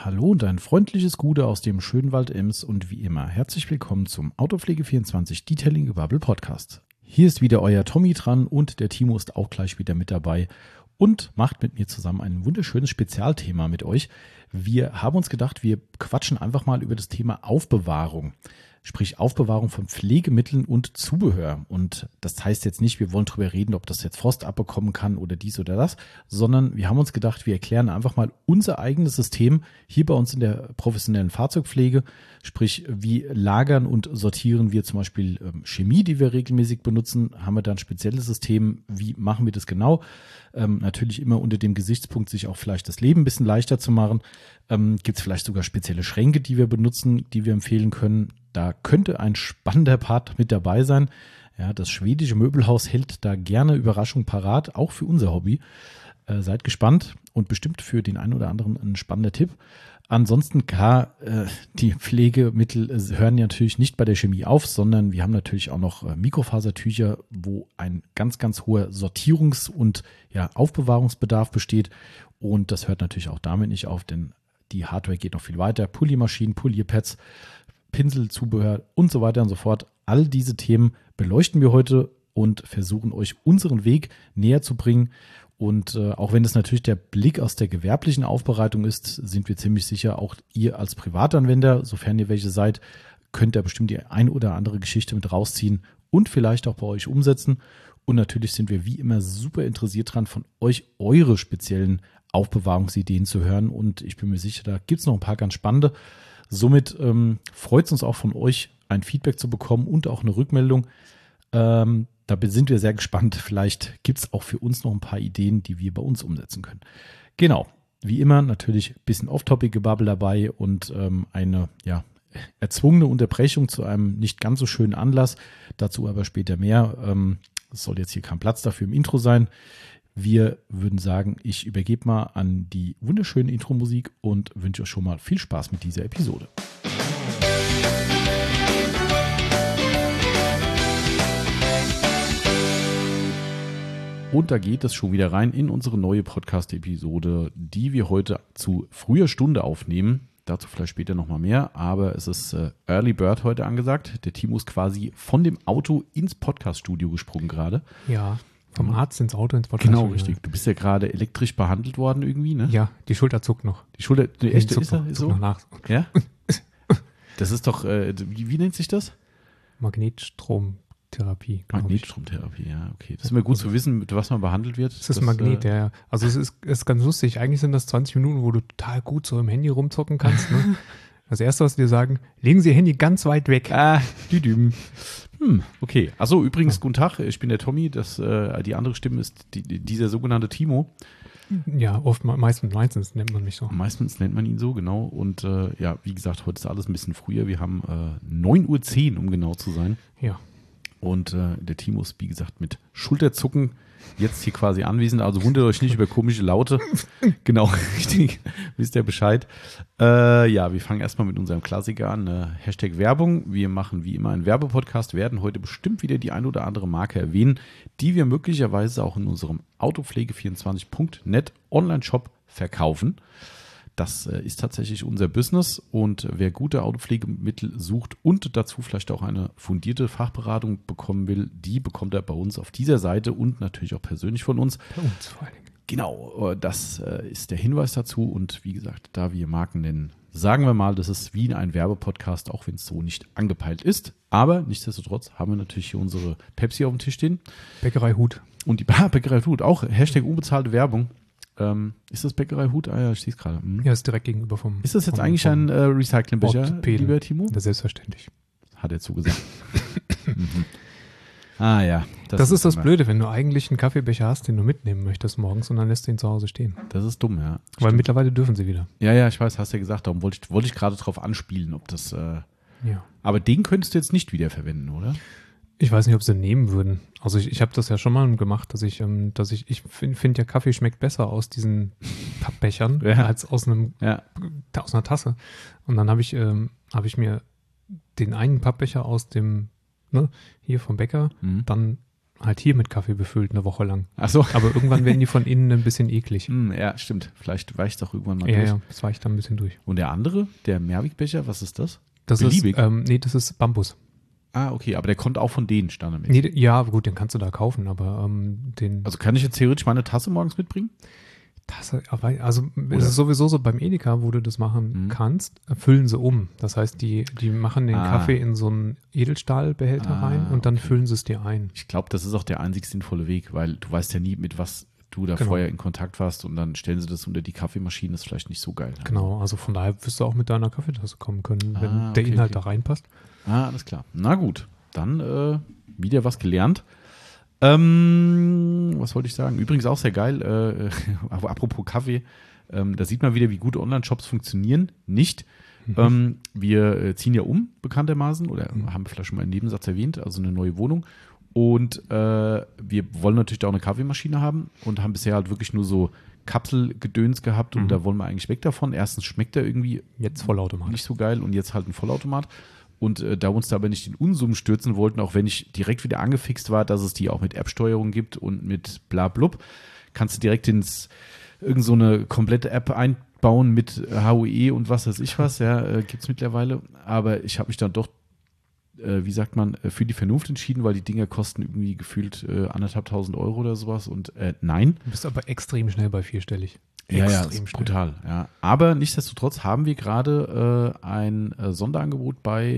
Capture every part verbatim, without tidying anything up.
Hallo und ein freundliches Gute aus dem schönen Wald-Ems und wie immer herzlich willkommen zum Autopflege vierundzwanzig Detailing Gebubble Podcast. Hier ist wieder euer Tommy dran und der Timo ist auch gleich wieder mit dabei und macht mit mir zusammen ein wunderschönes Spezialthema mit euch. Wir haben uns gedacht, wir quatschen einfach mal über das Thema Aufbewahrung. Sprich Aufbewahrung von Pflegemitteln und Zubehör. Und das heißt jetzt nicht, wir wollen drüber reden, ob das jetzt Frost abbekommen kann oder dies oder das, sondern wir haben uns gedacht, wir erklären einfach mal unser eigenes System hier bei uns in der professionellen Fahrzeugpflege. Sprich, wie lagern und sortieren wir zum Beispiel ähm, Chemie, die wir regelmäßig benutzen, haben wir da ein spezielles System, wie machen wir das genau? Ähm, natürlich immer unter dem Gesichtspunkt, sich auch vielleicht das Leben ein bisschen leichter zu machen. Ähm, gibt es vielleicht sogar spezielle Schränke, die wir benutzen, die wir empfehlen können. Da könnte ein spannender Part mit dabei sein. Ja, das schwedische Möbelhaus hält da gerne Überraschungen parat, auch für unser Hobby. Äh, seid gespannt und bestimmt für den einen oder anderen ein spannender Tipp. Ansonsten, klar, äh, die Pflegemittel äh, hören ja natürlich nicht bei der Chemie auf, sondern wir haben natürlich auch noch äh, Mikrofasertücher, wo ein ganz, ganz hoher Sortierungs- und ja, Aufbewahrungsbedarf besteht. Und das hört natürlich auch damit nicht auf, denn die Hardware geht noch viel weiter. Pullimaschinen, Pullierpads, Pinsel, Zubehör und so weiter und so fort. All diese Themen beleuchten wir heute und versuchen euch unseren Weg näher zu bringen. Und äh, auch wenn es natürlich der Blick aus der gewerblichen Aufbereitung ist, sind wir ziemlich sicher, auch ihr als Privatanwender, sofern ihr welche seid, könnt ihr bestimmt die ein oder andere Geschichte mit rausziehen und vielleicht auch bei euch umsetzen. Und natürlich sind wir wie immer super interessiert dran, von euch eure speziellen Aufbewahrungsideen zu hören. Und ich bin mir sicher, da gibt es noch ein paar ganz spannende. Somit ähm, freut es uns auch von euch, ein Feedback zu bekommen und auch eine Rückmeldung. Ähm, da sind wir sehr gespannt. Vielleicht gibt es auch für uns noch ein paar Ideen, die wir bei uns umsetzen können. Genau, wie immer natürlich ein bisschen Off-Topic-Gebabbel dabei und ähm, eine ja, erzwungene Unterbrechung zu einem nicht ganz so schönen Anlass. Dazu aber später mehr. Ähm, es soll jetzt hier kein Platz dafür im Intro sein. Wir würden sagen, ich übergebe mal an die wunderschöne Intro-Musik und wünsche euch schon mal viel Spaß mit dieser Episode. Und da geht es schon wieder rein in unsere neue Podcast-Episode, die wir heute zu früher Stunde aufnehmen. Dazu vielleicht später nochmal mehr, aber es ist äh, Early Bird heute angesagt. Der Timo ist quasi von dem Auto ins Podcast-Studio gesprungen gerade. Ja. Vom Arzt ins Auto ins Podcast. Genau, richtig. Du bist ja gerade elektrisch behandelt worden irgendwie, ne? Ja, die Schulter zuckt noch. Die Schulter, die Die echte zuckt ist, er, noch, ist zuckt so? noch nach. Ja? Das ist doch, äh, wie, wie nennt sich das? Magnetstromtherapie. Magnetstromtherapie, ja, okay. Das ist immer gut zu wissen, mit was man behandelt wird. Das ist Magnet, äh, ja, ja. Also es ist, ist ganz lustig. Eigentlich sind das zwanzig Minuten, wo du total gut so im Handy rumzocken kannst, ne? Das Erste, was wir sagen, legen Sie Ihr Handy ganz weit weg. Ah, düdüm. Hm, okay. Achso, übrigens, guten Tag, ich bin der Tommy. Das, äh, die andere Stimme ist die, dieser sogenannte Timo. Ja, oft, meistens, meistens nennt man mich so. Meistens nennt man ihn so, genau. Und äh, ja, wie gesagt, heute ist alles ein bisschen früher. Wir haben äh, neun Uhr zehn, um genau zu sein. Ja. Und äh, der Timo ist, wie gesagt, mit Schulterzucken jetzt hier quasi anwesend. Also wundert euch nicht über komische Laute. Genau, richtig. Wisst ihr Bescheid. Äh, ja, wir fangen erstmal mit unserem Klassiker an. Äh, Hashtag Werbung. Wir machen wie immer einen Werbepodcast, werden heute bestimmt wieder die ein oder andere Marke erwähnen, die wir möglicherweise auch in unserem autopflege vierundzwanzig punkt net Online-Shop verkaufen. Das äh, ist tatsächlich unser Business und wer gute Autopflegemittel sucht und dazu vielleicht auch eine fundierte Fachberatung bekommen will, die bekommt er bei uns auf dieser Seite und natürlich auch persönlich von uns. Bei uns vor allen Dingen. Genau, das äh, ist der Hinweis dazu und wie gesagt, da wir Marken nennen, sagen wir mal, das ist wie ein Werbepodcast, auch wenn es so nicht angepeilt ist. Aber nichtsdestotrotz haben wir natürlich hier unsere Pepsi auf dem Tisch stehen. Bäckerei Hut. Und die ah, Bäckerei Hut, auch Hashtag unbezahlte Werbung. Ähm, ist das Bäckerei Hut? Ah ja, ich sehe es gerade. Hm. Ja, ist direkt gegenüber vom. Ist das jetzt vom, eigentlich vom ein äh, Recyclingbecher, Orthopäden. lieber Timo? Ja, selbstverständlich. Hat er zugesagt. mhm. Ah ja. Das, das ist das immer. Blöde, wenn du eigentlich einen Kaffeebecher hast, den du mitnehmen möchtest morgens und dann lässt du ihn zu Hause stehen. Das ist dumm, ja. Weil Stimmt. mittlerweile dürfen sie wieder. Ja, ja, ich weiß, hast du ja gesagt, darum wollte ich, wollte ich gerade drauf anspielen, ob das. Äh, ja. Aber den könntest du jetzt nicht wiederverwenden, oder? Ich weiß nicht, ob sie nehmen würden. Also ich, ich habe das ja schon mal gemacht, dass ich, ähm, dass ich, ich finde find ja Kaffee schmeckt besser aus diesen Pappbechern ja. als aus einem ja. aus einer Tasse. Und dann habe ich, ähm, habe ich mir den einen Pappbecher aus dem, ne, hier vom Bäcker, mhm. dann halt hier mit Kaffee befüllt, eine Woche lang. Ach so. Aber irgendwann werden die von innen ein bisschen eklig. Hm, ja, stimmt. Vielleicht weicht es auch irgendwann mal Ja, durch. ja, das weicht dann ein bisschen durch. Und der andere, der Mehrwegbecher, was ist das? Das Beliebig? ist, ähm, nee, das ist Bambus. Ah, okay, aber der kommt auch von denen standardmäßig. Nee, ja, gut, den kannst du da kaufen, aber ähm, den. Also kann ich jetzt theoretisch meine Tasse morgens mitbringen? Das, aber also Oder- es ist sowieso so beim Edeka, wo du das machen Mhm. kannst, füllen sie um. Das heißt, die, die machen den Ah. Kaffee in so einen Edelstahlbehälter Ah, rein und dann okay. füllen sie es dir ein. Ich glaube, das ist auch der einzig sinnvolle Weg, weil du weißt ja nie, mit was du da Genau. vorher in Kontakt warst und dann stellen sie das unter die Kaffeemaschine, ist vielleicht nicht so geil. Genau, also von daher wirst du auch mit deiner Kaffeetasse kommen können, wenn Ah, der okay, Inhalt okay. da reinpasst. Ah, alles klar. Na gut, dann äh, wieder was gelernt. Ähm, was wollte ich sagen? Übrigens auch sehr geil, äh, aber apropos Kaffee, ähm, da sieht man wieder, wie gut Online-Shops funktionieren. Nicht. Mhm. Ähm, wir äh, ziehen ja um, bekanntermaßen, oder Mhm. haben wir vielleicht schon mal im Nebensatz erwähnt, also eine neue Wohnung. Und äh, wir wollen natürlich da auch eine Kaffeemaschine haben und haben bisher halt wirklich nur so Kapselgedöns gehabt und Mhm. da wollen wir eigentlich weg davon. Erstens schmeckt er irgendwie Jetzt Vollautomat. nicht so geil und jetzt halt ein Vollautomat. Und äh, da wir uns da aber nicht in Unsummen stürzen wollten, auch wenn ich direkt wieder angefixt war, dass es die auch mit App-Steuerung gibt und mit bla blub, kannst du direkt ins irgend so eine komplette App einbauen mit H O E und was weiß ich was, ja, äh, gibt es mittlerweile. Aber ich habe mich dann doch, äh, wie sagt man, äh, für die Vernunft entschieden, weil die Dinger kosten irgendwie gefühlt äh, anderthalbtausend Euro oder sowas und äh, nein. Du bist aber extrem schnell bei vierstellig. Ja, ja, Extrem ist schnell. brutal. Ja. Aber nichtsdestotrotz haben wir gerade äh, ein äh, Sonderangebot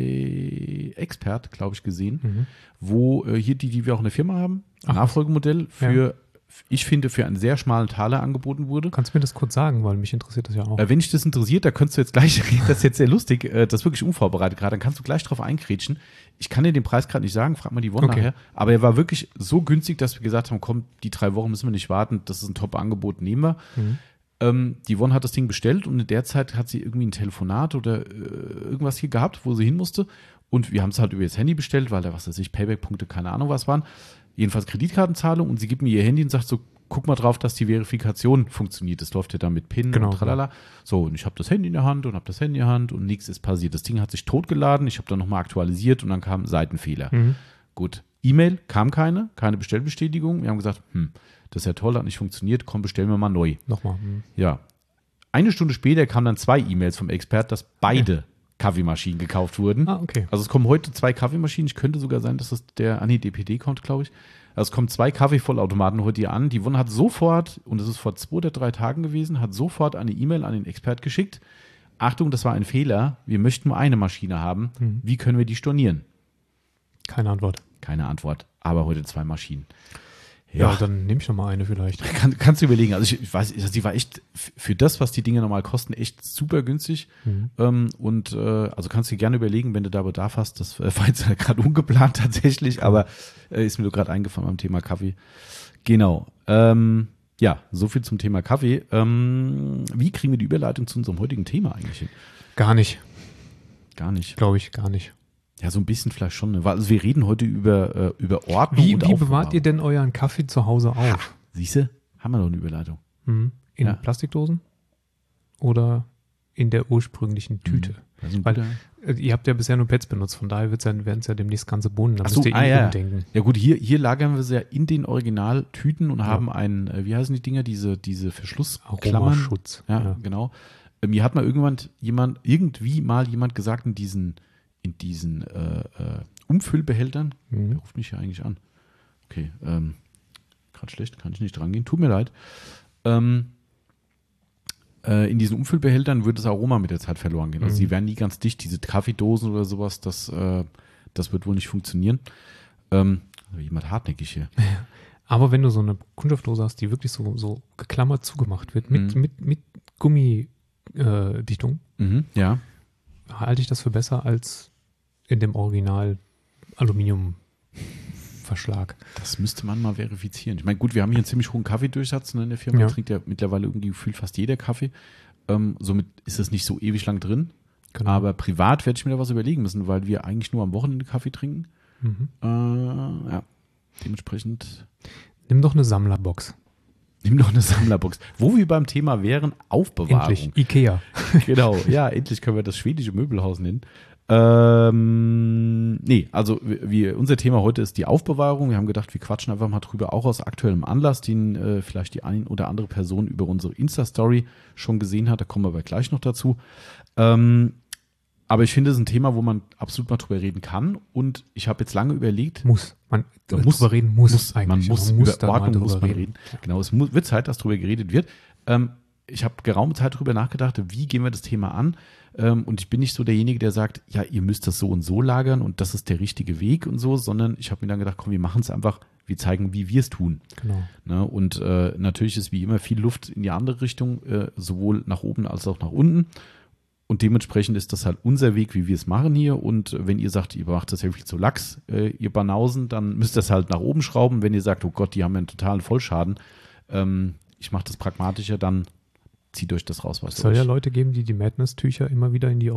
bei Expert, glaube ich, gesehen, Mhm. wo äh, hier die, die wir auch in der Firma haben, Ach, Nachfolgemodell für, ich finde, für einen sehr schmalen Taler angeboten wurde. Kannst du mir das kurz sagen, weil mich interessiert das ja auch. Äh, wenn dich das interessiert, da könntest du jetzt gleich reden, das ist jetzt sehr lustig, äh, das ist wirklich unvorbereitet gerade, dann kannst du gleich drauf einkrätschen. Ich kann dir den Preis gerade nicht sagen, frag mal die Yvonne Okay. nachher, aber er war wirklich so günstig, dass wir gesagt haben, komm, die drei Wochen müssen wir nicht warten, das ist ein Top-Angebot, nehmen wir. Mhm. Ähm, die Yvonne hat das Ding bestellt und in der Zeit hat sie irgendwie ein Telefonat oder äh, irgendwas hier gehabt, wo sie hin musste. Und wir haben es halt über das Handy bestellt, weil da, was weiß ich, Payback-Punkte, keine Ahnung was waren. Jedenfalls Kreditkartenzahlung und sie gibt mir ihr Handy und sagt so, guck mal drauf, dass die Verifikation funktioniert. Das läuft ja dann mit PIN Genau, und tralala. So, und ich habe das Handy in der Hand und habe das Handy in der Hand und nichts ist passiert. Das Ding hat sich totgeladen, ich habe dann nochmal aktualisiert und dann kam Seitenfehler. Mhm. Gut, E-Mail kam keine, keine Bestellbestätigung. Wir haben gesagt, hm, das ist ja toll, hat nicht funktioniert, komm, bestellen wir mal neu. Nochmal. Mhm. Ja. Eine Stunde später kamen dann zwei E-Mails vom Expert, dass beide Kaffeemaschinen gekauft wurden. Ah, okay. Also es kommen heute zwei Kaffeemaschinen. Ich könnte sogar sein, dass das der, ah nee, D P D kommt, glaube ich. Also es kommen zwei Kaffeevollautomaten heute hier an. Die Yvonne hat sofort, und das ist vor zwei oder drei Tagen gewesen, hat sofort eine E-Mail an den Expert geschickt. Achtung, das war ein Fehler. Wir möchten nur eine Maschine haben. Mhm. Wie können wir die stornieren? Keine Antwort. Keine Antwort. Aber heute zwei Maschinen. Ja, dann nehme ich noch mal eine vielleicht. Kann, kannst du überlegen. Also ich, ich weiß, also die war echt f- für das, was die Dinge normal kosten, echt super günstig. Mhm. Ähm, und äh, also kannst du dir gerne überlegen, wenn du da Bedarf hast. Das äh, war jetzt gerade ungeplant tatsächlich, aber äh, ist mir nur gerade eingefallen beim Thema Kaffee. Genau. Ähm, ja, so viel zum Thema Kaffee. Ähm, wie kriegen wir die Überleitung zu unserem heutigen Thema eigentlich hin? Gar nicht, Gar nicht. glaube ich, gar nicht. Ja, so ein bisschen vielleicht schon. Ne? Weil, also wir reden heute über, äh, über Ordnung Wie, und wie bewahrt Aufbewahrung. ihr denn euren Kaffee zu Hause auf? Siehste, haben wir doch eine Überleitung. Mhm. In Ja. Plastikdosen oder in der ursprünglichen Tüte? Das ist ein Weil- guter- Äh, Ihr habt ja bisher nur Pets benutzt, von daher wird's ja, werden es ja demnächst ganze Bohnen. Da Ach so, müsst ihr ah, eh ja. umdenken. Ja gut, hier, hier lagern wir sie ja in den Originaltüten und haben einen, äh, wie heißen die Dinger, diese, diese Verschlussklammern. Aromaschutz. Ja, Ja. genau. Ähm, mir hat mal irgendwann jemand, irgendwie mal jemand gesagt, in diesen, in diesen äh, äh, Umfüllbehältern, wer Mhm. ruft mich ja eigentlich an? Okay, ähm, gerade schlecht, kann ich nicht dran gehen, tut mir leid. Ähm, äh, in diesen Umfüllbehältern wird das Aroma mit der Zeit verloren gehen. Also Mhm. die werden nie ganz dicht, diese Kaffeedosen oder sowas, das, äh, das wird wohl nicht funktionieren. Ähm, also jemand hartnäckig hier. Aber wenn du so eine Kunststoffdose hast, die wirklich so, so geklammert zugemacht wird, mit, Mhm. mit, mit Gummidichtung, Mhm, ja. halte ich das für besser als in dem Original Aluminiumverschlag. Das müsste man mal verifizieren. Ich meine, gut, wir haben hier einen ziemlich hohen Kaffeedurchsatz ne, in der Firma. Ja. Trinkt ja mittlerweile irgendwie gefühlt fast jeder Kaffee. Ähm, somit ist es nicht so ewig lang drin. Genau. Aber privat werde ich mir da was überlegen müssen, weil wir eigentlich nur am Wochenende Kaffee trinken. Mhm. Äh, ja, dementsprechend Nimm doch eine Sammlerbox. nimm noch eine Sammlerbox. Wo wir beim Thema wären, Aufbewahrung. Endlich. Ikea. Genau, ja, endlich können wir das schwedische Möbelhaus nennen. Ähm, nee, also wir, unser Thema heute ist die Aufbewahrung. Wir haben gedacht, wir quatschen einfach mal drüber, auch aus aktuellem Anlass, den äh, vielleicht die ein oder andere Person über unsere Insta-Story schon gesehen hat. Da kommen wir aber gleich noch dazu. Ähm, aber ich finde, es ist ein Thema, wo man absolut mal drüber reden kann. Und ich habe jetzt lange überlegt. Muss. Man man muss drüber reden muss, muss eigentlich. Man muss, man muss über Ordnung muss man reden. reden. Genau, es muss, wird Zeit, dass drüber geredet wird. Ähm, ich habe geraume Zeit darüber nachgedacht, wie gehen wir das Thema an? Ähm, und ich bin nicht so derjenige, der sagt, ja, ihr müsst das so und so lagern und das ist der richtige Weg und so, sondern ich habe mir dann gedacht, komm, wir machen es einfach, wir zeigen, wie wir es tun. Genau. Ne? Und äh, natürlich ist wie immer viel Luft in die andere Richtung, äh, sowohl nach oben als auch nach unten. Und dementsprechend ist das halt unser Weg, wie wir es machen hier. Und wenn ihr sagt, ihr macht das ja viel zu lax, äh, ihr Banausen, dann müsst ihr es halt nach oben schrauben. Wenn ihr sagt, oh Gott, die haben ja einen totalen Vollschaden, ähm, ich mache das pragmatischer, dann zieht euch das raus, was Es soll ja Leute geben, die die Madness-Tücher immer wieder in die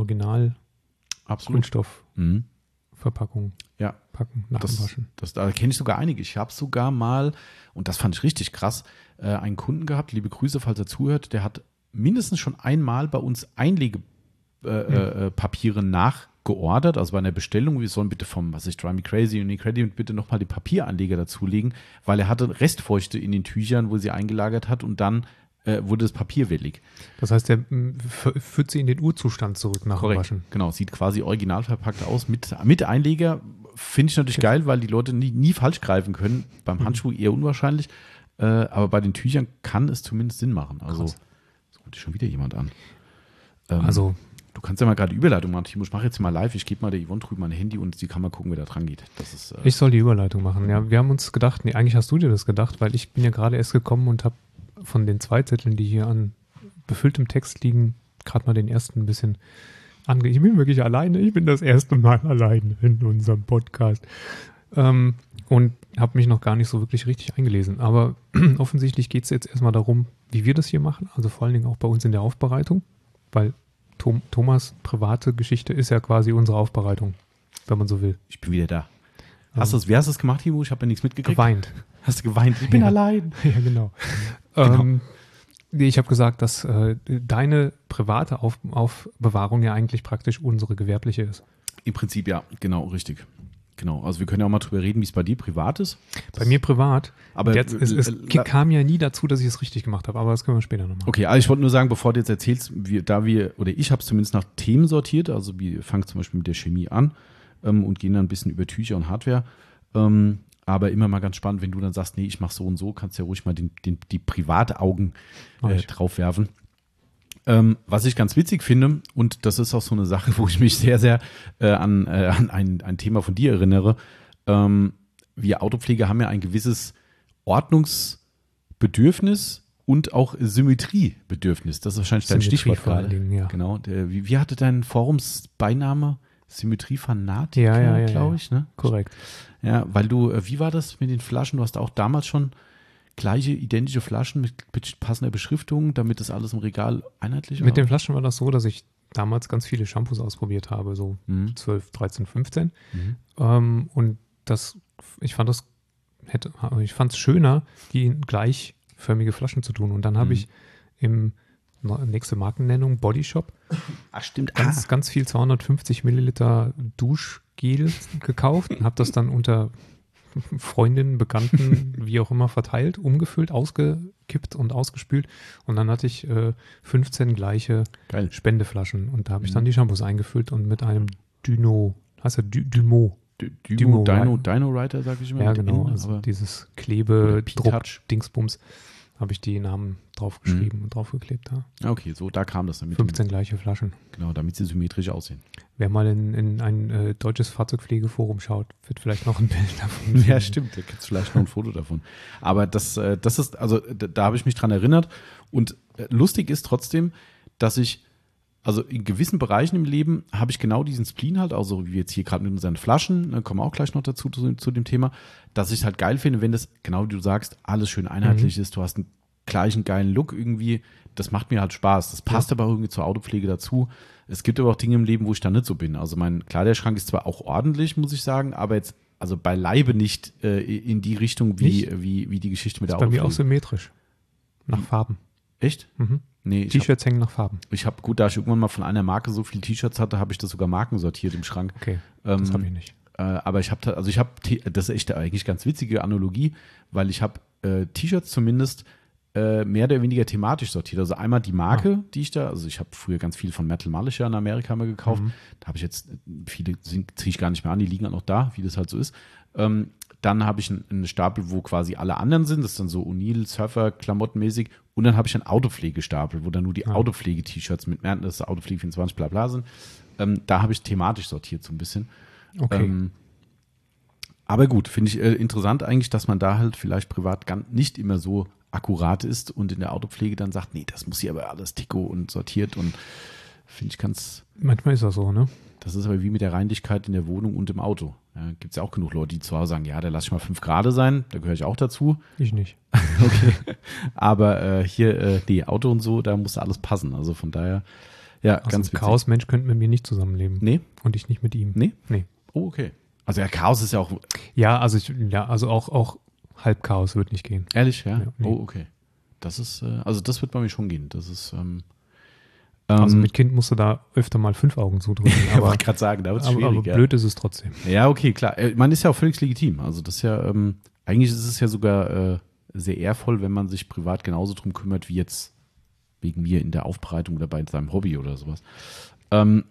Original-Kunststoff-Verpackung mhm. ja. packen, nach dem Waschen. Das, da kenne ich sogar einige. Ich habe sogar mal, und das fand ich richtig krass, äh, einen Kunden gehabt, liebe Grüße, falls er zuhört, der hat mindestens schon einmal bei uns Einlegepapiere äh, äh, Papiere nachgeordert, also bei einer Bestellung, wir sollen bitte vom, was ich, Drive Me Crazy und Credit bitte nochmal die Papieranleger dazulegen, weil er hatte Restfeuchte in den Tüchern, wo sie eingelagert hat und dann äh, wurde das Papier wellig. Das heißt, der führt sie in den Urzustand zurück nach dem Waschen. Genau, sieht quasi original verpackt aus mit, mit Einleger. Finde ich natürlich okay. Geil, weil die Leute nie, nie falsch greifen können. Beim Handschuh eher unwahrscheinlich, äh, aber bei den Tüchern kann es zumindest Sinn machen. Also Krass. so kommt schon wieder jemand an. Ähm, also du kannst ja mal gerade Überleitung machen, Timo. Ich mache jetzt mal live. Ich gebe mal der Yvonne drüben mein Handy und sie kann mal gucken, wer da dran geht. Das ist, äh ich soll die Überleitung machen. Ja, wir haben uns gedacht, nee, eigentlich hast du dir das gedacht, weil ich bin ja gerade erst gekommen und habe von den zwei Zetteln, die hier an befülltem Text liegen, gerade mal den ersten ein bisschen ange... Ich bin wirklich alleine. Ich bin das erste Mal alleine in unserem Podcast. Ähm, und habe mich noch gar nicht so wirklich richtig eingelesen. Aber offensichtlich geht es jetzt erstmal darum, wie wir das hier machen. Also vor allen Dingen auch bei uns in der Aufbereitung. Weil Tom, Thomas' private Geschichte ist ja quasi unsere Aufbereitung, wenn man so will. Ich bin wieder da. Hast du's, wie hast du es gemacht, Timo? Ich habe ja nichts mitgekriegt. Geweint. Hast du geweint? Ich bin ja. allein. Ja, genau. genau. Ähm, ich habe gesagt, dass äh, deine private Auf, Aufbewahrung ja eigentlich praktisch unsere gewerbliche ist. Im Prinzip ja, genau, richtig. Genau, also wir können ja auch mal drüber reden, wie es bei dir privat ist. Bei mir privat. Aber jetzt, es, es äh, kam ja nie dazu, dass ich es richtig gemacht habe, aber das können wir später noch machen. Okay, also ich wollte nur sagen, bevor du jetzt erzählst, wir, da wir, oder ich habe es zumindest nach Themen sortiert, also wir fangen zum Beispiel mit der Chemie an ähm, und gehen dann ein bisschen über Tücher und Hardware. Ähm, aber immer mal ganz spannend, wenn du dann sagst, nee, ich mache so und so, kannst du ja ruhig mal den, den, die Privataugen äh, drauf werfen. Ähm, was ich ganz witzig finde, und das ist auch so eine Sache, wo ich mich sehr, sehr äh, an, äh, an ein, ein Thema von dir erinnere. Ähm, wir Autopfleger haben ja ein gewisses Ordnungsbedürfnis und auch Symmetriebedürfnis. Das ist wahrscheinlich dein Stichwort gerade. Ja. Genau. Der, wie, wie hatte dein Forumsbeiname? Symmetriefanatiker, ja, ja, ja, glaube ja. ich, ne? Korrekt. Ja, weil du, wie war das mit den Flaschen? Du hast auch damals schon gleiche, identische Flaschen mit passender Beschriftung, damit das alles im Regal einheitlich war? Mit den Flaschen war das so, dass ich damals ganz viele Shampoos ausprobiert habe, so Mhm. zwölf, dreizehn, fünfzehn. Mhm. Ähm, und das, ich fand das, hätte, ich fand es schöner, die in gleichförmige Flaschen zu tun. Und dann habe Mhm. ich im, nächste Markennennung, Body Shop, Ach, stimmt. ganz, ganz viel zweihundertfünfzig Milliliter Duschgel gekauft und habe das dann unter Freundinnen, Bekannten, wie auch immer, verteilt, umgefüllt, ausgekippt und ausgespült. Und dann hatte ich äh, fünfzehn gleiche Geil. Spendeflaschen. Und da habe ich Mhm. dann die Shampoos eingefüllt und mit einem Dyno, heißt er Dy- Dymo. D- Dymo Dymo, Dino, Writer. Dino Writer, sag ich immer. Ja, mit genau. N, Also aber- dieses Oder Klebe, Druck, P-Touch. Dingsbums, habe ich die Namen draufgeschrieben und draufgeklebt. Ja. Ah, okay, so, da kam das dann mit. fünfzehn gleiche Flaschen. Dem, genau, damit sie symmetrisch aussehen. Wer mal in, in ein äh, deutsches Fahrzeugpflegeforum schaut, wird vielleicht noch ein Bild davon Ja, finden. stimmt, da gibt es vielleicht noch ein Foto davon. Aber das, äh, das ist, also da, da habe ich mich dran erinnert. Und äh, lustig ist trotzdem, dass ich, also in gewissen Bereichen im Leben habe ich genau diesen Spleen halt, also wie jetzt hier gerade mit unseren Flaschen, ne, kommen wir auch gleich noch dazu zu, zu dem Thema, dass ich es halt geil finde, wenn das, genau wie du sagst, alles schön einheitlich Mhm. ist, du hast einen gleichen geilen Look irgendwie, das macht mir halt Spaß. Das passt Ja. aber irgendwie zur Autopflege dazu. Es gibt aber auch Dinge im Leben, wo ich da nicht so bin. Also mein Kleiderschrank ist zwar auch ordentlich, muss ich sagen, aber jetzt also beileibe nicht äh, in die Richtung wie, Nicht? wie, wie die Geschichte mit Ist der bei mir auch Autopflege. symmetrisch. Nach Wie? Farben. Echt? Mhm. Nee, ich T-Shirts hängen nach Farben. Ich habe, gut, da ich irgendwann mal von einer Marke so viele T-Shirts hatte, habe ich das sogar markensortiert im Schrank. Okay, ähm, das habe ich nicht. Äh, aber ich habe, also ich habe, das ist echt eigentlich ganz witzige Analogie, weil ich habe äh, T-Shirts zumindest äh, mehr oder weniger thematisch sortiert. Also einmal die Marke, ah. die ich da, also ich habe früher ganz viel von Metal Malischer in Amerika mal gekauft. Mhm. Da habe ich jetzt, viele ziehe ich gar nicht mehr an, die liegen auch noch da, wie das halt so ist. Ähm, Dann habe ich einen, einen Stapel, wo quasi alle anderen sind. Das ist dann so O'Neill, Surfer, Klamottenmäßig. Und dann habe ich einen Autopflegestapel, wo dann nur die ja. Autopflege-T-Shirts mit Merken, das ist Autopflege vierundzwanzig, bla bla sind. Ähm, da habe ich thematisch sortiert so ein bisschen. Okay. Ähm, aber gut, finde ich äh, interessant eigentlich, dass man da halt vielleicht privat ganz nicht immer so akkurat ist und in der Autopflege dann sagt, nee, das muss hier aber alles Tico und sortiert und finde ich ganz... Manchmal ist das so, ne? Das ist aber wie mit der Reinlichkeit in der Wohnung und im Auto. Ja, gibt es ja auch genug Leute, die zwar sagen, ja, da lasse ich mal fünf Grad sein, da gehöre ich auch dazu. Ich nicht. Okay. Aber äh, hier, äh, nee, Auto und so, da muss alles passen. Also von daher, ja, also ganz witzig. Chaos-Mensch könnte mit mir nicht zusammenleben. Nee? Und ich nicht mit ihm. Nee? Nee. Oh, okay. Also ja, Chaos ist ja auch... Ja, also ich, ja, also auch, auch Halbchaos wird nicht gehen. Ehrlich, ja? ja nee. Oh, okay. Das ist, äh, also das wird bei mir schon gehen. Das ist, ähm, also mit Kind musst du da öfter mal fünf Augen zudrücken. Aber, wollte ich gerade sagen, da wird es schwierig. Aber ja. blöd ist es trotzdem. Ja, okay, klar. Man ist ja auch völlig legitim. Also das ist ja, ähm, eigentlich ist es ja sogar äh, sehr ehrvoll, wenn man sich privat genauso drum kümmert, wie jetzt wegen mir in der Aufbereitung oder bei seinem Hobby oder sowas. Ähm,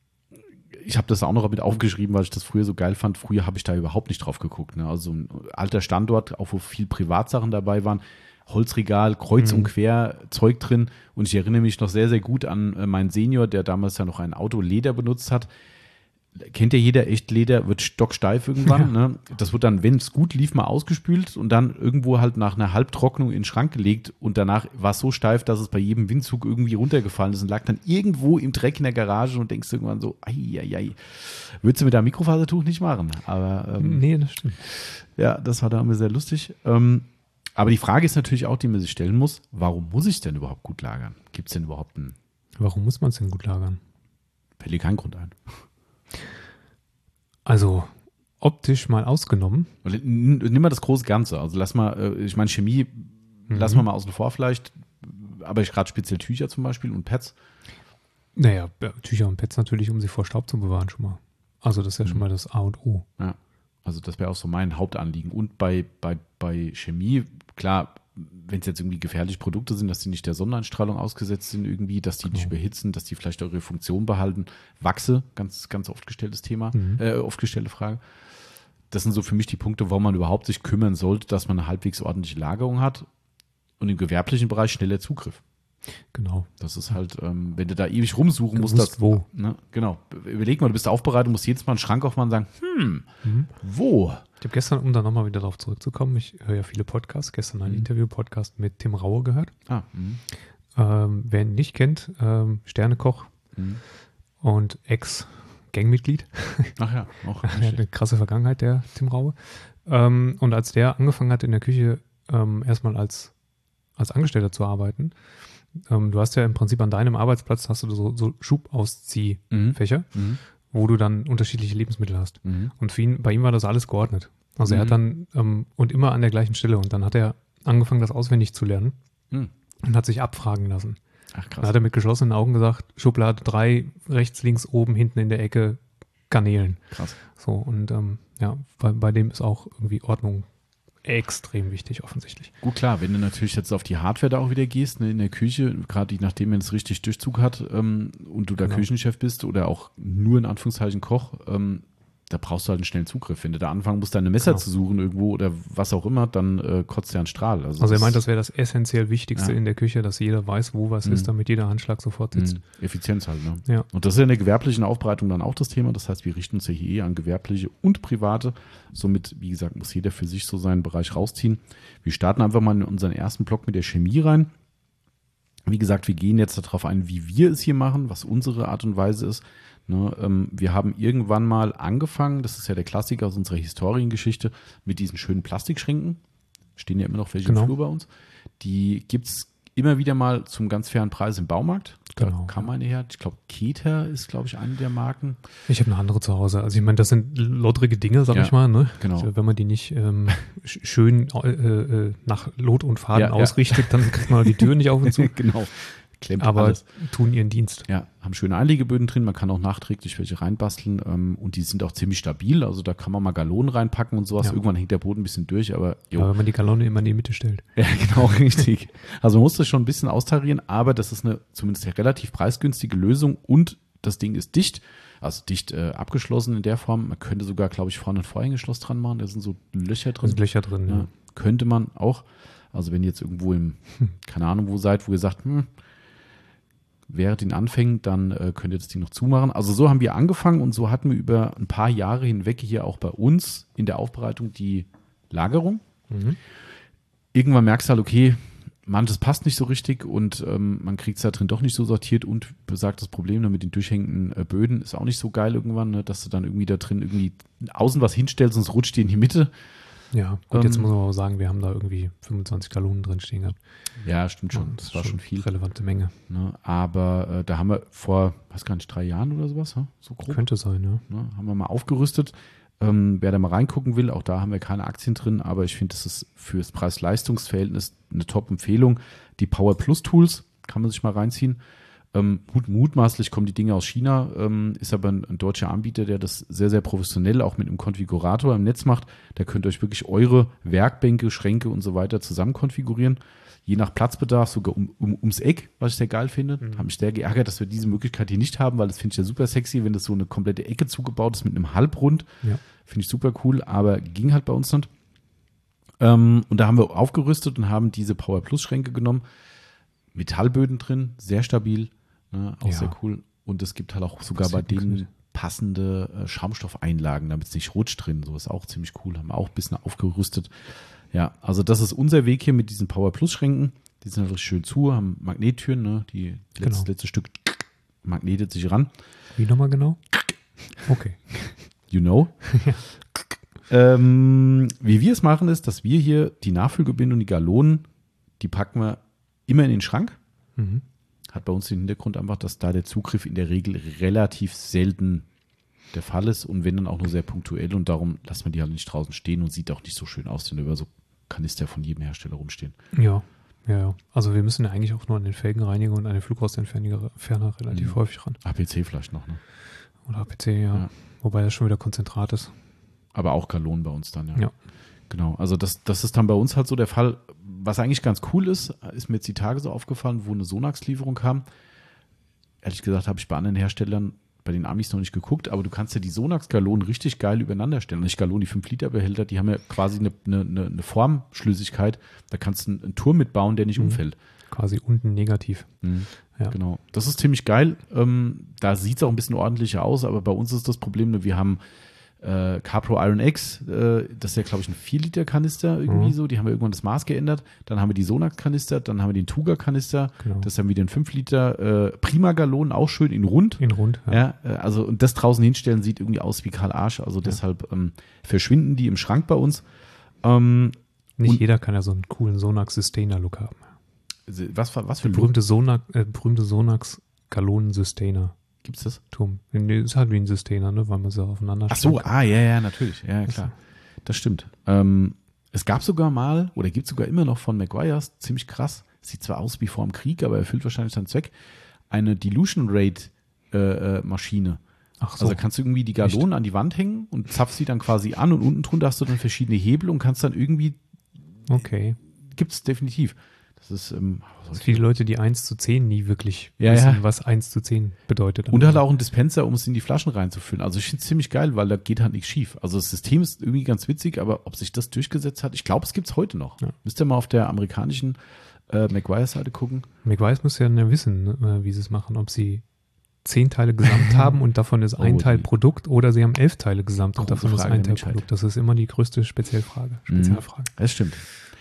ich habe das auch noch mit aufgeschrieben, weil ich das früher so geil fand. Früher habe ich da überhaupt nicht drauf geguckt. Ne? Also ein alter Standort, auch wo viel Privatsachen dabei waren. Holzregal, kreuz und quer, Zeug drin. Und ich erinnere mich noch sehr, sehr gut an äh, meinen Senior, der damals ja noch ein Auto Leder benutzt hat. Kennt ja jeder, echt Leder wird stocksteif irgendwann. Ja. Ne? Das wird dann, wenn es gut lief, mal ausgespült und dann irgendwo halt nach einer Halbtrocknung in den Schrank gelegt. Und danach war es so steif, dass es bei jedem Windzug irgendwie runtergefallen ist und lag dann irgendwo im Dreck in der Garage und denkst irgendwann so, ei, ei, ei. Würdest du mit deinem Mikrofasertuch nicht machen. Aber ähm, nee, das stimmt. Ja, das war da immer sehr lustig. Ähm, Aber die Frage ist natürlich auch, die man sich stellen muss, warum muss ich es denn überhaupt gut lagern? Gibt es denn überhaupt einen... Warum muss man es denn gut lagern? Fällt dir kein Grund ein. Also optisch mal ausgenommen. Nimm mal das große Ganze. Also lass mal, ich meine Chemie, mhm. lass mal mal außen vor vielleicht, aber ich gerade speziell Tücher zum Beispiel und Pads. Naja, Tücher und Pads natürlich, um sie vor Staub zu bewahren schon mal. Also das ist ja mhm. schon mal das A und O. Ja. Also das wäre auch so mein Hauptanliegen. Und bei, bei, bei Chemie, klar, wenn es jetzt irgendwie gefährliche Produkte sind, dass die nicht der Sonneneinstrahlung ausgesetzt sind irgendwie, dass die genau. nicht überhitzen, dass die vielleicht auch ihre Funktion behalten. Wachse, ganz, ganz oft gestelltes Thema, mhm. äh, oft gestellte Frage. Das sind so für mich die Punkte, warum man überhaupt sich kümmern sollte, dass man eine halbwegs ordentliche Lagerung hat und im gewerblichen Bereich schneller Zugriff. Genau. Das ist halt, ähm, wenn du da ewig rumsuchen du musst, das, wo. Ne, genau. Überleg mal, du bist aufbereitet, musst jedes Mal einen Schrank aufmachen und sagen, hm, mhm. wo? Ich habe gestern, um da nochmal wieder darauf zurückzukommen, ich höre ja viele Podcasts, gestern einen mhm. Interview-Podcast mit Tim Raue gehört. Ah, mhm. ähm, wer ihn nicht kennt, ähm, Sternekoch mhm. und Ex-Gangmitglied. Ach ja, auch. Er hat eine krasse Vergangenheit, der Tim Raue. Ähm, und als der angefangen hat in der Küche ähm, erstmal als, als Angestellter zu arbeiten, ähm, du hast ja im Prinzip an deinem Arbeitsplatz hast du so, so Schubausziehfächer, mhm. wo du dann unterschiedliche Lebensmittel hast. Mhm. Und für ihn, bei ihm war das alles geordnet. Also mhm. er hat dann, ähm, und immer an der gleichen Stelle. Und dann hat er angefangen, das auswendig zu lernen mhm. und hat sich abfragen lassen. Ach krass. Dann hat er mit geschlossenen Augen gesagt, Schublade drei, rechts, links, oben, hinten in der Ecke, Garnelen. Krass. So, und ähm, ja, bei, bei dem ist auch irgendwie Ordnung extrem wichtig, offensichtlich. Gut, klar, wenn du natürlich jetzt auf die Hardware da auch wieder gehst, ne, in der Küche, gerade nachdem man es richtig Durchzug hat ähm, und du da genau. Küchenchef bist oder auch nur in Anführungszeichen Koch, ähm, da brauchst du halt einen schnellen Zugriff. Wenn du da anfangen musst, deine Messer genau. zu suchen irgendwo oder was auch immer, dann äh, kotzt der einen Strahl. Also, also er meint, das wäre das essentiell Wichtigste ja. in der Küche, dass jeder weiß, wo was mhm. ist, damit jeder Handschlag sofort sitzt. Mhm. Effizienz halt, ne? Ja. Und das ist ja in der gewerblichen Aufbereitung dann auch das Thema. Das heißt, wir richten uns ja hier an gewerbliche und private. Somit, wie gesagt, muss jeder für sich so seinen Bereich rausziehen. Wir starten einfach mal in unseren ersten Block mit der Chemie rein. Wie gesagt, wir gehen jetzt darauf ein, wie wir es hier machen, was unsere Art und Weise ist. Ne, ähm, wir haben irgendwann mal angefangen, das ist ja der Klassiker aus unserer Historiengeschichte, mit diesen schönen Plastikschränken. Stehen ja immer noch welche genau. im Flur bei uns. Die gibt es immer wieder mal zum ganz fairen Preis im Baumarkt. Genau. Da kam eine her. Ich glaube, Keter ist, glaube ich, eine der Marken. Ich habe eine andere zu Hause. Also ich meine, das sind lottrige Dinge, sag ja, ich mal. Ne? Genau. Also wenn man die nicht ähm, schön äh, äh, nach Lot und Faden ja, ausrichtet, ja. dann kriegt man die Tür nicht auf und zu. Genau. klemmt aber alles. tun ihren Dienst. Ja, haben schöne Einlegeböden drin, man kann auch nachträglich welche reinbasteln ähm, und die sind auch ziemlich stabil, also da kann man mal Gallonen reinpacken und sowas. Ja. Irgendwann hängt der Boden ein bisschen durch, aber jo. Aber wenn man die Galone immer in die Mitte stellt. Ja, genau, richtig. Also man muss das schon ein bisschen austarieren, aber das ist eine zumindest eine relativ preisgünstige Lösung und das Ding ist dicht, also dicht äh, abgeschlossen in der Form. Man könnte sogar, glaube ich, vorne ein Vorhängeschloss dran machen, da sind so Löcher Da drin. sind Löcher drin, ja. Ja, könnte man auch. Also wenn ihr jetzt irgendwo im, keine Ahnung wo seid, wo ihr sagt, hm, während den Anfängen, dann äh, könnt ihr das Ding noch zumachen. Also so haben wir angefangen und so hatten wir über ein paar Jahre hinweg hier auch bei uns in der Aufbereitung die Lagerung. Mhm. Irgendwann merkst du halt, okay, manches passt nicht so richtig und ähm, man kriegt es da drin doch nicht so sortiert und besagtes Problem ne, mit den durchhängenden äh, Böden ist auch nicht so geil irgendwann, ne, dass du dann irgendwie da drin irgendwie außen was hinstellst und es rutscht dir in die Mitte. Ja, gut, jetzt Ähm, muss man aber sagen, wir haben da irgendwie fünfundzwanzig Gallonen drin stehen gehabt. Ja, stimmt schon. Das Das war schon viel. Relevante Menge. Ne? Aber äh, da haben wir vor, weiß gar nicht, drei Jahren oder sowas, ha? So grob, Könnte sein, ja. ne? Haben wir mal aufgerüstet. Ähm, wer da mal reingucken will, auch da haben wir keine Aktien drin, aber ich finde, das ist fürs Preis-Leistungs-Verhältnis eine Top-Empfehlung. Die Power Plus Tools kann man sich mal reinziehen. Ähm, mut, mutmaßlich kommen die Dinge aus China, ähm, ist aber ein, ein deutscher Anbieter, der das sehr, sehr professionell auch mit einem Konfigurator im Netz macht. Da könnt ihr euch wirklich eure Werkbänke, Schränke und so weiter zusammen konfigurieren. Je nach Platzbedarf sogar um, um, ums Eck, was ich sehr geil finde. Mhm. Habe mich sehr geärgert, dass wir diese Möglichkeit hier nicht haben, weil das finde ich ja super sexy, wenn das so eine komplette Ecke zugebaut ist mit einem Halbrund. Ja. Finde ich super cool, aber ging halt bei uns nicht. Ähm, und da haben wir aufgerüstet und haben diese Power Plus Schränke genommen. Metallböden drin, sehr stabil, ne, auch Ja. sehr cool. Und es gibt halt auch sogar Das bei sieht nix denen mit. passende äh, Schaumstoffeinlagen, damit es nicht rutscht drin. So ist auch ziemlich cool. Haben wir auch ein bisschen aufgerüstet. Ja, also das ist unser Weg hier mit diesen Power Plus Schränken. Die sind halt richtig schön zu, haben Magnettüren, ne? Die letzte, Genau. letzte Stück magnetet sich ran. Wie nochmal genau? Okay. You know. ähm, wie wir es machen, ist, dass wir hier die Nachfüllgebinde und die Gallonen, die packen wir immer in den Schrank. Mhm. Hat bei uns den Hintergrund einfach, dass da der Zugriff in der Regel relativ selten der Fall ist und wenn dann auch nur sehr punktuell und darum lassen wir die halt nicht draußen stehen und sieht auch nicht so schön aus, wenn über so Kanister von jedem Hersteller rumstehen. Ja, ja, ja. Also wir müssen ja eigentlich auch nur an den Felgenreiniger und an den Flugrostentferner relativ Mhm. häufig ran. A P C vielleicht noch, ne? Oder A P C, ja. Ja. Wobei das schon wieder Konzentrat ist. Aber auch Gallonen bei uns dann, ja. Ja. Genau, also das, das ist dann bei uns halt so der Fall. Was eigentlich ganz cool ist, ist mir jetzt die Tage so aufgefallen, wo eine Sonax-Lieferung kam. Ehrlich gesagt habe ich bei anderen Herstellern, bei den Amis noch nicht geguckt, aber du kannst ja die Sonax-Gallonen richtig geil übereinander stellen. Nicht Gallonen, die fünf Liter Behälter, die haben ja quasi eine, eine, eine Formschlüssigkeit. Da kannst du einen, einen Turm mitbauen, der nicht Mhm. umfällt. Quasi unten negativ. Mhm. Ja. Genau. Das ist ziemlich geil. Ähm, da sieht es auch ein bisschen ordentlicher aus, aber bei uns ist das Problem, wir haben äh, CarPro Iron X, äh, das ist ja, glaube ich, ein vier Liter Kanister irgendwie Mhm. so. Die haben wir irgendwann das Maß geändert. Dann haben wir die Sonax-Kanister, dann haben wir den Tuga-Kanister. Genau. Das ist dann wieder ein fünf Liter äh, Prima-Gallon, auch schön in rund. In rund. Ja, äh, also und das draußen hinstellen sieht irgendwie aus wie Karl Arsch. Also deshalb ähm, verschwinden die im Schrank bei uns. Ähm, Nicht Und- jeder kann ja so einen coolen Sonax Sustainer-Look haben. was, was für Der Look berühmte, Sonax, äh, berühmte Sonax Gallonen Sustainer gibt's das? Turm. Nee, ist halt wie ein Sustainer, ne? Weil man sie aufeinander Ach so, stellt. ah, ja, ja, natürlich. Ja, ja, klar. Das stimmt. Ähm, es gab sogar mal, oder gibt sogar immer noch von Maguires, ziemlich krass, sieht zwar aus wie vor dem Krieg, aber erfüllt wahrscheinlich seinen Zweck, eine Dilution Rate äh, äh, Maschine. Ach so. Also da kannst du irgendwie die Gallonen an die Wand hängen und zapfst sie dann quasi an und unten drunter hast du dann verschiedene Hebel und kannst dann irgendwie, Okay. gibt's definitiv. Das ist, ähm, Es viele Leute, die eins zu zehn nie wirklich Ja, wissen, ja. was eins zu zehn bedeutet. und halt auch ein Dispenser, um es in die Flaschen reinzufüllen. Also ich finde es ziemlich geil, weil da geht halt nichts schief. Also das System ist irgendwie ganz witzig, aber ob sich das durchgesetzt hat, ich glaube, es gibt es heute noch. Ja. Müsst ihr mal auf der amerikanischen äh, Maguire-Seite gucken. McWise muss ja ne wissen, ne, wie sie es machen, ob sie zehn Teile gesamt haben und davon ist ein Oh, Teil die- Produkt oder sie haben elf Teile gesamt und Große davon ist Frage ein der Teil Menschheit. Produkt. Das ist immer die größte Spezialfrage. Spezialfrage. Das stimmt.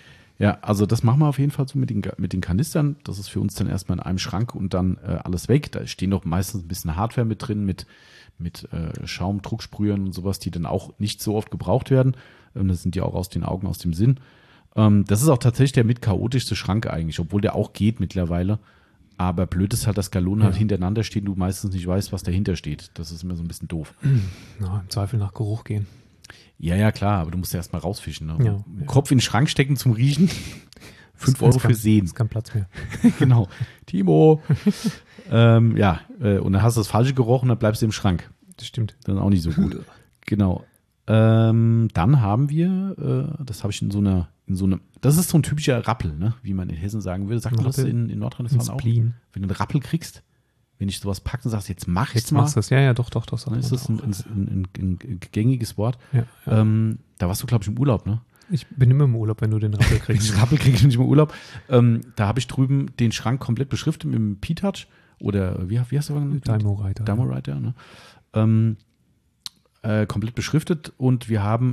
Ja, also das machen wir auf jeden Fall so mit den, mit den Kanistern. Das ist für uns dann erstmal in einem Schrank und dann äh, alles weg. Da stehen doch meistens ein bisschen Hardware mit drin, mit, mit äh, Schaum, Drucksprühern und sowas, die dann auch nicht so oft gebraucht werden. Ähm, das sind ja auch aus den Augen, aus dem Sinn. Ähm, das ist auch tatsächlich der mit chaotischste Schrank eigentlich, obwohl der auch geht mittlerweile. Aber blöd ist halt, dass Gallonen halt Ja. hintereinander stehen, du meistens nicht weißt, was dahinter steht. Das ist immer so ein bisschen doof. Ja, im Zweifel nach Geruch gehen. Ja, ja, klar, aber du musst ja erstmal rausfischen. Ne? Ja, Den ja. Kopf in den Schrank stecken zum Riechen. fünf Euro für Sehen. Ist kein Platz mehr. Genau. Timo. ähm, ja, äh, und dann hast du das Falsche gerochen, dann bleibst du im Schrank. Das stimmt. Das ist auch nicht so gut. Genau. Ähm, dann haben wir, äh, das habe ich in so einer, in so einem, das ist so ein typischer Rappel, ne? Wie man in Hessen sagen würde. Sagt man das in, in Nordrhein-Westfalen auch? Wenn du einen Rappel kriegst, wenn ich sowas packe und sagst, jetzt mach Jetzt mal. machst du das. Ja, ja, doch, doch, doch. Dann ist das ein, ein, ein, ein, ein gängiges Wort. Ja, ja. Ähm, da warst du, glaube ich, im Urlaub, ne? Ich bin immer im Urlaub, wenn du den Rappel kriegst. Den Rappel kriege ich nicht im Urlaub. Ähm, da habe ich drüben den Schrank komplett beschriftet mit dem P-Touch oder wie, wie hast du das? Dymo Writer. Dymo Writer, ne? Ähm, äh, komplett beschriftet und wir haben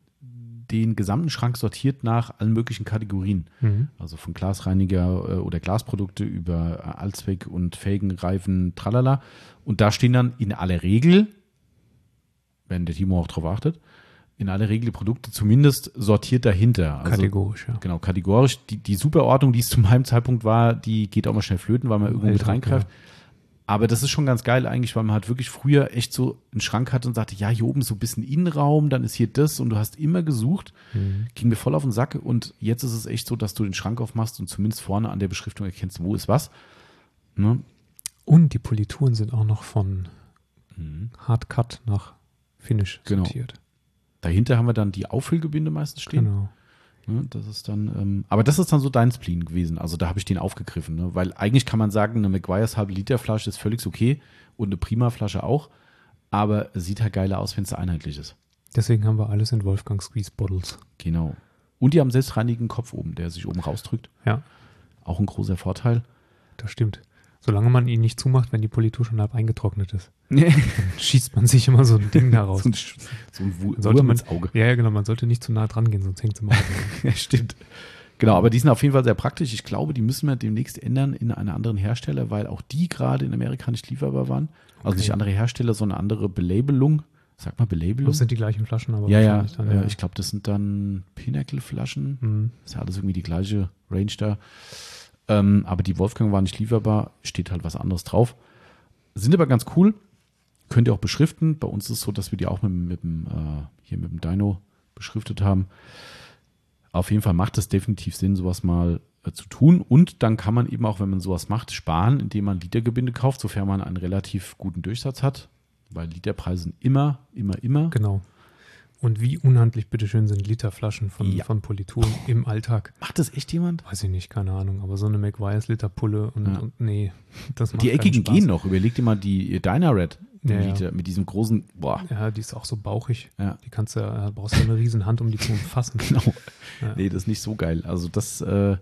den gesamten Schrank sortiert nach allen möglichen Kategorien. Mhm. Also von Glasreiniger äh, oder Glasprodukte über äh, Allzweck und Felgen, Reifen, tralala. Und da stehen dann in aller Regel, wenn der Timo auch drauf achtet, in aller Regel die Produkte zumindest sortiert dahinter. Also, kategorisch, ja. Genau, kategorisch. Die, die Superordnung, die es zu meinem Zeitpunkt war, die geht auch mal schnell flöten, weil man irgendwo mit reingreift. Ja. Aber das ist schon ganz geil eigentlich, weil man halt wirklich früher echt so einen Schrank hatte und sagte, ja, hier oben so ein bisschen Innenraum, dann ist hier das und du hast immer gesucht. Mhm. Ging mir voll auf den Sack und jetzt ist es echt so, dass du den Schrank aufmachst und zumindest vorne an der Beschriftung erkennst, wo ist was. Ne? Und die Polituren sind auch noch von mhm. Hard Cut nach Finish genau. sortiert. Dahinter haben wir dann die Auffüllgebinde meistens stehen. Genau. Ne, das ist dann, ähm, aber das ist dann so dein Spleen gewesen. Also da habe ich den aufgegriffen. Ne? Weil eigentlich kann man sagen, eine Meguiar's halbe Liter Flasche ist völlig okay und eine Prima Flasche auch. Aber sieht halt geiler aus, wenn es einheitlich ist. Deswegen haben wir alles in Wolfgang Squeeze Bottles. Genau. Und die haben selbstreinigen Kopf oben, der sich oben rausdrückt. Ja. Auch ein großer Vorteil. Das stimmt. Solange man ihn nicht zumacht, wenn die Politur schon halb eingetrocknet ist. Dann schießt man sich immer so ein Ding da raus. so ein, so ein Wu- Wurm ins Auge. Ja, ja, genau. Man sollte nicht zu nah dran gehen, sonst hängt es im Auge. Ja, stimmt. Genau, aber die sind auf jeden Fall sehr praktisch. Ich glaube, die müssen wir demnächst ändern in einen anderen Hersteller, weil auch die gerade in Amerika nicht lieferbar waren. Also Okay. nicht andere Hersteller, sondern andere Belabelung. Sag mal Belabelung. Das sind die gleichen Flaschen, aber ja, ja, wahrscheinlich dann, ja. Ich glaube, das sind dann Pinnacle-Flaschen. Mhm. Ist ja alles irgendwie die gleiche Range da. Ähm, aber die Wolfgang war nicht lieferbar. Steht halt was anderes drauf. Sind aber ganz cool. Könnt ihr auch beschriften. Bei uns ist es so, dass wir die auch mit, mit dem, äh, hier mit dem Dyno beschriftet haben. Auf jeden Fall macht es definitiv Sinn, sowas mal äh, zu tun. Und dann kann man eben auch, wenn man sowas macht, sparen, indem man Litergebinde kauft, sofern man einen relativ guten Durchsatz hat. Weil Literpreise sind immer, immer, immer. Genau. Und wie unhandlich, bitteschön, sind Literflaschen von, Ja. von Polituren im Alltag? Macht das echt jemand? Weiß ich nicht, keine Ahnung. Aber so eine Meguiar's Literpulle und, Ja. und nee, das macht Die keinen eckigen Spaß. gehen noch. Überleg dir mal die Dynared Ja, ja. Liter mit diesem großen, boah. Ja, die ist auch so bauchig. Ja. Die kannst du, ja, brauchst du eine riesen Hand, um die zu umfassen. Genau. Ja. Nee, das ist nicht so geil. Also das, äh,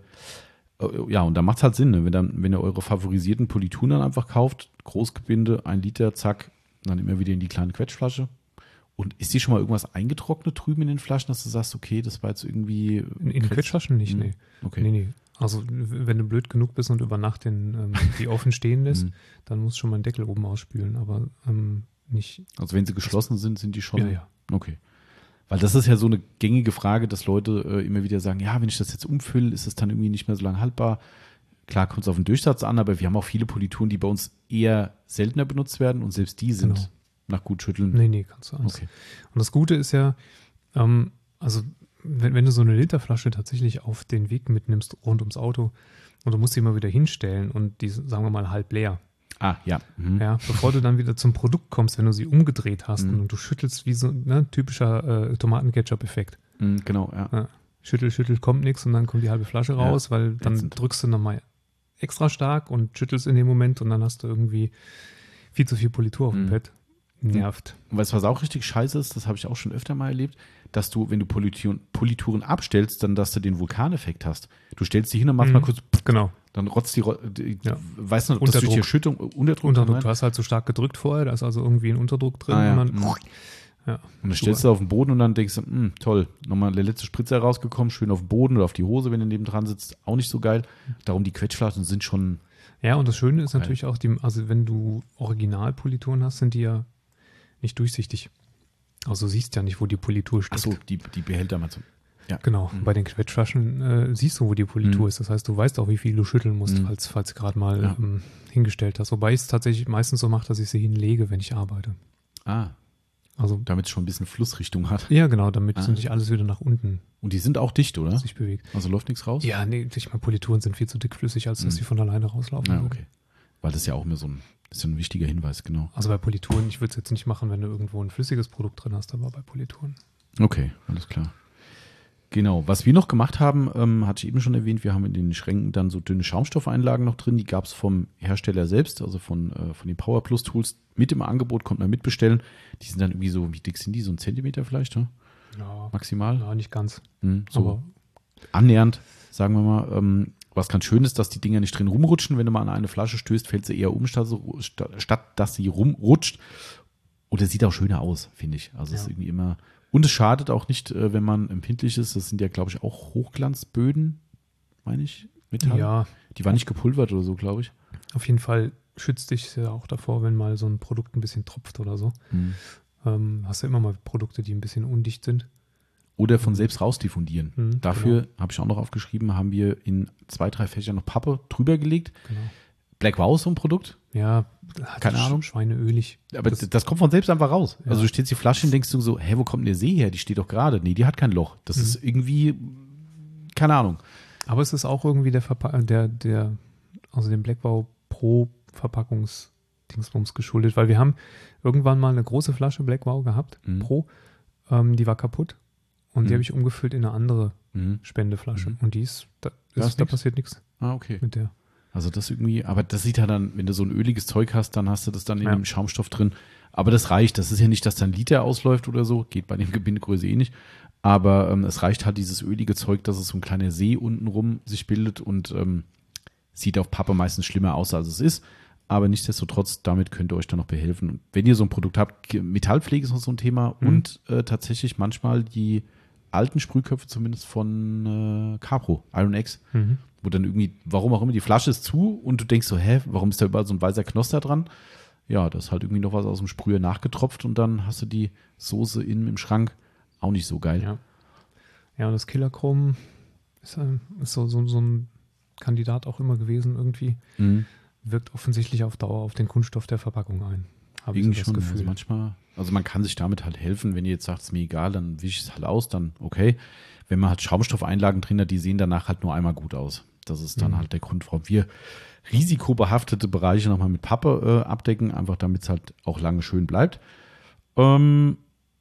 ja, und da macht es halt Sinn, ne? wenn, dann, wenn ihr eure favorisierten Polituren dann einfach kauft, Großgebinde, ein Liter, zack, dann immer wieder in die kleine Quetschflasche. Und ist dir schon mal irgendwas eingetrocknet drüben in den Flaschen, dass du sagst, okay, das war jetzt irgendwie... In, in Quetschflaschen nicht, Hm. nee. Okay. Nee, nee. Also w- wenn du blöd genug bist und über Nacht den, ähm, die offen stehen lässt, Hm. dann musst du schon mal den Deckel oben ausspülen, aber ähm, nicht. Also wenn sie geschlossen sind, sind die schon... Ja, ja. Okay. Weil das ist ja so eine gängige Frage, dass Leute äh, immer wieder sagen, ja, wenn ich das jetzt umfülle, ist es dann irgendwie nicht mehr so lange haltbar. Klar kommt es auf den Durchsatz an, aber wir haben auch viele Polituren, die bei uns eher seltener benutzt werden und selbst die sind Genau. nach gut schütteln. Nee, nee, kannst du alles. Okay. Und das Gute ist ja, ähm, also wenn, wenn du so eine Literflasche tatsächlich auf den Weg mitnimmst rund ums Auto und du musst sie immer wieder hinstellen und die, sagen wir mal, halb leer. Ah, ja. Mhm. Ja, bevor du dann wieder zum Produkt kommst, wenn du sie umgedreht hast Mhm. und du schüttelst wie so ne, typischer äh, Tomatenketchup-Effekt. Mhm, genau, ja. Ja. Schüttel, schüttel, kommt nichts und dann kommt die halbe Flasche Ja, raus, weil dann ätzend. drückst du nochmal extra stark und schüttelst in dem Moment und dann hast du irgendwie viel zu viel Politur auf dem Mhm. Pad. Nervt. Und weißt du, was auch richtig scheiße ist, das habe ich auch schon öfter mal erlebt, dass du, wenn du Polituren, Polituren abstellst, dann, dass du den Vulkaneffekt hast. Du stellst die hin und machst Mhm. mal kurz, genau. dann rotzt die, Ro- die Ja. weißt du, das durch die Unterdruck. Erschütterung, äh, Unterdruck. Unterdruck. rein. Du hast halt so stark gedrückt vorher, da ist also irgendwie ein Unterdruck drin. Ah, ja. Und dann, Mhm. ja, Und dann stellst du auf den Boden und dann denkst du, mh, toll, nochmal der letzte Spritzer rausgekommen, schön auf den Boden oder auf die Hose, wenn du neben dran sitzt, auch nicht so geil. Darum die Quetschflaschen sind schon, ja, und das Schöne ist Geil. natürlich auch, die, also wenn du Originalpolituren hast, sind die ja nicht durchsichtig. Also du siehst ja nicht, wo die Politur steckt. achso, die, die Behälter mal zum, ja. Genau, Mhm. bei den Quetschflaschen äh, siehst du, wo die Politur Mhm. ist. Das heißt, du weißt auch, wie viel du schütteln musst, Mhm. falls, falls du gerade mal Ja. ähm, hingestellt hast. Wobei ich es tatsächlich meistens so mache, dass ich sie hinlege, wenn ich arbeite. Ah, Also, damit es schon ein bisschen Flussrichtung hat. ja, genau, damit Ah. nicht alles wieder nach unten Und die sind auch dicht, oder? sich bewegt. Also läuft nichts raus? Ja, nee, ich meine, Polituren sind viel zu dickflüssig, als dass Mhm. sie von alleine rauslaufen. Ja, würden. okay. Weil das ist ja auch immer so ein, das ist ja ein wichtiger Hinweis, genau. Also bei Polituren, ich würde es jetzt nicht machen, wenn du irgendwo ein flüssiges Produkt drin hast, aber bei Polituren. Okay, alles klar. Genau, was wir noch gemacht haben, ähm, hatte ich eben schon erwähnt, wir haben in den Schränken dann so dünne Schaumstoffeinlagen noch drin, die gab es vom Hersteller selbst, also von, äh, von den Power Plus Tools mit im Angebot, konnte man mitbestellen. Die sind dann irgendwie so, wie dick sind die, so ein Zentimeter vielleicht, ne? Ja, Maximal? ja nicht ganz. Hm, so Aber annähernd, sagen wir mal. Ähm, was ganz schön ist, dass die Dinger nicht drin rumrutschen. Wenn du mal an eine Flasche stößt, fällt sie eher um, statt, so, statt, statt dass sie rumrutscht. Und es sieht auch schöner aus, finde ich. Also es Ja. ist irgendwie immer. Und es schadet auch nicht, äh, wenn man empfindlich ist. Das sind ja, glaube ich, auch Hochglanzböden, meine ich, Metall. ja, Die waren nicht gepulvert oder so, glaube ich. auf jeden Fall schützt dich ja auch davor, wenn mal so ein Produkt ein bisschen tropft oder so. Hm. Ähm, hast du immer mal Produkte, die ein bisschen undicht sind. Oder von selbst rausdiffundieren. Mhm, Dafür, habe ich auch noch aufgeschrieben, haben wir in zwei, drei Fächer noch Pappe drüber gelegt. Genau. Black Wow ist so ein Produkt. Ja, Keine sch- Ahnung. Schweineölig. Aber Das- das, das kommt von selbst einfach raus. Ja. Also du stellst die Flasche und denkst du so, hä, wo kommt denn der See her? Die steht doch gerade. Nee, die hat kein Loch. Das Mhm. ist irgendwie, keine Ahnung. Aber es ist auch irgendwie der, Verpa der, der also dem Blackwell Pro Verpackungsdingsbums geschuldet, weil wir haben irgendwann mal eine große Flasche Blackwell gehabt, Mhm. Pro, ähm, die war kaputt und die Mhm. habe ich umgefüllt in eine andere Mhm. Spendeflasche Mhm. und die ist, da, Da ist, ist da nix? passiert nichts Ah, okay. mit der. Also das irgendwie, aber das sieht ja dann, wenn du so ein öliges Zeug hast, dann hast du das dann in Ja. dem Schaumstoff drin. Aber das reicht. Das ist ja nicht, dass dann Liter ausläuft oder so. Geht bei dem Gebindegröße eh nicht. Aber ähm, es reicht halt dieses ölige Zeug, dass es so ein kleiner See untenrum sich bildet und ähm, sieht auf Pappe meistens schlimmer aus, als es ist. Aber nichtsdestotrotz, damit könnt ihr euch dann noch behelfen. Und wenn ihr so ein Produkt habt, Metallpflege ist noch so ein Thema Mhm. und äh, tatsächlich manchmal die alten Sprühköpfe zumindest von äh, Capro, Iron X, Mhm. wo dann irgendwie, warum auch immer, die Flasche ist zu und du denkst so, hä, warum ist da überall so ein weißer Knoster dran? Ja, da ist halt irgendwie noch was aus dem Sprüher nachgetropft und dann hast du die Soße innen im Schrank. Auch nicht so geil. Ja. Ja, und das Killerchrom ist, ein- ist so, so, so ein Kandidat auch immer gewesen irgendwie. Mhm. Wirkt offensichtlich auf Dauer auf den Kunststoff der Verpackung ein. Habe ich so Irgendwie das schon. Gefühl. Also manchmal, also man kann sich damit halt helfen, wenn ihr jetzt sagt, ist mir egal, dann wische ich es halt aus, dann okay. Wenn man halt Schaumstoffeinlagen drin hat, die sehen danach halt nur einmal gut aus. Das ist dann Mhm. halt der Grund, warum wir risikobehaftete Bereiche nochmal mit Pappe äh, abdecken, einfach damit es halt auch lange schön bleibt. Ähm,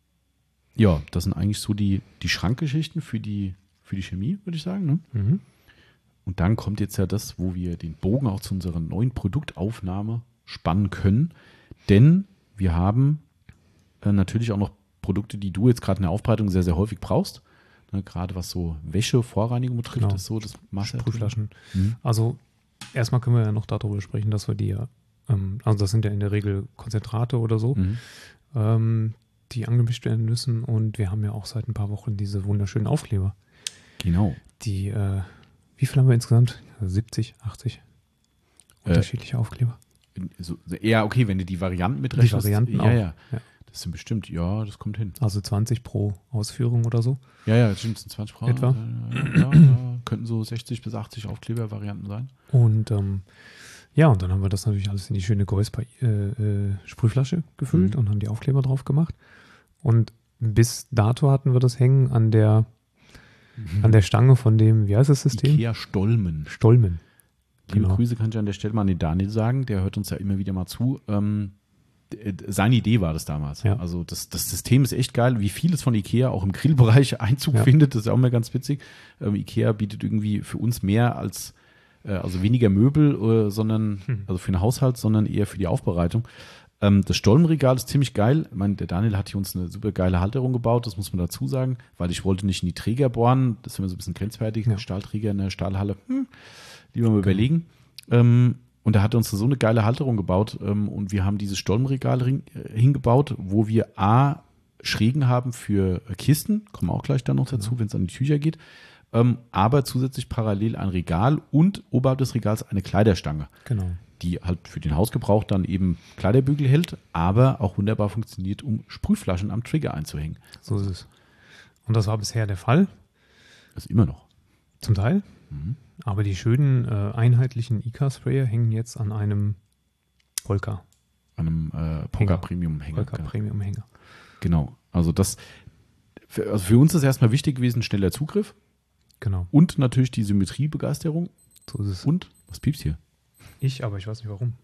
ja, das sind eigentlich so die, die Schrankgeschichten für die, für die Chemie, würde ich sagen. Ne? Mhm. Und dann kommt jetzt ja das, wo wir den Bogen auch zu unserer neuen Produktaufnahme spannen können. Denn wir haben äh, natürlich auch noch Produkte, die du jetzt gerade in der Aufbereitung sehr, sehr häufig brauchst. Ne, gerade was so Wäsche, Vorreinigung betrifft, Genau. ist so, das machst du ja Sprühflaschen. drüber. Mhm. Also erstmal können wir ja noch darüber sprechen, dass wir die ja, ähm, also das sind ja in der Regel Konzentrate oder so, Mhm. ähm, die angemischt werden müssen. Und wir haben ja auch seit ein paar Wochen diese wunderschönen Aufkleber. Genau. Die, äh, wie viel haben wir insgesamt? siebzig, achtzig Äh, unterschiedliche Aufkleber. So, ja, okay, wenn du die Varianten mitrechnest. Varianten ja, auch. ja, Ja. Das sind bestimmt, ja, das kommt hin. Also zwanzig pro Ausführung oder so. Ja, ja, das stimmt, sind zwanzig Pro. Etwa? Ja, ja, ja, könnten so sechzig bis achtzig Aufkleber-Varianten sein. Und ähm, ja, und dann haben wir das natürlich alles in die schöne Geusper äh, äh, Sprühflasche gefüllt Mhm. und haben die Aufkleber drauf gemacht. Und bis dato hatten wir das hängen an der, an der Stange von dem, wie heißt das System? Ikea Stolmen. Stolmen. Liebe Genau. Grüße kann ich an der Stelle mal an den Daniel sagen, der hört uns ja immer wieder mal zu. Ähm, d- seine Idee war das damals. Ja. Also das, das System ist echt geil, wie vieles von Ikea auch im Grillbereich Einzug Ja. findet, das ist auch immer ganz witzig. Ähm, Ikea bietet irgendwie für uns mehr als, äh, also weniger Möbel, äh, sondern, Hm. also für den Haushalt, sondern eher für die Aufbereitung. Ähm, das Stollenregal ist ziemlich geil. Ich meine, der Daniel hat hier uns eine super geile Halterung gebaut, das muss man dazu sagen, weil ich wollte nicht in die Träger bohren, das ist immer so ein bisschen grenzwertig, Ja. Stahlträger in der Stahlhalle, hm, lieber mal überlegen. Ähm, und er hat uns so eine geile Halterung gebaut ähm, und wir haben dieses Stollenregal ring, äh, hingebaut, wo wir A, Schrägen haben für äh, Kisten, kommen wir auch gleich dann noch dazu, wenn es an die Tücher geht, ähm, aber zusätzlich parallel ein Regal und oberhalb des Regals eine Kleiderstange, Genau. die halt für den Hausgebrauch dann eben Kleiderbügel hält, aber auch wunderbar funktioniert, um Sprühflaschen am Trigger einzuhängen. So ist es. Und das war bisher der Fall, Das ist immer noch. zum Teil. Mhm. Aber die schönen äh, einheitlichen I K A-Sprayer hängen jetzt an einem Polka. An einem äh, Hocker Premium Hänger. Hocker Premium Hänger. Genau. Also das, für, also für uns ist erstmal wichtig gewesen, schneller Zugriff. Genau. Und natürlich die Symmetriebegeisterung. So ist es. Und, was piepst hier? Ich, aber ich weiß nicht warum.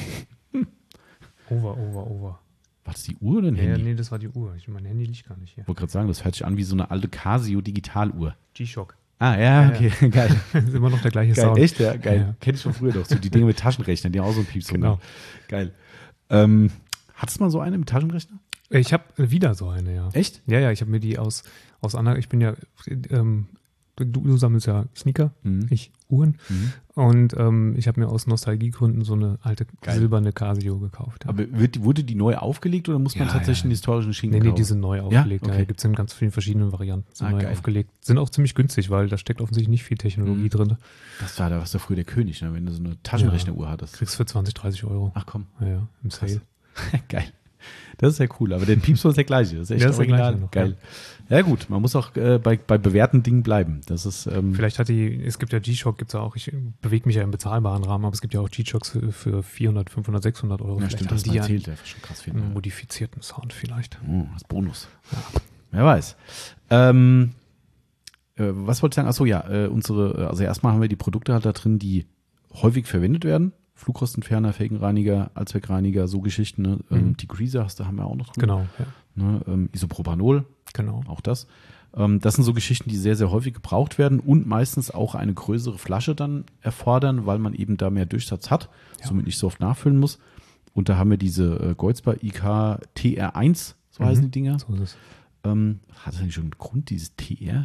over, over, over. War das die Uhr oder ein ja, Handy? Ja, nee, das war die Uhr. Ich, mein Handy liegt gar nicht hier. Ich wollte gerade sagen, das hört sich an wie so eine alte Casio-Digitaluhr. G-Shock. Ah, ja, okay, ja. Geil. Das ist immer noch der gleiche Geil, Sound. echt, ja, geil. Ja. Kenn ich schon früher doch. So die Dinge mit Taschenrechnern, die haben auch so einen Piepston. Genau. Geil. Ähm, hattest du mal so eine mit Taschenrechner? Ich habe wieder so eine, ja. Echt? Ja, ja, ich habe mir die aus, aus anderen, ich bin ja, ähm, du, du sammelst ja Sneaker, Mhm. ich Uhren. Mhm. Und ähm, ich habe mir aus Nostalgiegründen so eine alte Geil. silberne Casio gekauft. Ja. Aber wird, wurde die neu aufgelegt oder muss man Ja, tatsächlich ja. einen historischen Schinken Nee, nee, kaufen? die sind neu aufgelegt. Okay. Ja, gibt es in ganz vielen verschiedenen Varianten. Sind Ah, neu geil. aufgelegt. Sind auch ziemlich günstig, weil da steckt offensichtlich nicht viel Technologie Mhm. drin. Das war, da warst du früher der König, ne? Wenn du so eine Taschenrechneruhr hattest. Kriegst für zwanzig, dreißig Euro. Ach komm, Ja, ja, im Krass. Sale. geil. Das ist ja cool, aber der Piepston ist der gleiche. Das ist echt Der ist der original. gleiche noch, Geil. Ja. gut, man muss auch äh, bei, bei bewährten Dingen bleiben. Das ist ähm, Vielleicht hat die, es gibt ja G-Shock, gibt es ja auch, ich bewege mich ja im bezahlbaren Rahmen, aber es gibt ja auch G-Shocks für, für vierhundert, fünfhundert, sechshundert Euro. ja, Vielleicht stimmt, haben das die ja erzählt, der schon krass viel. einen Ja. modifizierten Sound vielleicht. Oh, das Bonus. Wer weiß. Ähm, äh, was wollte ich sagen? Achso, ja, äh, unsere, also erstmal haben wir die Produkte halt da drin, die häufig verwendet werden. Flugrostentferner, Felgenreiniger, Allzweckreiniger, so Geschichten. Ne? Mhm. Ähm, Degreaser hast du, haben wir auch noch drin. Genau, ja, Ne? Ähm, Isopropanol, genau. auch das. Ähm, das sind so Geschichten, die sehr, sehr häufig gebraucht werden und meistens auch eine größere Flasche dann erfordern, weil man eben da mehr Durchsatz hat, Ja. somit nicht so oft nachfüllen muss. Und da haben wir diese äh, Goldsbar I K T R eins, so Mhm. heißen die Dinger. So ist es. Ähm, hat das eigentlich schon einen Grund, dieses T R?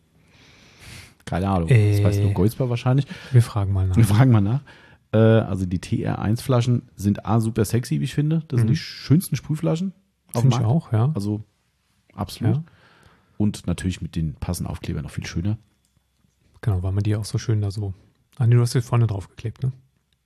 Keine Ahnung. Äh. Das weiß nur Goldsbar wahrscheinlich. Wir fragen mal nach. Wir fragen mal nach. Äh, also die T R eins Flaschen sind A, super sexy, wie ich finde. Das sind Mhm. die schönsten Sprühflaschen auf dem Finde ich Markt. auch, ja. Also absolut. Ja. Und natürlich mit den passenden Aufklebern noch viel schöner. Genau, weil man die auch so schön da so. Ah, nee, du hast sie vorne draufgeklebt, ne?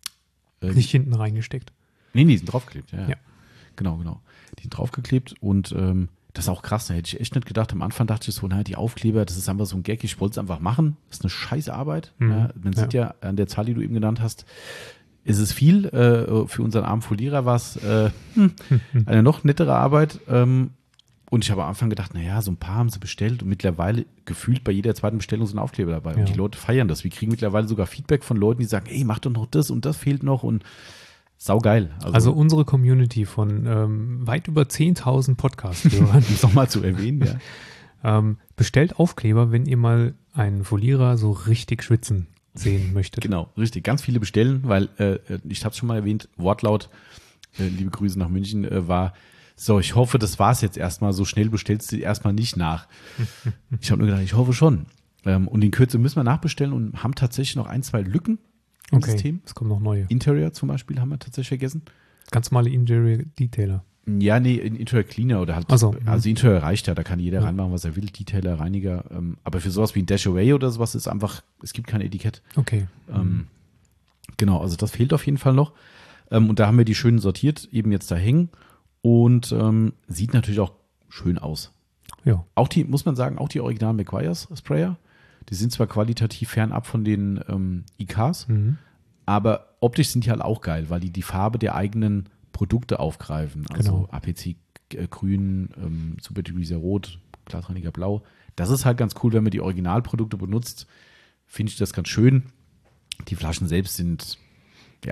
Äh, Nicht hinten reingesteckt. Nee, nee, die sind draufgeklebt. Ja, ja. Ja. Genau, genau. Die sind draufgeklebt und ähm, das ist auch krass. Da hätte ich echt nicht gedacht. Am Anfang dachte ich so, naja, die Aufkleber, das ist einfach so ein Gag. Ich wollte es einfach machen. Das ist eine scheiß Arbeit. Mhm. Ja, man sieht ja. an der Zahl, die du eben genannt hast, ist es viel. Äh, für unseren armen Folierer war es äh, hm, eine noch nettere Arbeit. Ähm, und ich habe am Anfang gedacht, naja, so ein paar haben sie bestellt und mittlerweile gefühlt bei jeder zweiten Bestellung sind Aufkleber dabei. Ja. Und die Leute feiern das. Wir kriegen mittlerweile sogar Feedback von Leuten, die sagen, ey, mach doch noch das und das fehlt noch und saugeil. Also unsere Community von ähm, weit über zehntausend Podcast-Hörern um es nochmal zu erwähnen, ja. ähm, bestellt Aufkleber, wenn ihr mal einen Folierer so richtig schwitzen sehen möchtet. Genau, richtig. Ganz viele bestellen, weil, äh, ich habe es schon mal erwähnt, Wortlaut, äh, liebe Grüße nach München, äh, war, so, ich hoffe, das war's jetzt erstmal, so schnell bestellst du erstmal nicht nach. Ich habe nur gedacht, ich hoffe schon. Ähm, und in Kürze müssen wir nachbestellen und haben tatsächlich noch ein, zwei Lücken im Okay, System. es kommen noch neue. Interior zum Beispiel haben wir tatsächlich vergessen. Ganz normale Interior Detailer. Ja, nee, in Interior Cleaner oder halt, Ach so, also Interior reicht ja, da kann jeder Ja. reinmachen, was er will, Detailer, Reiniger, ähm, aber für sowas wie ein Dash Away oder sowas ist einfach, es gibt kein Etikett. Okay. Ähm, genau, also das fehlt auf jeden Fall noch. Ähm, und da haben wir die schön sortiert, eben jetzt da hängen und ähm, sieht natürlich auch schön aus. Ja. Auch die, muss man sagen, auch die originalen McGuire's Sprayer, die sind zwar qualitativ fernab von den ähm, I Ks, Mhm. aber optisch sind die halt auch geil, weil die die Farbe der eigenen Produkte aufgreifen. Also Genau. A P C äh, grün, ähm, Super Degreaser rot, Glasreiniger blau. Das ist halt ganz cool, wenn man die Originalprodukte benutzt, finde ich das ganz schön. Die Flaschen selbst sind, ja,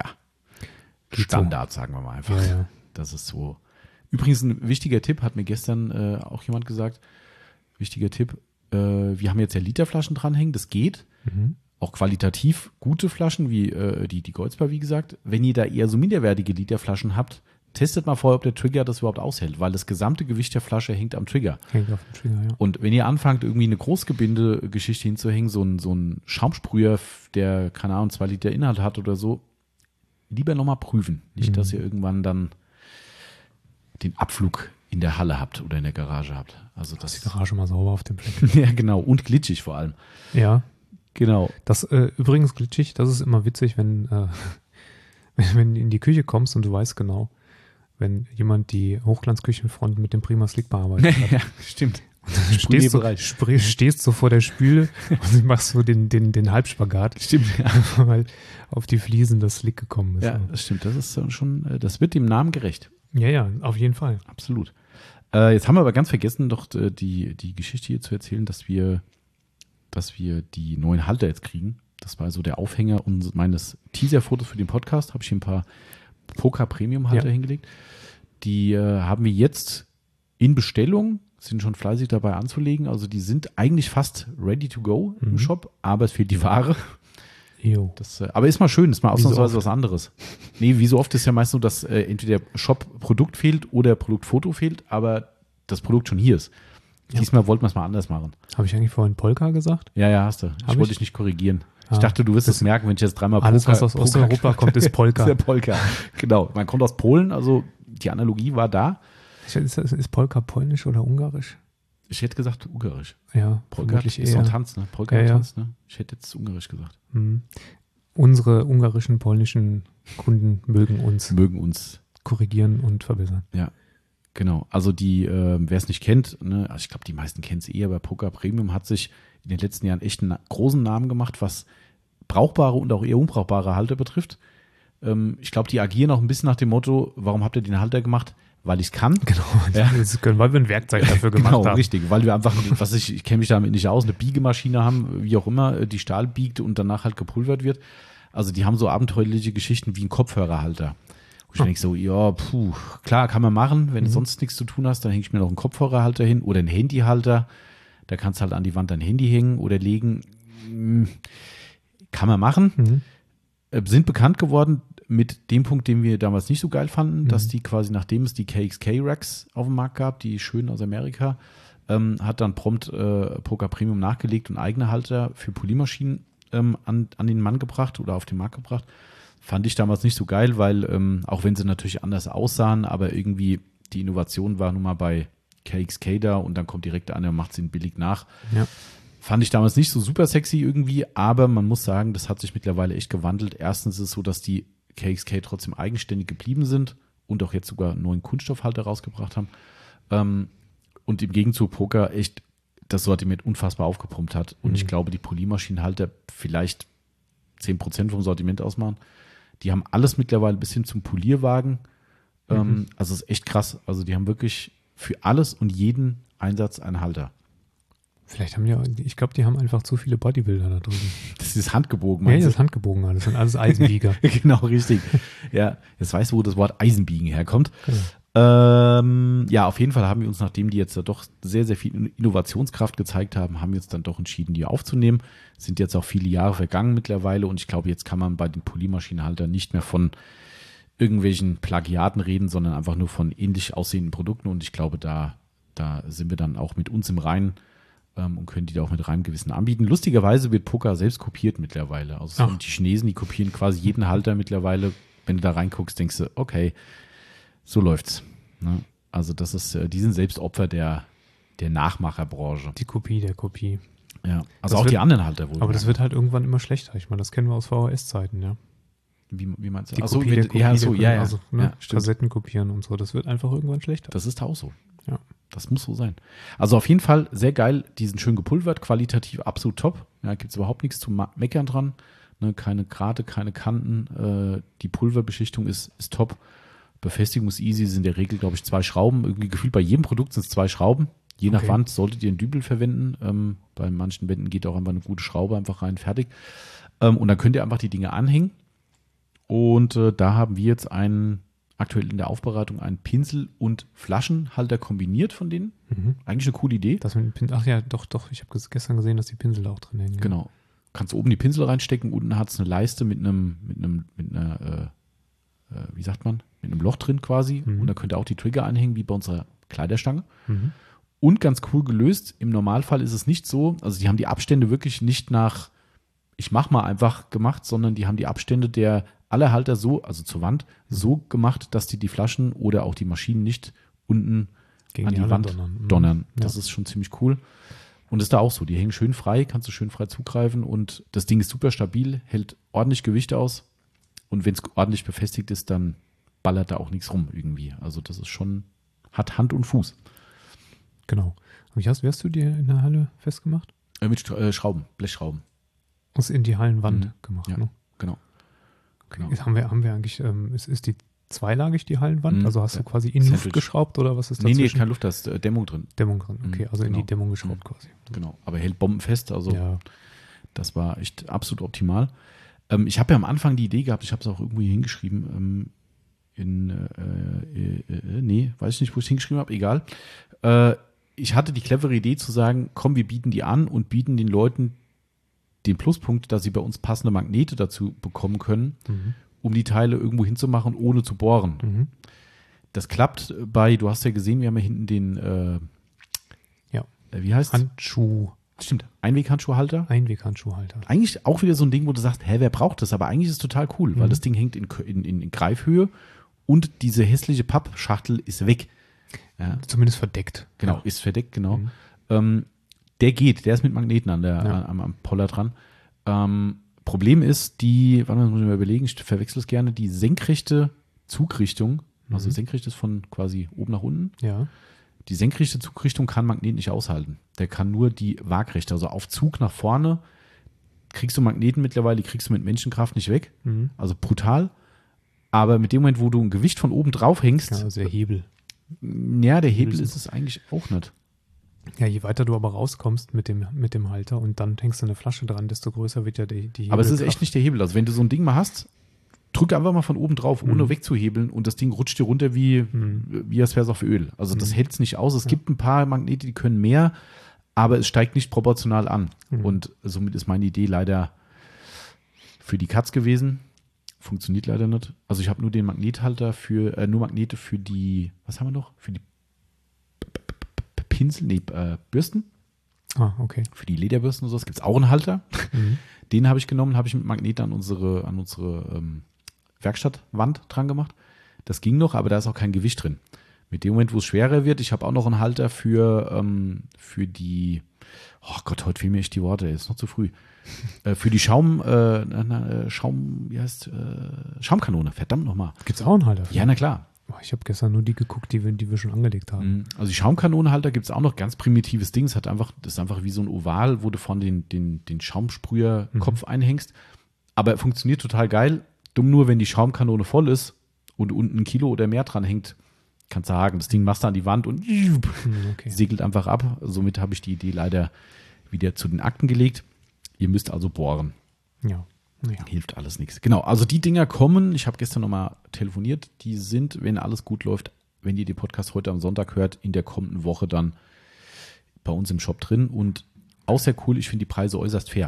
Geht Standard, sagen wir mal einfach. Ja, ja. Das ist so. Übrigens ein wichtiger Tipp, hat mir gestern äh, auch jemand gesagt, wichtiger Tipp, äh, wir haben jetzt ja Literflaschen dranhängen, das geht. Mhm. Auch qualitativ gute Flaschen, wie äh, die, die Goldsbar, wie gesagt. Wenn ihr da eher so minderwertige Literflaschen habt, testet mal vorher, ob der Trigger das überhaupt aushält, weil das gesamte Gewicht der Flasche hängt am Trigger. Hängt auf dem Trigger, ja. Und wenn ihr anfangt, irgendwie eine Großgebinde-Geschichte hinzuhängen, so ein, so ein Schaumsprüher, der, keine Ahnung, zwei Liter Inhalt hat oder so, lieber nochmal prüfen. Nicht, Mhm. dass ihr irgendwann dann den Abflug in der Halle habt oder in der Garage habt. Also Das das ist die Garage mal sauber auf dem Fleck. ja, genau. Und glitschig vor allem. Ja. Genau. Das äh, übrigens glitschig, das ist immer witzig, wenn, äh, wenn, wenn du in die Küche kommst und du weißt genau, wenn jemand die Hochglanzküchenfront mit dem Prima Slick bearbeitet hat. ja, stimmt. stehst, du, bereit. spr- stehst so vor der Spüle und machst so den, den, den Halbspagat, Stimmt, ja. weil auf die Fliesen das Slick gekommen ist. Ja, das stimmt. Das ist schon, das wird dem Namen gerecht. Ja, ja, auf jeden Fall. Absolut. Äh, jetzt haben wir aber ganz vergessen, doch äh, die, die Geschichte hier zu erzählen, dass wir, dass wir die neuen Halter jetzt kriegen. Das war so der Aufhänger und meines Teaser-Fotos für den Podcast. Habe ich hier ein paar Poker Premium Halter Ja. hingelegt. Die äh, haben wir jetzt in Bestellung, sind schon fleißig dabei anzulegen. Also die sind eigentlich fast ready to go Mhm. im Shop, aber es fehlt die Ware. Jo. Das, äh, aber ist mal schön, ist mal Wie so ausnahmsweise oft. was anderes. Nee, wie so oft ist ja meist so, dass äh, entweder Shop-Produkt fehlt oder Produktfoto fehlt, aber das Produkt schon hier ist. Ja. Diesmal wollten wir es mal anders machen. Habe ich eigentlich vorhin Polka gesagt? Ja, ja, hast du. Ich Hab wollte ich? dich nicht korrigieren. Ah, ich dachte, du wirst das- es merken, wenn ich jetzt dreimal Alles, Poker, was aus Poker- Osteuropa kommt, ist Polka. ist der Polka. Genau. Man kommt aus Polen, also die Analogie war da. Ist, ist, ist Polka polnisch oder ungarisch? Ich hätte gesagt Ungarisch. Ja, Polka vermutlich ist eher. doch Tanz, ne? Polka Ja, und ja. Tanz, ne? Ich hätte jetzt Ungarisch gesagt. Hm. Unsere ungarischen, polnischen Kunden mögen uns Mögen uns. korrigieren und verbessern. Genau, also die, äh, wer es nicht kennt, ne, also ich glaube, die meisten kennen es eher, aber Poker Premium hat sich in den letzten Jahren echt einen na- großen Namen gemacht, was brauchbare und auch eher unbrauchbare Halter betrifft. Ähm, ich glaube, die agieren auch ein bisschen nach dem Motto, warum habt ihr den Halter gemacht? Weil ich es kann. Genau, Ja. das können, weil wir ein Werkzeug dafür gemacht Genau, haben. richtig, weil wir einfach, was ich, ich kenne mich damit nicht aus, eine Biegemaschine haben, wie auch immer, die Stahl biegt und danach halt gepulvert wird. Also die haben so abenteuerliche Geschichten wie ein Kopfhörerhalter. Wo ich Ah. denke so, ja, puh, klar, kann man machen, wenn Mhm. du sonst nichts zu tun hast, dann hänge ich mir noch einen Kopfhörerhalter hin oder einen Handyhalter. Da kannst du halt an die Wand dein Handy hängen oder legen. Hm, Kann man machen. Mhm. Äh, Sind bekannt geworden mit dem Punkt, den wir damals nicht so geil fanden, Mhm. dass die quasi, nachdem es die K X K-Racks auf dem Markt gab, die schönen aus Amerika, ähm, hat dann prompt äh, Poker Premium nachgelegt und eigene Halter für Polymaschinen ähm, an, an den Mann gebracht oder auf den Markt gebracht. Fand ich damals nicht so geil, weil ähm, auch wenn sie natürlich anders aussahen, aber irgendwie die Innovation war nun mal bei K X K da und dann kommt direkt einer und macht sie billig nach. Ja. Fand ich damals nicht so super sexy irgendwie, aber man muss sagen, das hat sich mittlerweile echt gewandelt. Erstens ist es so, dass die K X K trotzdem eigenständig geblieben sind und auch jetzt sogar einen neuen Kunststoffhalter rausgebracht haben. Ähm, und im Gegenzug Poker echt das Sortiment unfassbar aufgepumpt hat. Und Mhm. ich glaube, die Polymaschinenhalter vielleicht zehn Prozent vom Sortiment ausmachen. Die haben alles mittlerweile bis hin zum Polierwagen. Mhm. Ähm, also es ist echt krass. Also die haben wirklich für alles und jeden Einsatz einen Halter. Vielleicht haben die, auch- ich glaube, die haben einfach zu viele Bodybuilder da drüben. Das ist handgebogen. Ja, meinst das du? ist handgebogen alles, sind alles Eisenbieger. Genau, richtig. Ja, jetzt weißt du, wo das Wort Eisenbiegen herkommt. Genau. Ähm, ja, auf jeden Fall haben wir uns, nachdem die jetzt da doch sehr, sehr viel Innovationskraft gezeigt haben, haben wir uns dann doch entschieden, die aufzunehmen. Sind jetzt auch viele Jahre vergangen mittlerweile und ich glaube, jetzt kann man bei den Polymaschinenhaltern nicht mehr von irgendwelchen Plagiaten reden, sondern einfach nur von ähnlich aussehenden Produkten und ich glaube, da, da sind wir dann auch mit uns im Reinen ähm, und können die da auch mit reinem Gewissen anbieten. Lustigerweise wird Poker selbst kopiert mittlerweile. Also Ach. die Chinesen, die kopieren quasi jeden Halter mittlerweile. Wenn du da reinguckst, denkst du, okay, so läuft's. Ne? Also das ist, äh, die sind selbst Opfer der, der Nachmacherbranche. Die Kopie der Kopie. Ja. Also Das auch wird- die anderen Halter wohl. Aber das wird halt irgendwann immer schlechter. Ich meine, das kennen wir aus V H S-Zeiten, ja. Wie, wie meinst du? Die Ach so, Kopie wenn- der Kopie, ja, so, der, ja, ja. also ne, ja, stimmt. Kassetten kopieren und so. Das wird einfach irgendwann schlechter. Das ist auch so. Ja. Das muss so sein. Also auf jeden Fall sehr geil. Die sind schön gepulvert, qualitativ absolut top. Ja, gibt es überhaupt nichts zu ma- meckern dran. Ne, keine Grate, keine Kanten. Äh, die Pulverbeschichtung ist, ist top. Befestigung ist easy, sind in der Regel, glaube ich, zwei Schrauben. Irgendwie gefühlt bei jedem Produkt sind es zwei Schrauben. Je nach Okay. Wand solltet ihr einen Dübel verwenden. Ähm, bei manchen Wänden geht auch einfach eine gute Schraube einfach rein, fertig. Ähm, und dann könnt ihr einfach die Dinge anhängen. Und äh, da haben wir jetzt einen, aktuell in der Aufbereitung, einen Pinsel- und Flaschenhalter kombiniert von denen. Mhm. Eigentlich eine coole Idee. Das mit dem Pinsel, ach ja, doch, doch. Ich habe gestern gesehen, dass die Pinsel da auch drin hängen. ja. Genau. Kannst oben die Pinsel reinstecken, unten hat es eine Leiste mit einem, mit einem, mit einer, äh, äh, wie sagt man, mit einem Loch drin quasi. Mhm. Und da könnt ihr auch die Trigger anhängen, wie bei unserer Kleiderstange. Mhm. Und ganz cool gelöst, im Normalfall ist es nicht so, also die haben die Abstände wirklich nicht nach, ich mach mal einfach gemacht, sondern die haben die Abstände der aller Halter so, also zur Wand, so gemacht, dass die die Flaschen oder auch die Maschinen nicht unten Gegen an die, Halle Wand donnern. Mhm. donnern. Ja. Das ist schon ziemlich cool. Und ist da auch so, die hängen schön frei, kannst du schön frei zugreifen und das Ding ist super stabil, hält ordentlich Gewicht aus und wenn es ordentlich befestigt ist, dann ballert da auch nichts rum irgendwie. Also das ist schon, hat Hand und Fuß. Genau. Und wie hast, wie hast du dir in der Halle festgemacht? Äh, mit Sch- äh, Schrauben, Blechschrauben. Aus in die Hallenwand Mhm. gemacht, Ja. ne? Genau. Genau. Jetzt haben wir, haben wir eigentlich, ähm, ist, ist die zweilagig die Hallenwand? Mhm. Also hast du Ja. quasi in Sandwich. Luft geschraubt oder was ist das? Nee, nee, keine Luft, da ist äh, Dämmung drin. Dämmung drin, okay, also in Genau. die Dämmung geschraubt Mhm. quasi. Genau, aber hält bombenfest, also Ja, das war echt absolut optimal. Ähm, ich habe ja am Anfang die Idee gehabt, ich habe es auch irgendwie hingeschrieben, ähm, in, äh, äh, äh, nee, weiß ich nicht, wo ich es hingeschrieben habe, egal. Äh, ich hatte die clevere Idee zu sagen, komm, wir bieten die an und bieten den Leuten den Pluspunkt, dass sie bei uns passende Magnete dazu bekommen können, mhm. um die Teile irgendwo hinzumachen, ohne zu bohren. Mhm. Das klappt bei, du hast ja gesehen, wir haben ja hinten den, äh, Ja. äh, wie heißt Handschuh, Stimmt, Einweghandschuhhalter. Einweghandschuhhalter. Eigentlich auch wieder so ein Ding, wo du sagst, hä, wer braucht das? Aber eigentlich ist es total cool, weil Mhm. das Ding hängt in, in, in Greifhöhe und diese hässliche Pappschachtel ist weg. Ja, Zumindest verdeckt. genau, Ja. ist verdeckt, genau. Mhm. Ähm, der geht, der ist mit Magneten an der, Ja. am, am Poller dran. Ähm, Problem ist, die, warte mal, muss ich mal überlegen, ich verwechsel es gerne, die senkrechte Zugrichtung, also Mhm. senkrecht ist von quasi oben nach unten, Ja. die senkrechte Zugrichtung kann Magnet nicht aushalten. Der kann nur die waagrechte, also auf Zug nach vorne kriegst du Magneten mittlerweile, die kriegst du mit Menschenkraft nicht weg. Mhm. Also brutal. Aber mit dem Moment, wo du ein Gewicht von oben drauf hängst, Ja, also der Hebel. ja, der Hebel Hebel ist es eigentlich auch nicht. Ja, je weiter du aber rauskommst mit dem, mit dem Halter und dann hängst du eine Flasche dran, desto größer wird ja die, die Aber es ist Hebelkraft. echt nicht der Hebel. Also wenn du so ein Ding mal hast, drück einfach mal von oben drauf, ohne Mhm. wegzuhebeln und das Ding rutscht dir runter wie, Mhm. wie als wäre es auf Öl. Also das Mhm. hält es nicht aus. Es Ja. gibt ein paar Magnete, die können mehr, aber es steigt nicht proportional an. Mhm. Und somit ist meine Idee leider für die Katz gewesen. Funktioniert leider nicht. Also ich habe nur den Magnethalter für, äh, nur Magnete für die, was haben wir noch? Für die P- P- P- Pinsel, nee, äh, Bürsten. Ah, okay. Für die Lederbürsten und sowas gibt es auch einen Halter. Mhm. Den habe ich genommen, habe ich mit Magneten an unsere, an unsere ähm, Werkstattwand dran gemacht. Das ging noch, aber da ist auch kein Gewicht drin. Mit dem Moment, wo es schwerer wird, ich habe auch noch einen Halter für, ähm, für die, oh Gott, heute fehlen mir echt die Worte, ist noch zu früh. äh, für die Schaum, äh, na, na, Schaum, wie heißt, äh, Schaumkanone, verdammt nochmal. Gibt es auch einen Halter für? Ja, na klar. Oh, ich habe gestern nur die geguckt, die wir, die wir schon angelegt haben. Mhm. Also die Schaumkanonenhalter gibt es auch noch, ganz primitives Ding. Es hat einfach, das ist einfach wie so ein Oval, wo du von den, den, den Schaumsprüherkopf Mhm. einhängst. Aber er funktioniert total geil. Dumm nur, wenn die Schaumkanone voll ist und unten ein Kilo oder mehr dran hängt, kannst du haken. Das Ding machst du an die Wand und Mhm, okay. segelt einfach ab. Somit habe ich die Idee leider wieder zu den Akten gelegt. Ihr müsst also bohren. Ja. Naja. Hilft alles nichts. Genau, also die Dinger kommen. Ich habe gestern nochmal telefoniert. Die sind, wenn alles gut läuft, wenn ihr den Podcast heute am Sonntag hört, in der kommenden Woche dann bei uns im Shop drin. Und auch sehr cool, ich finde die Preise äußerst fair.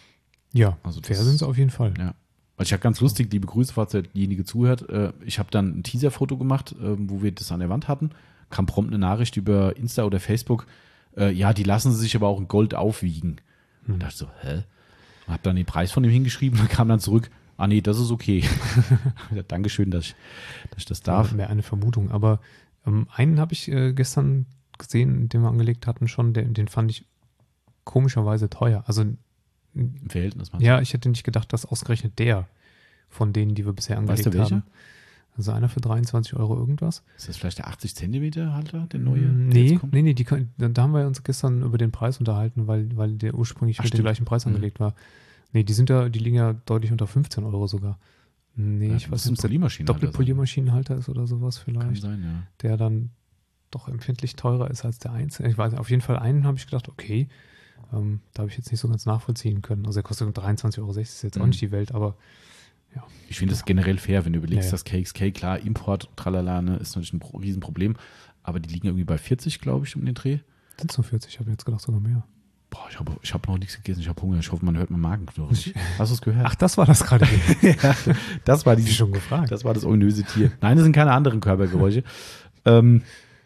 Ja, Also fair das- sind sie auf jeden Fall. Ja. Weil ich habe ganz lustig, liebe Grüße, falls derjenige zuhört. Äh, Ich habe dann ein Teaser-Foto gemacht, äh, wo wir das an der Wand hatten. Kam prompt eine Nachricht über Insta oder Facebook. äh, Ja, die lassen sie sich aber auch in Gold aufwiegen. Hm. Und dachte so, hä? Und habe dann den Preis von ihm hingeschrieben und kam dann zurück. Ah nee, das ist okay. Ja, Dankeschön, dass ich, dass ich das darf. Mehr eine Vermutung. Aber ähm, einen habe ich äh, gestern gesehen, den wir angelegt hatten schon, den, den fand ich komischerweise teuer. Also Im Verhältnis. meinst du? ja, ich hätte nicht gedacht, dass ausgerechnet der von denen, die wir bisher angelegt Weißt du welcher? haben. Also einer für dreiundzwanzig Euro irgendwas. Ist das vielleicht der achtzig Zentimeter Halter, der neue? Mm, der jetzt Nee, kommt? nee, nee, die, können- da da haben wir uns gestern über den Preis unterhalten, weil, weil der ursprünglich Ach, mit dem stimmt. gleichen Preis Mhm. angelegt war. Nee, die sind ja, die liegen ja deutlich unter fünfzehn Euro sogar. Nee, Ja, ich das weiß ist ein nicht, ob der Poliermaschinenhalter Doppelpoliermaschinenhalter ist oder sowas sein. Kann vielleicht, sein, ja. der dann doch empfindlich teurer ist als der einzelne. Ich weiß nicht, auf jeden Fall einen habe ich gedacht, okay, ähm, da habe ich jetzt nicht so ganz nachvollziehen können. Also er kostet dreiundzwanzig Euro sechzig, ist jetzt auch Mhm. nicht die Welt, aber Ich finde es generell fair, wenn du überlegst, Ja, ja. dass K X K, klar, Import, tralala, ne, ist natürlich ein Pro- Riesenproblem, aber die liegen irgendwie bei vierzig, glaube ich, um den Dreh. sind es nur vierzig, ich habe jetzt gedacht sogar mehr. Boah, ich habe ich hab noch nichts gegessen, ich habe Hunger, ich hoffe, man hört mein Magenknurren. Hast du es gehört? Ach, das war das gerade. ja, das war Hab ich die, schon gefragt. das war das ominöse Tier. Nein, das sind keine anderen Körpergeräusche. ähm,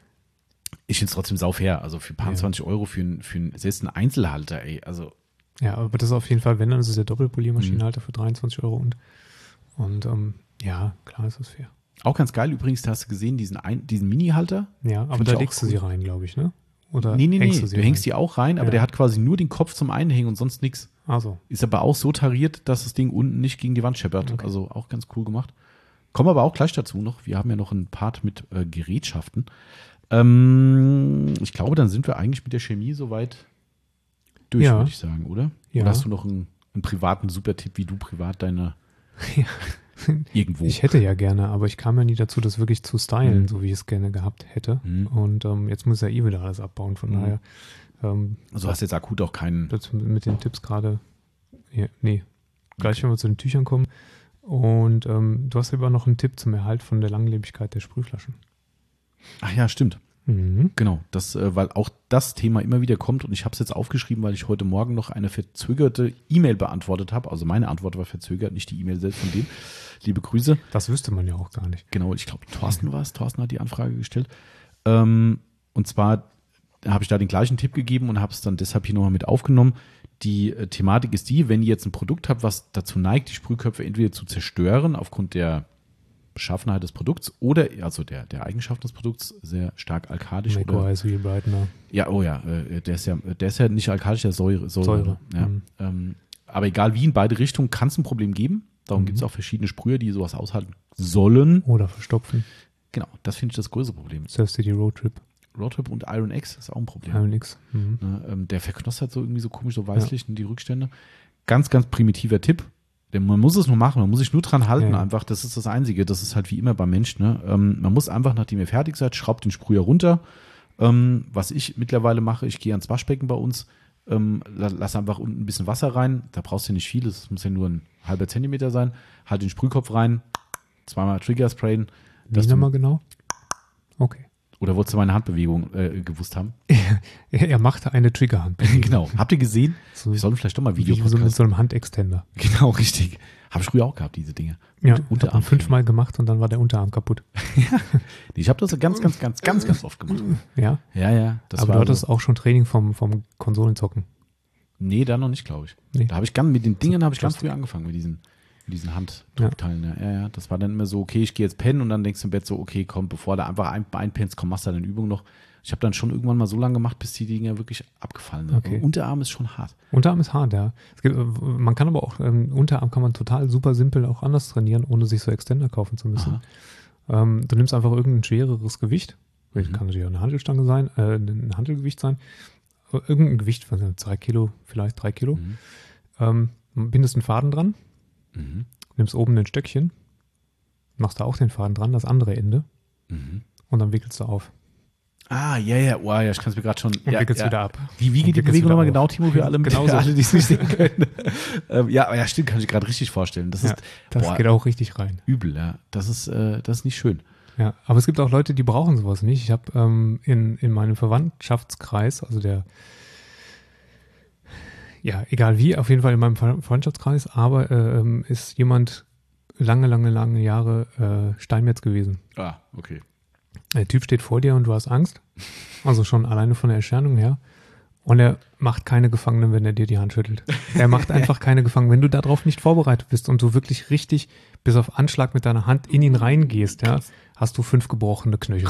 ich finde es trotzdem sau fair, also für ein paar Ja. zwanzig Euro für, ein, für einen, selbst einen Einzelhalter, ey, also Ja, aber das ist auf jeden Fall, wenn, dann ist es der Doppelpoliermaschinenhalter für dreiundzwanzig Euro und, und ähm, ja, klar ist das fair. auch ganz geil übrigens, da hast du gesehen, diesen, Ein- diesen Mini-Halter. Ja, aber Find da ich auch legst du cool. sie rein, glaube ich, ne? Oder Nee, nee, nee, hängst du, du sie hängst rein? die auch rein, aber Ja. der hat quasi nur den Kopf zum Einhängen und sonst nichts. Also, Ist aber auch so tariert, dass das Ding unten nicht gegen die Wand scheppert. Okay. Also auch ganz cool gemacht. Kommen aber auch gleich dazu noch. Wir haben ja noch einen Part mit äh, Gerätschaften. Ähm, ich glaube, dann sind wir eigentlich mit der Chemie soweit durch, Ja. würde ich sagen, oder? Ja. Oder hast du noch einen, einen privaten Super-Tipp, wie du privat deine, Ja. Irgendwo. Ich hätte ja gerne, aber ich kam ja nie dazu, das wirklich zu stylen, Mhm. so wie ich es gerne gehabt hätte. Mhm. Und ähm, jetzt muss ja eh wieder alles abbauen, von Mhm. daher. Ähm, Also hast jetzt akut auch keinen. das mit, mit den Tipps gerade, ja, nee, gleich wenn wir zu den Tüchern kommen. Und ähm, du hast aber noch einen Tipp zum Erhalt von der Langlebigkeit der Sprühflaschen. Ach ja, stimmt. Mhm. Genau, das, äh, weil auch das Thema immer wieder kommt und ich habe es jetzt aufgeschrieben, weil ich heute Morgen noch eine verzögerte E-Mail beantwortet habe. Also meine Antwort war verzögert, nicht die E-Mail selbst von dem. Liebe Grüße. Das wüsste man ja auch gar nicht. Genau, ich glaube, Thorsten war es. Thorsten hat die Anfrage gestellt. Ähm, und zwar habe ich da den gleichen Tipp gegeben und habe es dann deshalb hier nochmal mit aufgenommen. Die äh, Thematik ist die, wenn ihr jetzt ein Produkt habt, was dazu neigt, die Sprühköpfe entweder zu zerstören aufgrund der Beschaffenheit des Produkts oder also der, der Eigenschaften des Produkts, sehr stark alkalisch. Make Oder, Eyes Real Brightener. ja, oh ja, äh, der ist ja, der ist ja nicht alkalisch, der ist Säure. Säure, Säure. Ja. Mhm. Ähm, aber egal wie, in beide Richtungen kann es ein Problem geben. Darum Mhm. gibt es auch verschiedene Sprüher, die sowas aushalten sollen. Oder verstopfen. Genau, das finde ich das größte Problem. Surf City Road Trip. Roadtrip und Iron X ist auch ein Problem. Ja, nix. Mhm. Ne, ähm, der verknostert so irgendwie so komisch, so weißlich in die Rückstände. Ganz, ganz primitiver Tipp. Denn man muss es nur machen, man muss sich nur dran halten Ja. einfach. Das ist das Einzige. Das ist halt wie immer beim Menschen. Ne? Ähm, man muss einfach, nachdem ihr fertig seid, schraubt den Sprüher runter. Ähm, was ich mittlerweile mache, ich gehe ans Waschbecken bei uns, ähm, la- lass einfach unten ein bisschen Wasser rein. Da brauchst du ja nicht viel, das muss ja nur ein halber Zentimeter sein. Halt den Sprühkopf rein, zweimal Trigger sprayen. Wie dass du- nochmal genau? Okay. Oder wolltest du meine Handbewegung äh, gewusst haben? Er, er machte eine Triggerhand. Genau. Habt ihr gesehen? So, Wir sollten vielleicht doch mal wie so mit Videopodcast. so einem Handextender. Genau, richtig. Habe ich früher auch gehabt, diese Dinge. Ja, Und- hat Unterarm- man fünfmal gemacht und dann war der Unterarm kaputt. Ich habe das ganz, ganz, ganz, ganz, ganz oft gemacht. Ja, Ja, ja. Das aber war du hattest so. auch schon Training vom, vom Konsolenzocken. Nee, da noch nicht, glaube ich. Nee. Da habe ich ganz, mit den Dingen habe ich ganz Just- früh angefangen, mit diesen, mit diesen Handdruckteilen. Ja. Ja, ja. Das war dann immer so, okay, ich gehe jetzt pennen und dann denkst du im Bett so, okay, komm, bevor du einfach ein, einpennst, komm, machst du deine Übung noch. Ich habe dann schon irgendwann mal so lange gemacht, bis die Dinger wirklich abgefallen sind. Okay. Aber Unterarm ist schon hart. Unterarm ist hart, ja. Es gibt, äh, man kann aber auch, ähm, Unterarm kann man total super simpel auch anders trainieren, ohne sich so Extender kaufen zu müssen. Ähm, du nimmst einfach irgendein schwereres Gewicht. Mhm. Kann natürlich auch eine Hantelstange sein, äh, ein Hantelgewicht sein. Irgendein Gewicht, was sind zwei Kilo, vielleicht drei Kilo. Mhm. Ähm, bindest einen Faden dran, Mhm. nimmst oben ein Stöckchen, machst da auch den Faden dran, das andere Ende, Mhm. und dann wickelst du auf. Ah, ja, ja, oh, ja, ich kann es mir gerade schon. Und ja, wickelst ja. wieder ab. Wie, wie Und geht die wickelst Bewegung wieder nochmal auf. genau, Timo, für alle, Genau für so. alle, die es nicht sehen können? ähm, ja, ja, stimmt, kann ich gerade richtig vorstellen. Das Ja, ist das boah, geht auch richtig rein. übel, ja. Das ist, äh, das ist nicht schön. Ja, aber es gibt auch Leute, die brauchen sowas nicht. Ich habe ähm, in, in meinem Verwandtschaftskreis, also der, ja, egal wie, auf jeden Fall in meinem Ver Verwandtschaftskreis, aber äh, ähm, ist jemand lange, lange, lange Jahre äh, Steinmetz gewesen. Ah, okay. Der Typ steht vor dir und du hast Angst, also schon alleine von der Erscheinung her. Und er macht keine Gefangenen, wenn er dir die Hand schüttelt. Er macht einfach keine Gefangenen. Wenn du darauf nicht vorbereitet bist und du wirklich richtig bis auf Anschlag mit deiner Hand in ihn reingehst, ja, hast du fünf gebrochene Knöchel.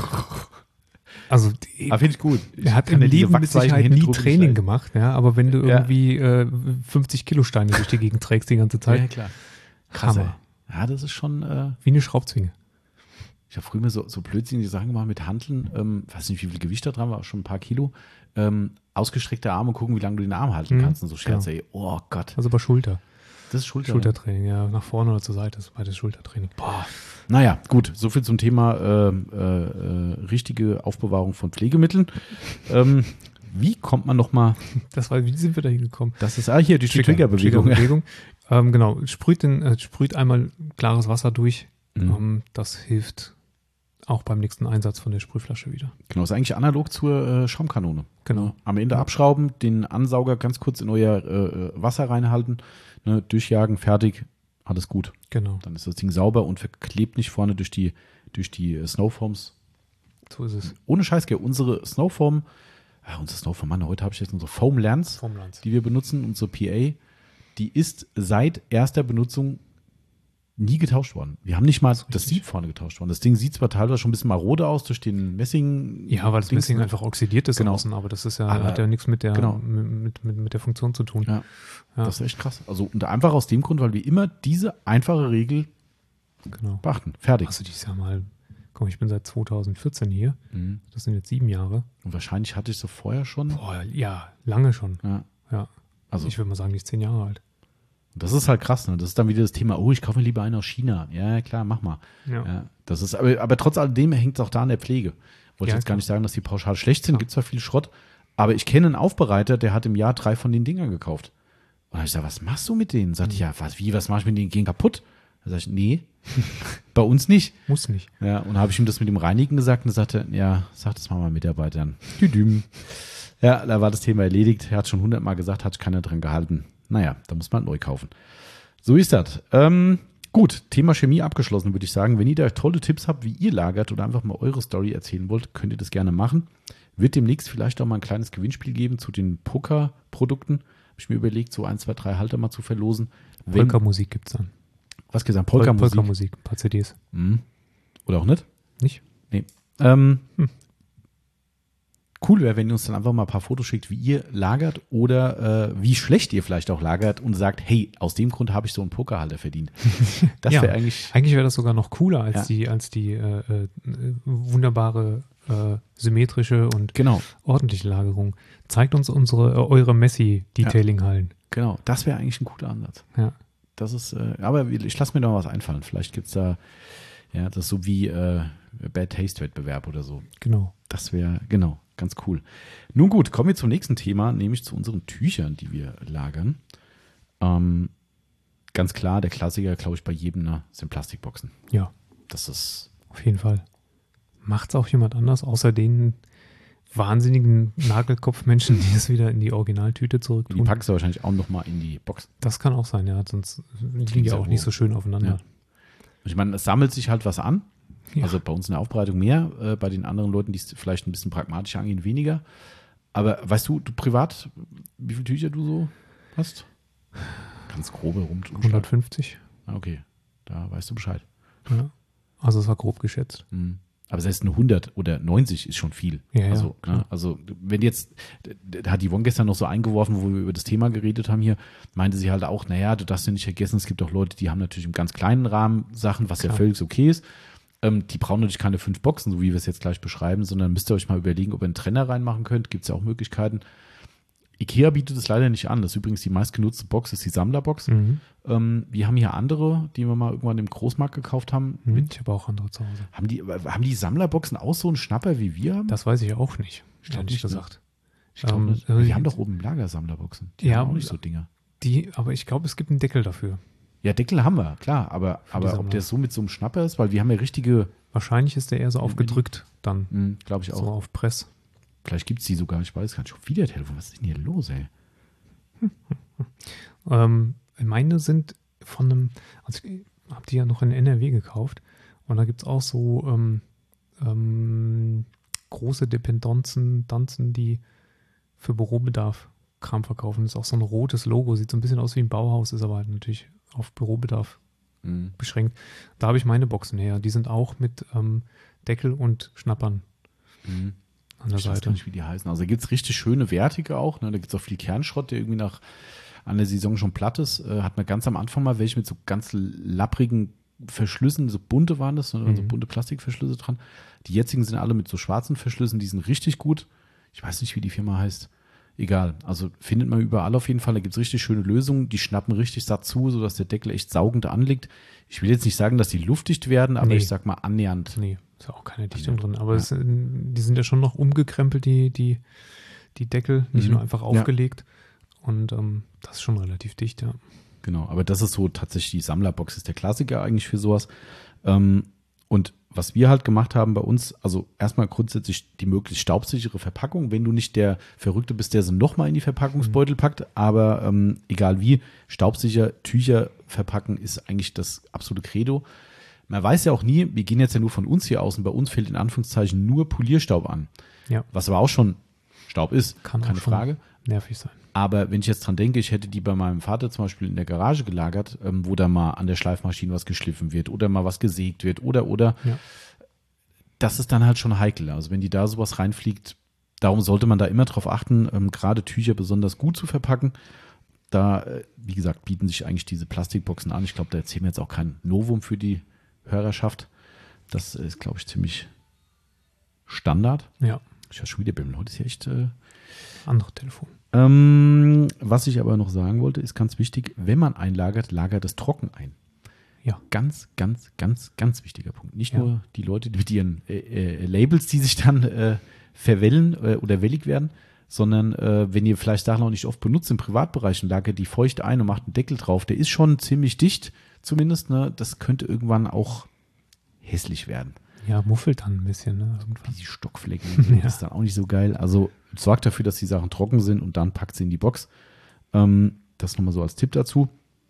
Also die, Aber finde ich gut. er hat Ich im kann ja diese Leben mit wachsweichen Sicherheit Hände nie drucken Training nicht gemacht, ja, aber wenn du Ja. irgendwie äh, fünfzig Kilo Steine durch die Gegend trägst die ganze leisten. Ja, Zeit, klar. Krass, Hammer. ey. Ja, das ist schon, äh, Wie eine Schraubzwinge. ich habe früher mal so, so blödsinnige Sachen gemacht mit Hanteln, ähm, weiß nicht, wie viel Gewicht da dran war, schon ein paar Kilo, ähm, ausgestreckte Arme, gucken, wie lange du den Arm halten Mhm, kannst und so Scherze, genau. ey. Oh Gott. Also bei Schulter. Das ist Schulter. Schultertraining, ja, nach vorne oder zur Seite ist beides Schultertraining. Boah. Naja, gut, soviel zum Thema äh, äh, äh, richtige Aufbewahrung von Pflegemitteln. ähm, wie kommt man nochmal, Das war, wie sind wir da hingekommen? das ist, ah, hier, die Triggerbewegung. Triggerbewegung. ähm, genau, sprüht, den, äh, sprüht einmal klares Wasser durch. Mhm. Ähm, das hilft auch beim nächsten Einsatz von der Sprühflasche wieder. Genau, ist eigentlich analog zur äh, Schaumkanone. Genau. Ne? Am Ende abschrauben, den Ansauger ganz kurz in euer äh, Wasser reinhalten, ne? Durchjagen, fertig, alles gut. Genau, Dann ist das Ding sauber und verklebt nicht vorne durch die, durch die äh, Snowforms. so ist es. Ohne Scheiß, gell, unsere Snowform, ah, unsere Snowform, Mann, heute habe ich jetzt unsere Foam Lance, Formlands. die wir benutzen, unsere P A, die ist seit erster Benutzung nie getauscht worden. Wir haben nicht mal Das ist das richtig. Sieb vorne getauscht worden. Das Ding sieht zwar teilweise schon ein bisschen marode aus durch den Messing. Ja, weil das Dings, Messing ne? einfach oxidiert ist Genau. außen, aber das ist ja, Aber- hat ja nichts mit der, genau. mit, mit, mit der Funktion zu tun. Ja. Ja. Das ist echt krass. Also und einfach aus dem Grund, weil wir immer diese einfache Regel Genau. beachten. Fertig. Also dieses Jahr mal, komm, ich bin seit zweitausendvierzehn hier, Mhm. das sind jetzt sieben Jahre. Und wahrscheinlich hatte ich so vorher schon. Boah, ja, lange schon. Ja. Ja, Also ich würde mal sagen, nicht zehn Jahre alt. Und das ist halt krass, ne? Das ist dann wieder das Thema, oh, ich kaufe mir lieber einen aus China. Ja, klar, mach mal. Ja. Ja, das ist, aber, aber trotz alledem hängt es auch da an der Pflege. Wollte Ja, jetzt gar klar. nicht sagen, dass die pauschal schlecht sind, Klar. gibt zwar viel Schrott, aber ich kenne einen Aufbereiter, der hat im Jahr drei von den Dingern gekauft. Und ich sage, was machst du mit denen? Sagt, Mhm. ja, was, wie, was mach ich mit denen? Die gehen kaputt. Da sage ich, nee, bei uns nicht. Muss nicht. Ja, und habe ich ihm das mit dem Reinigen gesagt und er sagte, ja, sag das mal mal Mitarbeitern. Düdüm. Ja, da war das Thema erledigt. Er hat schon hundertmal gesagt, hat sich keiner dran gehalten. Naja, da muss man neu kaufen. So ist das. Ähm, gut, Thema Chemie abgeschlossen, würde ich sagen. Wenn ihr da tolle Tipps habt, wie ihr lagert oder einfach mal eure Story erzählen wollt, könnt ihr das gerne machen. Wird demnächst vielleicht auch mal ein kleines Gewinnspiel geben zu den Poker-Produkten. Habe ich mir überlegt, so ein, zwei, drei Halter mal zu verlosen. Wenn, Polka-Musik gibt es dann. was gesagt, Polka-Musik. Polka-Musik, ein paar C Ds. Mhm. Oder auch nicht? Nicht? Nee. Ähm, Hm. Cool wäre, wenn ihr uns dann einfach mal ein paar Fotos schickt, wie ihr lagert oder äh, wie schlecht ihr vielleicht auch lagert und sagt, hey, aus dem Grund habe ich so einen Pokerhalter verdient. Das Ja. wäre eigentlich, Eigentlich wäre das sogar noch cooler als Ja. die, als die äh, äh, wunderbare, äh, symmetrische und genau, ordentliche Lagerung. Zeigt uns unsere, äh, eure Messi-Detailing-Hallen. genau, das wäre eigentlich ein guter Ansatz. Ja. Das ist, äh, aber ich lasse mir da was einfallen. Vielleicht gibt es da, ja, das ist so wie äh, Bad Taste-Wettbewerb oder so. Genau. Das wäre, genau, ganz cool. Nun gut, kommen wir zum nächsten Thema, nämlich zu unseren Tüchern, die wir lagern. Ähm, ganz klar, der Klassiker, glaube ich, bei jedem ne, sind Plastikboxen. Ja, Das ist, auf jeden Fall. Macht es auch jemand anders, außer den wahnsinnigen Nagelkopfmenschen, die es wieder in die Originaltüte die zurücktun? packst du wahrscheinlich auch nochmal in die Box. Das kann auch sein, ja, sonst liegen die ja auch wo- nicht so schön aufeinander. Ja. Ich meine, es sammelt sich halt was an. Ja. Also bei uns in der Aufbereitung mehr, äh, bei den anderen Leuten, die es vielleicht ein bisschen pragmatischer angehen, weniger. Aber weißt du, du privat, wie viele Tücher du so hast? Ganz grobe rum. hundertfünfzig. Ah, okay, da weißt du Bescheid. Ja. Also es war grob geschätzt. Mhm. Aber selbst eine hundert oder neunzig ist schon viel. Ja, ja, also, klar. ne, also wenn jetzt, da hat die Yvonne gestern noch so eingeworfen, wo wir über das Thema geredet haben hier, meinte sie halt auch, naja, du darfst ja nicht vergessen, es gibt auch Leute, die haben natürlich im ganz kleinen Rahmen Sachen, was Klar. ja völlig okay ist. Ähm, die brauchen natürlich keine fünf Boxen, so wie wir es jetzt gleich beschreiben, sondern müsst ihr euch mal überlegen, ob ihr einen Trenner reinmachen könnt. Gibt es ja auch Möglichkeiten. Ikea bietet es leider nicht an. Das ist übrigens die meistgenutzte Box, ist die Sammlerbox. Mhm. Ähm, wir haben hier andere, die wir mal irgendwann im Großmarkt gekauft haben. Mhm. Mit, Ich habe auch andere zu Hause. haben, die, haben die Sammlerboxen auch so einen Schnapper wie wir haben? Das weiß ich auch nicht, glaub ehrlich nicht, ne? gesagt. Ich glaub Ähm, nicht. also Wir haben die- doch oben im Lager Sammlerboxen. Die Ja, haben auch nicht so Dinger. Die, aber ich glaube, es gibt einen Deckel dafür. Ja, Deckel haben wir, klar. Aber, die aber ob Sammler. der so mit so einem Schnapper ist, weil wir haben ja richtige, Wahrscheinlich ist der eher so aufgedrückt dann, glaube ich auch. so auf Press. Vielleicht gibt es die sogar, ich weiß gar nicht. Schon wieder Telefon, was ist denn hier los, ey? Ähm, meine sind von einem, also ich habe die ja noch in N R W gekauft und da gibt es auch so ähm, ähm, große Dependancen, Danzen, die für Bürobedarf Kram verkaufen. Das ist auch so ein rotes Logo, sieht so ein bisschen aus wie ein Bauhaus, ist aber halt natürlich auf Bürobedarf Mhm. beschränkt. Da habe ich meine Boxen her. Die sind auch mit ähm, Deckel und Schnappern Mhm. an der Ich weiß Seite. gar nicht, wie die heißen. Also da gibt es richtig schöne wertige auch. Ne? Da gibt es auch viel Kernschrott, der irgendwie nach an der Saison schon platt ist. Äh, hat man ganz am Anfang mal welche mit so ganz lapprigen Verschlüssen, so bunte waren das, ne? so Mhm. bunte Plastikverschlüsse dran. Die jetzigen sind alle mit so schwarzen Verschlüssen, die sind richtig gut. Ich weiß nicht, wie die Firma heißt. Egal, also findet man überall auf jeden Fall. Da gibt es richtig schöne Lösungen, die schnappen richtig satt zu, sodass der Deckel echt saugend anliegt. Ich will jetzt nicht sagen, dass die luftdicht werden, aber Nee. ich sag mal annähernd. Nee, ist ja auch keine Dichtung Ja. drin. Aber Ja. es, äh, die sind ja schon noch umgekrempelt, die, die, die Deckel, nicht Mhm. nur einfach Ja. aufgelegt. Und ähm, das ist schon relativ dicht, ja. Genau, aber das ist so tatsächlich die Sammlerbox, ist der Klassiker eigentlich für sowas. Ähm, und was wir halt gemacht haben bei uns, also erstmal grundsätzlich die möglichst staubsichere Verpackung, wenn du nicht der Verrückte bist, der sie nochmal in die Verpackungsbeutel packt, aber ähm, egal wie, staubsicher Tücher verpacken ist eigentlich das absolute Credo. Man weiß ja auch nie, wir gehen jetzt ja nur von uns hier aus und bei uns fällt in Anführungszeichen nur Polierstaub an. Ja. Was aber auch schon Staub ist, Kann auch keine schon Frage. nervig sein. Aber wenn ich jetzt dran denke, ich hätte die bei meinem Vater zum Beispiel in der Garage gelagert, ähm, wo da mal an der Schleifmaschine was geschliffen wird oder mal was gesägt wird oder, oder, Ja. das ist dann halt schon heikel. Also wenn die da sowas reinfliegt, darum sollte man da immer drauf achten, ähm, gerade Tücher besonders gut zu verpacken. Da, äh, wie gesagt, bieten sich eigentlich diese Plastikboxen an. Ich glaube, da erzählen wir jetzt auch kein Novum für die Hörerschaft. Das ist, glaube ich, ziemlich Standard. Ja. Ich habe schon wieder Bimmel. Heute ist ja echt... Äh, Andere Telefon. ähm, was ich aber noch sagen wollte, ist ganz wichtig, wenn man einlagert, lagert es trocken ein. Ja. Ganz, ganz, ganz, ganz wichtiger Punkt. Nicht Ja. nur die Leute mit ihren äh, äh, Labels, die sich dann äh, verwellen äh, oder wellig werden, sondern äh, wenn ihr vielleicht Sachen auch nicht oft benutzt im Privatbereich, lagert die feucht ein und macht einen Deckel drauf. Der ist schon ziemlich dicht, zumindest. Ne? Das könnte irgendwann auch hässlich werden. Ja, muffelt dann ein bisschen, ne? Irgendwann. Die Stockflecken Ja. ist dann auch nicht so geil. Also sorgt dafür, dass die Sachen trocken sind und dann packt sie in die Box. Ähm, das nochmal so als Tipp dazu.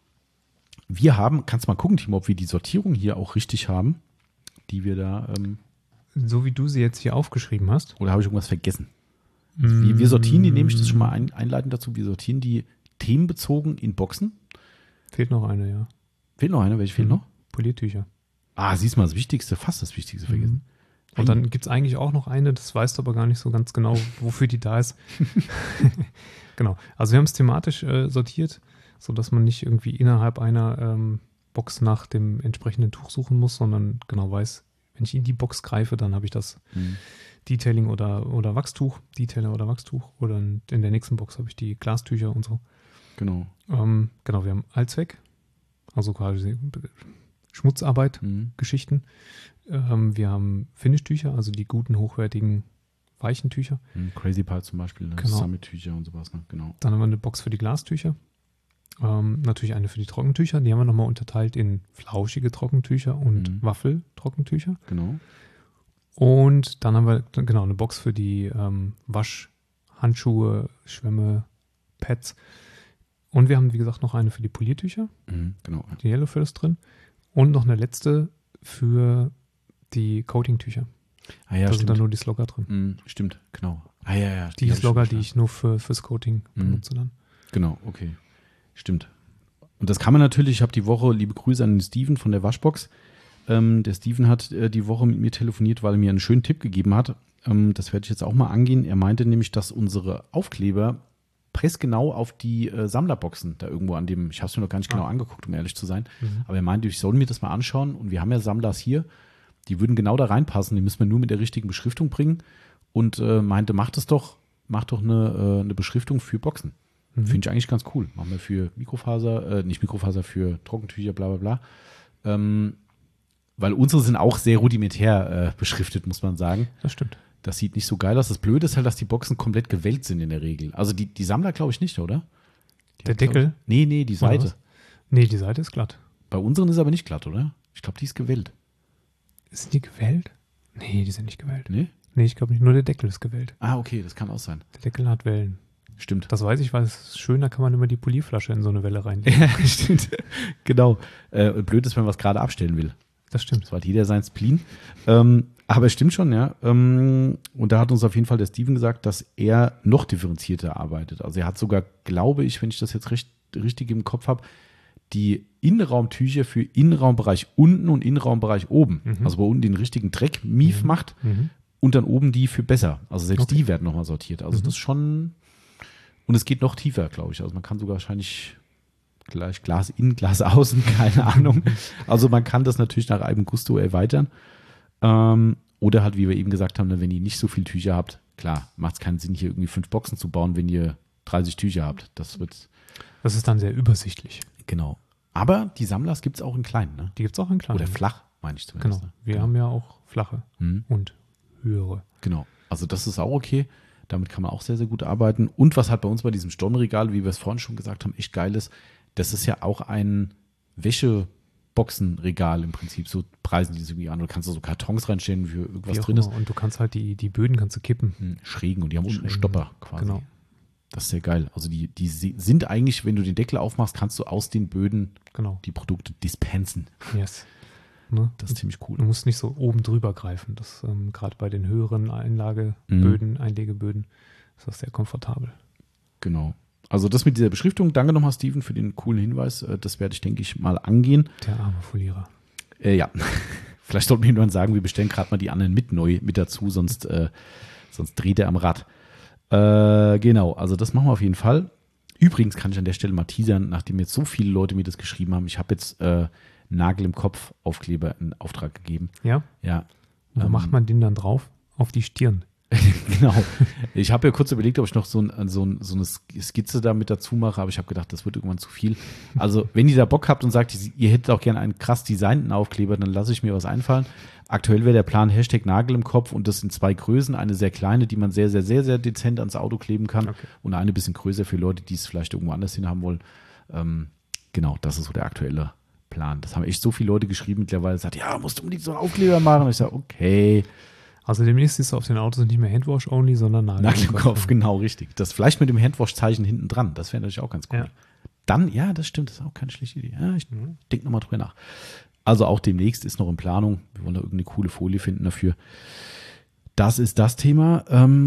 Wir haben, kannst mal gucken, Timo, ob wir die Sortierung hier auch richtig haben, die wir da, ähm, So wie du sie jetzt hier aufgeschrieben hast. oder habe ich irgendwas vergessen? Wir, wir sortieren die, nehme ich das schon mal ein, einleitend dazu, wir sortieren die themenbezogen in Boxen. Fehlt noch eine, ja. Fehlt noch eine, welche fehlt noch? Poliertücher. Ah, siehst mal, das Wichtigste, fast das Wichtigste vergessen. Und dann gibt es eigentlich auch noch eine, das weißt du aber gar nicht so ganz genau, wofür die da ist. Genau. Also wir haben es thematisch äh, sortiert, sodass man nicht irgendwie innerhalb einer ähm, Box nach dem entsprechenden Tuch suchen muss, sondern genau weiß, wenn ich in die Box greife, dann habe ich das Mhm. Detailing oder, oder Wachstuch, Detailer oder Wachstuch. Oder in der nächsten Box habe ich die Glastücher und so. Genau. Ähm, genau, wir haben Allzweck, also quasi Schmutzarbeit, Mhm. Geschichten. Ähm, wir haben Finishtücher, also die guten, hochwertigen, weichen Tücher. Mhm. Crazy Pie zum Beispiel, ne? Genau. Summit-Tücher und sowas, ne? Genau. Dann haben wir eine Box für die Glastücher. Ähm, natürlich eine für die Trockentücher. Die haben wir nochmal unterteilt in flauschige Trockentücher und Mhm. Waffeltrockentücher. Genau. Und dann haben wir genau eine Box für die ähm, Waschhandschuhe, Schwämme, Pads. Und wir haben, wie gesagt, noch eine für die Poliertücher. Mhm. Genau. Die Yellow Fill drin. Und noch eine letzte für die Coating-Tücher. Ah ja, da sind stimmt. dann nur die Slogger drin. Mhm. Stimmt, genau. Ah ja, ja. Die hab ich Slogger, schon die ich nur für, fürs Coating Mhm. benutze dann. Genau, okay. Stimmt. Und das kann man natürlich, ich habe die Woche, liebe Grüße an den Steven von der Waschbox. Ähm, der Steven hat äh, die Woche mit mir telefoniert, weil er mir einen schönen Tipp gegeben hat. Ähm, das werde ich jetzt auch mal angehen. Er meinte nämlich, dass unsere Aufkleber pressgenau auf die äh, Sammlerboxen da irgendwo an dem, ich habe es mir noch gar nicht genau Ah. angeguckt, um ehrlich zu sein, Mhm. aber er meinte, ich soll mir das mal anschauen und wir haben ja Sammlers hier, die würden genau da reinpassen, die müssen wir nur mit der richtigen Beschriftung bringen und äh, meinte, mach das doch, mach doch eine, äh, eine Beschriftung für Boxen. Mhm. Finde ich eigentlich ganz cool. Machen wir für Mikrofaser, äh, nicht Mikrofaser, für Trockentücher, bla bla bla. Ähm, weil unsere sind auch sehr rudimentär äh, beschriftet, muss man sagen. Das stimmt. Das sieht nicht so geil aus. Das Blöde ist halt, dass die Boxen komplett gewellt sind in der Regel. Also die, die Sammler glaube ich nicht, oder? Die Der hat, glaub Deckel? Ich, nee, nee, die Oder Seite. was? Nee, die Seite ist glatt. Bei unseren ist aber nicht glatt, oder? Ich glaube, die ist gewellt. Ist die gewellt? Nee, die sind nicht gewellt. Nee? Nee, ich glaube nicht. Nur der Deckel ist gewellt. Ah, okay, das kann auch sein. Der Deckel hat Wellen. Stimmt. Das weiß ich, weil es ist schön, da kann man immer die Polierflasche in so eine Welle reinlegen. Ja, stimmt. Genau. Äh, blöd ist, wenn man was gerade abstellen will. Das stimmt. So hat jeder sein Spleen. Ähm, aber es stimmt schon, ja. Ähm, und da hat uns auf jeden Fall der Steven gesagt, dass er noch differenzierter arbeitet. Also er hat sogar, glaube ich, wenn ich das jetzt recht, richtig im Kopf habe, die Innenraumtücher für Innenraumbereich unten und Innenraumbereich oben. Mhm. Also wo unten den richtigen Dreck-Mief Mhm. macht Mhm. und dann oben die für besser. Also selbst Okay. die werden nochmal sortiert. Also Mhm. das ist schon, und es geht noch tiefer, glaube ich. Also man kann sogar wahrscheinlich gleich Glas innen, Glas außen, keine Ahnung. Also man kann das natürlich nach eigenem Gusto erweitern. Ähm, oder halt, wie wir eben gesagt haben, ne, wenn ihr nicht so viel Tücher habt, klar, macht es keinen Sinn, hier irgendwie fünf Boxen zu bauen, wenn ihr dreißig Tücher habt. Das wird, Das ist dann sehr übersichtlich. genau. Aber die Sammlers gibt es auch in kleinen, ne? Die gibt es auch in kleinen. Oder flach, meine ich Genau. zumindest. Ne? Wir Genau. haben ja auch flache Hm. und höhere. Genau. Also das ist auch okay. Damit kann man auch sehr, sehr gut arbeiten. Und was halt bei uns bei diesem Stirnregal, wie wir es vorhin schon gesagt haben, echt geil ist, das ist ja auch ein Wäscheboxenregal im Prinzip. So preisen die es irgendwie an. Du kannst da so Kartons reinstellen, für irgendwas Wie auch drin ist. immer. Und du kannst halt die, die Böden kannst du kippen. Hm, Schrägen und die haben unten einen Schrägen, Stopper quasi. Genau. Das ist sehr geil. Also die, die si- sind eigentlich, wenn du den Deckel aufmachst, kannst du aus den Böden Genau. die Produkte dispensen. Yes. Ne? Das ist ziemlich cool. Du musst nicht so oben drüber greifen. Das ähm, gerade bei den höheren Einlageböden, Einlegeböden, ist das sehr komfortabel. Genau. Also das mit dieser Beschriftung. Danke nochmal, Steven, für den coolen Hinweis. Äh, Das werde ich, denke ich, mal angehen. Der arme Folierer. Äh, ja, vielleicht sollten wir ihm dann sagen, wir bestellen gerade mal die anderen mit neu mit dazu, sonst, äh, sonst dreht er am Rad. Äh, genau, also das machen wir auf jeden Fall. Übrigens kann ich an der Stelle mal teasern, nachdem jetzt so viele Leute mir das geschrieben haben, ich habe jetzt äh, Nagel im Kopf Aufkleber in Auftrag gegeben. Ja? Ja. Wo Ähm, macht man den dann drauf? Auf die Stirn. Genau. Ich habe ja kurz überlegt, ob ich noch so, ein, so, ein, so eine Skizze da mit dazu mache, aber ich habe gedacht, das wird irgendwann zu viel. Also, wenn ihr da Bock habt und sagt, ihr hättet auch gerne einen krass designten Aufkleber, dann lasse ich mir was einfallen. Aktuell wäre der Plan Hashtag Nagel im Kopf und das in zwei Größen. Eine sehr kleine, die man sehr, sehr, sehr, sehr dezent ans Auto kleben kann Okay. und eine bisschen größer für Leute, die es vielleicht irgendwo anders hin haben wollen. Ähm, genau, das ist so der aktuelle Plan. Das haben echt so viele Leute geschrieben mittlerweile, gesagt, ja, musst du unbedingt so einen Aufkleber machen. Und ich sage, okay. Also demnächst ist auf den Autos nicht mehr Handwash-only, sondern Nagel, Nagel im Kopf, genau, richtig. Das vielleicht mit dem Handwash-Zeichen hinten dran, das wäre natürlich auch ganz cool. Ja. Dann, ja, das stimmt, das ist auch keine schlechte Idee. Ja, ich Mhm. denke nochmal drüber nach. Also auch demnächst ist noch in Planung. Wir wollen da irgendeine coole Folie finden dafür. Das ist das Thema.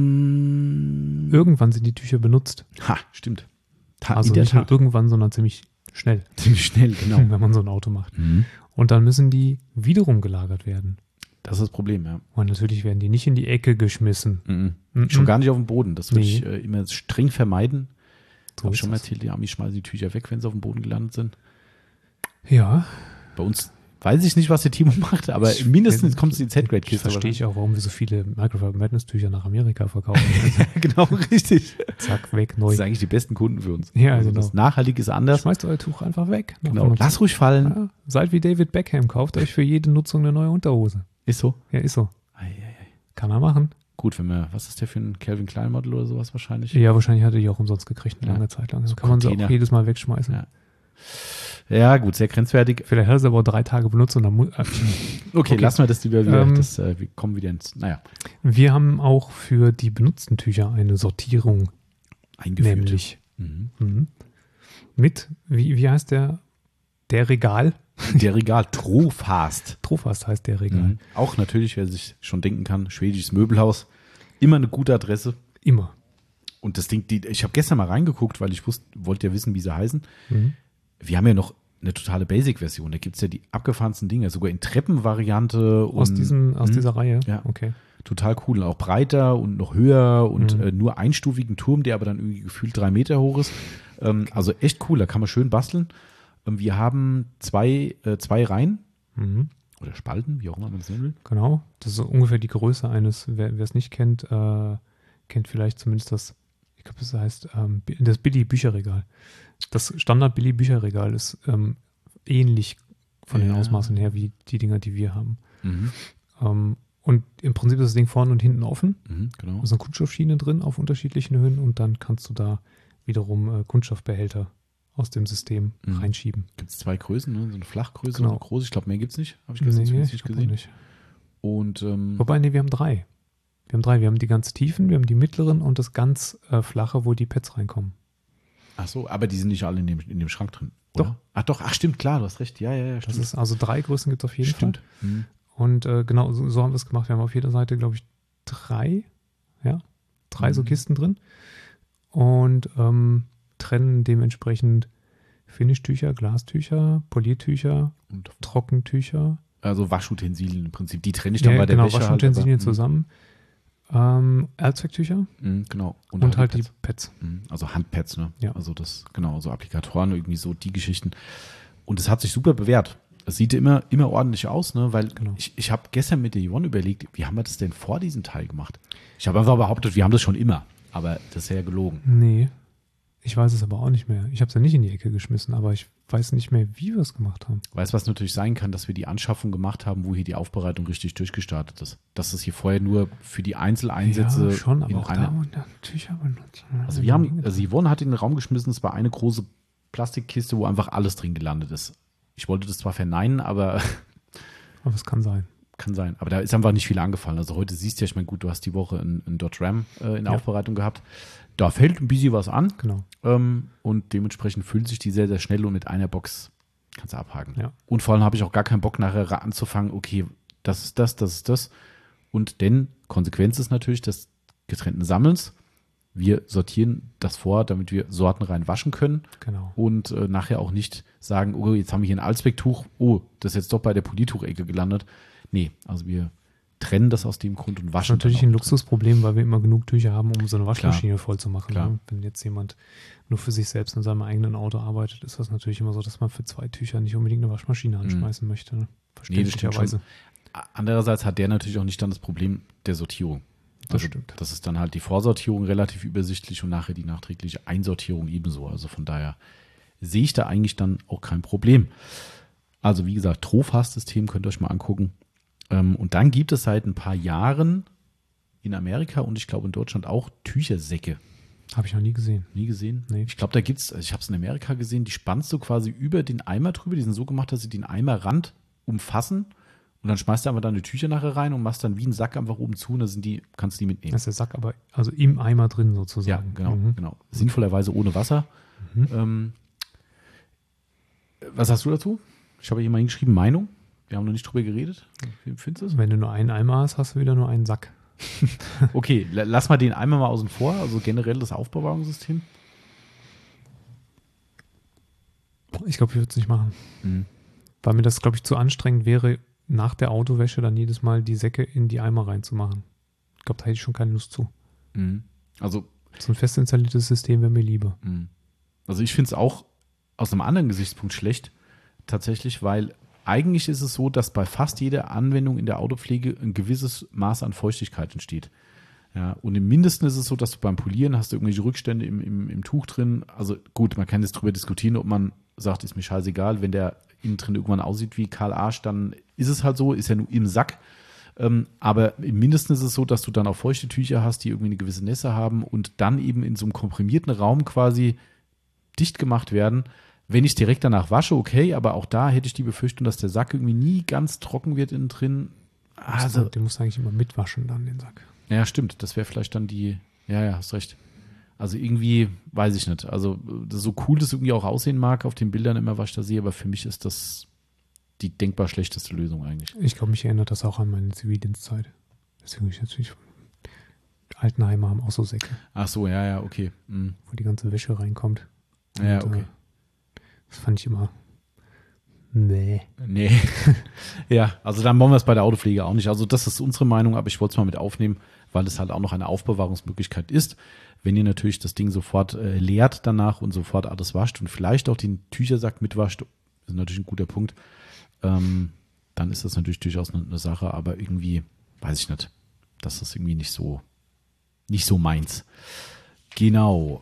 Ähm, Irgendwann sind die Tücher benutzt. ha, stimmt. Ta- Also in der nicht nur Tat. irgendwann, sondern ziemlich schnell, Ziemlich schnell, genau. wenn man so ein Auto macht. Mhm. Und dann müssen die wiederum gelagert werden. Das ist das Problem, ja. Und natürlich werden die nicht in die Ecke geschmissen. Mhm. Mhm. Schon gar nicht auf dem Boden. Das würde Nee. ich äh, immer streng vermeiden. So Habe ich ist schon mal das. erzählt, die Amis schmeißen die Tücher weg, wenn sie auf dem Boden gelandet sind. Ja. Bei uns weiß ich nicht, was der Timo macht, aber Ich- mindestens kommt es in die Ich Z-Grade-Kiste. verstehe ich auch, warum wir so viele Microfiber Madness Tücher nach Amerika verkaufen. Also, Genau, richtig. zack, weg, Das neu. sind eigentlich die besten Kunden für uns. Ja, also genau. das Nachhaltig ist anders. Schmeißt euer Tuch einfach weg. nach Genau. fünfundzwanzig Lass ruhig fallen. Ja, seid wie David Beckham, kauft euch für jede Nutzung eine neue Unterhose. Ist so. Ja, ist so. Ei, ei, ei. Kann er machen. Gut, wenn wir, was ist der für ein Calvin Klein Model oder sowas wahrscheinlich? Ja, wahrscheinlich hat er die auch umsonst gekriegt, eine Ja. lange Zeit lang. So So kann man sie Container. auch jedes Mal wegschmeißen. Ja. Ja, gut, sehr grenzwertig. Vielleicht hat er sie aber auch drei Tage benutzt und dann mu- äh, Okay, Okay. lassen wir das lieber wieder. Ähm, das, äh, wir kommen wieder ins, naja, Wir haben auch für die benutzten Tücher eine Sortierung, eingeführt. nämlich Mhm. mhm, mit, wie, wie heißt der? Der Regal. Der Regal Trofast. Trofast heißt der Regal. Mhm. Auch natürlich, wer sich schon denken kann, schwedisches Möbelhaus. Immer eine gute Adresse. Immer. Und das Ding, die, ich habe gestern mal reingeguckt, weil ich wusste, wollte ja wissen, wie sie heißen. Mhm. Wir haben ja noch eine totale Basic-Version. Da gibt es ja die abgefahrensten Dinge, sogar in Treppenvariante. Aus, und, diesen, aus Mhm. dieser Reihe? Ja. Okay. Total cool. Auch breiter und noch höher und Mhm. äh, nur einstufigen Turm, der aber dann irgendwie gefühlt drei Meter hoch ist. Ähm, also echt cool, da kann man schön basteln. Ähm, wir haben zwei, äh, zwei Reihen Mhm. oder Spalten, wie auch immer man es nennen will. Genau. Das ist so ungefähr die Größe eines, wer wer es nicht kennt, äh, kennt vielleicht zumindest das, ich glaube, das heißt ähm, Bi- das Billy-Bücherregal. Das Standard-Billy-Bücherregal ist ähm, ähnlich von den Ja. Ausmaßen her wie die Dinger, die wir haben. Mhm. Ähm, und im Prinzip ist das Ding vorne und hinten offen. Mhm, genau. Da ist eine Kunststoffschiene drin auf unterschiedlichen Höhen und dann kannst du da wiederum äh, Kunststoffbehälter aus dem System Mhm. reinschieben. Gibt es zwei Größen, ne? So eine Flachgröße Genau. und eine große. Ich glaube, mehr gibt es nicht. Habe ich gestern Nee, zumindest ich nicht glaub auch gesehen. nicht. Und ähm, Wobei, nee, wir haben drei. Wir haben drei. Wir haben die ganz tiefen, wir haben die mittleren und das ganz äh, flache, wo die Pads reinkommen. ach so, aber die sind nicht alle in dem, in dem Schrank drin. Oder? Doch. Ach doch, ach stimmt, klar, du hast recht. Ja, ja, ja, Das stimmt. ist also drei Größen gibt es auf jeden stimmt. Fall. Mhm. Und äh, genau, so, so haben wir es gemacht. Wir haben auf jeder Seite, glaube ich, drei, ja, drei so Mhm. Kisten drin und ähm, trennen dementsprechend Finishtücher, Glastücher, Poliertücher, Und Trockentücher. also Waschutensilien im Prinzip. Die trenne ich dann Ja, bei der genau, Wäsche Waschutensilien halt. aber- zusammen. Ähm, Allzwecktücher Mhm, genau. und, halt die Pads. Pads. Mhm, also Handpads, ne? Ja. Also das, genau, so Applikatoren, irgendwie so die Geschichten. Und es hat sich super bewährt. Es sieht immer, immer ordentlich aus, ne? Weil Genau. ich, ich habe gestern mit der Yvonne überlegt, wie haben wir das denn vor diesem Teil gemacht? Ich habe einfach behauptet, wir haben das schon immer. Aber das ist ja gelogen. Nee, ich weiß es aber auch nicht mehr. Ich habe es ja nicht in die Ecke geschmissen, aber ich weiß nicht mehr, wie wir es gemacht haben. Weißt du, was natürlich sein kann, dass wir die Anschaffung gemacht haben, wo hier die Aufbereitung richtig durchgestartet ist. Dass es hier vorher nur für die Einzeleinsätze ja, schon, aber in auch eine, da und da Tücher benutzen. Also wir haben, also Yvonne hat in den Raum geschmissen, es war eine große Plastikkiste, wo einfach alles drin gelandet ist. Ich wollte das zwar verneinen, aber Aber es kann sein. kann sein. Aber da ist einfach nicht viel angefallen. Also heute siehst du ja, ich meine, gut, du hast die Woche ein, ein Dot RAM äh, in der Ja. Aufbereitung gehabt. Da fällt ein bisschen was an Genau. ähm, und dementsprechend füllt sich die sehr, sehr schnell und mit einer Box kannst du abhaken. Ja. Und vor allem habe ich auch gar keinen Bock nachher anzufangen, okay, das ist das, das ist das. Und denn Konsequenz ist natürlich des getrennten Sammelns. Wir sortieren das vor, damit wir sortenrein waschen können Genau. und äh, nachher auch nicht sagen, oh, jetzt haben wir hier ein Allzwecktuch, oh, das ist jetzt doch bei der Poliertuchecke gelandet. Nee, also wir trennen das aus dem Grund und Das ist waschen. natürlich dann ein auch. Luxusproblem, weil wir immer genug Tücher haben, um so eine Waschmaschine voll zu machen. Klar. Ne? Wenn jetzt jemand nur für sich selbst in seinem eigenen Auto arbeitet, ist das natürlich immer so, dass man für zwei Tücher nicht unbedingt eine Waschmaschine anschmeißen möchte. Ne? Nee, das stimmt Verständlicherweise. Andererseits hat der natürlich auch nicht dann das Problem der Sortierung. Das also, stimmt. Das ist dann halt die Vorsortierung relativ übersichtlich und nachher die nachträgliche Einsortierung ebenso. Also von daher sehe ich da eigentlich dann auch kein Problem. Also wie gesagt, Trofast-System könnt ihr euch mal angucken. Und dann gibt es seit ein paar Jahren in Amerika und ich glaube in Deutschland auch Tüchersäcke. Habe ich noch nie gesehen. Nie gesehen? Nee. Ich glaube, da gibt es, also ich habe es in Amerika gesehen, die spannst du quasi über den Eimer drüber. Die sind so gemacht, dass sie den Eimerrand umfassen und dann schmeißt du einfach deine Tücher nachher rein und machst dann wie einen Sack einfach oben zu und dann sind die, kannst du die mitnehmen. Das ist der Sack aber also im Eimer drin sozusagen. Ja, genau, mhm. genau. Sinnvollerweise ohne Wasser. Mhm. Ähm, was hast du dazu? Ich habe hier mal hingeschrieben, Meinung. Wir haben noch nicht drüber geredet. Wie findest du es? Wenn du nur einen Eimer hast, hast du wieder nur einen Sack. Okay, lass mal den Eimer mal außen vor, also generell das Aufbewahrungssystem. Ich glaube, ich würde es nicht machen. Mhm. Weil mir das, glaube ich, zu anstrengend wäre, nach der Autowäsche dann jedes Mal die Säcke in die Eimer reinzumachen. Ich glaube, da hätte ich schon keine Lust zu. Mhm. Also so ein fest installiertes System wäre mir lieber. Mhm. Also ich finde es auch aus einem anderen Gesichtspunkt schlecht, tatsächlich, weil eigentlich ist es so, dass bei fast jeder Anwendung in der Autopflege ein gewisses Maß an Feuchtigkeit entsteht. Ja, und im Mindesten ist es so, dass du beim Polieren hast du irgendwelche Rückstände im, im, im Tuch drin. Also gut, man kann jetzt drüber diskutieren, ob man sagt, ist mir scheißegal, wenn der innen drin irgendwann aussieht wie Karl Arsch, dann ist es halt so, ist ja nur im Sack. Ähm, aber im Mindesten ist es so, dass du dann auch feuchte Tücher hast, die irgendwie eine gewisse Nässe haben und dann eben in so einem komprimierten Raum quasi dicht gemacht werden. Wenn ich direkt danach wasche, okay, aber auch da hätte ich die Befürchtung, dass der Sack irgendwie nie ganz trocken wird innen drin. Also, den musst du eigentlich immer mitwaschen dann, den Sack. Ja, stimmt. Das wäre vielleicht dann die, ja, ja, hast recht. Also irgendwie, weiß ich nicht. Also so cool das irgendwie auch aussehen mag auf den Bildern immer, was ich da sehe, aber für mich ist das die denkbar schlechteste Lösung eigentlich. Ich glaube, mich erinnert das auch an meine Zivildienstzeit. Deswegen ich natürlich, Altenheime haben auch so Säcke. Ach so, ja, ja, okay. Mhm. Wo die ganze Wäsche reinkommt. Und, ja, okay. Äh, das fand ich immer, nee. Nee. Ja, also dann wollen wir es bei der Autopflege auch nicht. Also das ist unsere Meinung, aber ich wollte es mal mit aufnehmen, weil es halt auch noch eine Aufbewahrungsmöglichkeit ist. Wenn ihr natürlich das Ding sofort äh, leert danach und sofort alles wascht und vielleicht auch den Tüchersack mitwascht, ist natürlich ein guter Punkt, ähm, dann ist das natürlich durchaus eine, eine Sache, aber irgendwie, weiß ich nicht, das ist irgendwie nicht so, nicht so meins. Genau.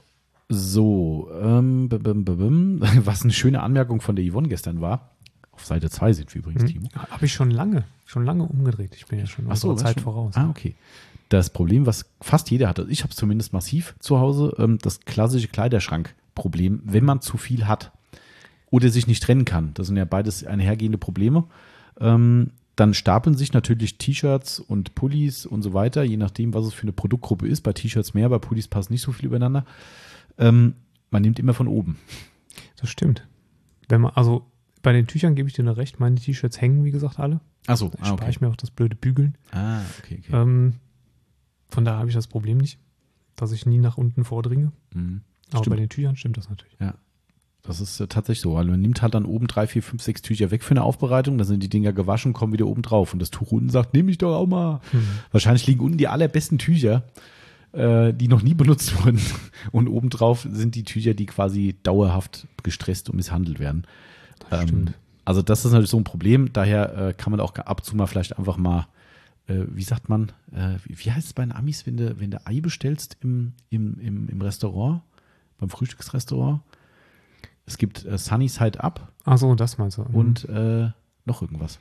So, ähm, b -b -b -b was eine schöne Anmerkung von der Yvonne gestern war. Auf Seite zwei sind wir übrigens, Timo. Hm, habe ich schon lange, schon lange umgedreht. Ich bin ja schon Ach so, Zeit schon? voraus. Ah, okay. Das Problem, was fast jeder hat, also ich habe es zumindest massiv zu Hause, ähm, das klassische Kleiderschrankproblem, wenn man zu viel hat oder sich nicht trennen kann. Das sind ja beides einhergehende Probleme. Ähm, dann stapeln sich natürlich T-Shirts und Pullis und so weiter, je nachdem, was es für eine Produktgruppe ist. Bei T-Shirts mehr, bei Pullis passt nicht so viel übereinander. Ähm, man nimmt immer von oben. Das stimmt. Wenn man, also bei den Tüchern gebe ich dir noch recht, meine T-Shirts hängen, wie gesagt, alle. Ach so, da ah, spare okay. ich mir auch das blöde Bügeln. Ah, okay, okay. Ähm, von daher habe ich das Problem nicht, dass ich nie nach unten vordringe. Mhm. Aber Stimmt. bei den Tüchern stimmt das natürlich. Ja, das ist äh, tatsächlich so. Also man nimmt halt dann oben drei, vier, fünf, sechs Tücher weg für eine Aufbereitung, dann sind die Dinger gewaschen, kommen wieder oben drauf und das Tuch unten sagt, nehme ich doch auch mal. Mhm. Wahrscheinlich liegen unten die allerbesten Tücher, äh, die noch nie benutzt wurden und obendrauf sind die Tücher, die quasi dauerhaft gestresst und misshandelt werden. Das ähm, stimmt. Also das ist natürlich so ein Problem, daher äh, kann man auch ab und zu mal vielleicht einfach mal, äh, wie sagt man, äh, wie, wie heißt es bei den Amis, wenn du, wenn du Ei bestellst im, im, im, im Restaurant, beim Frühstücksrestaurant? Es gibt äh, Sunny Side Up. Ach so, das meinst du. Und äh, noch irgendwas.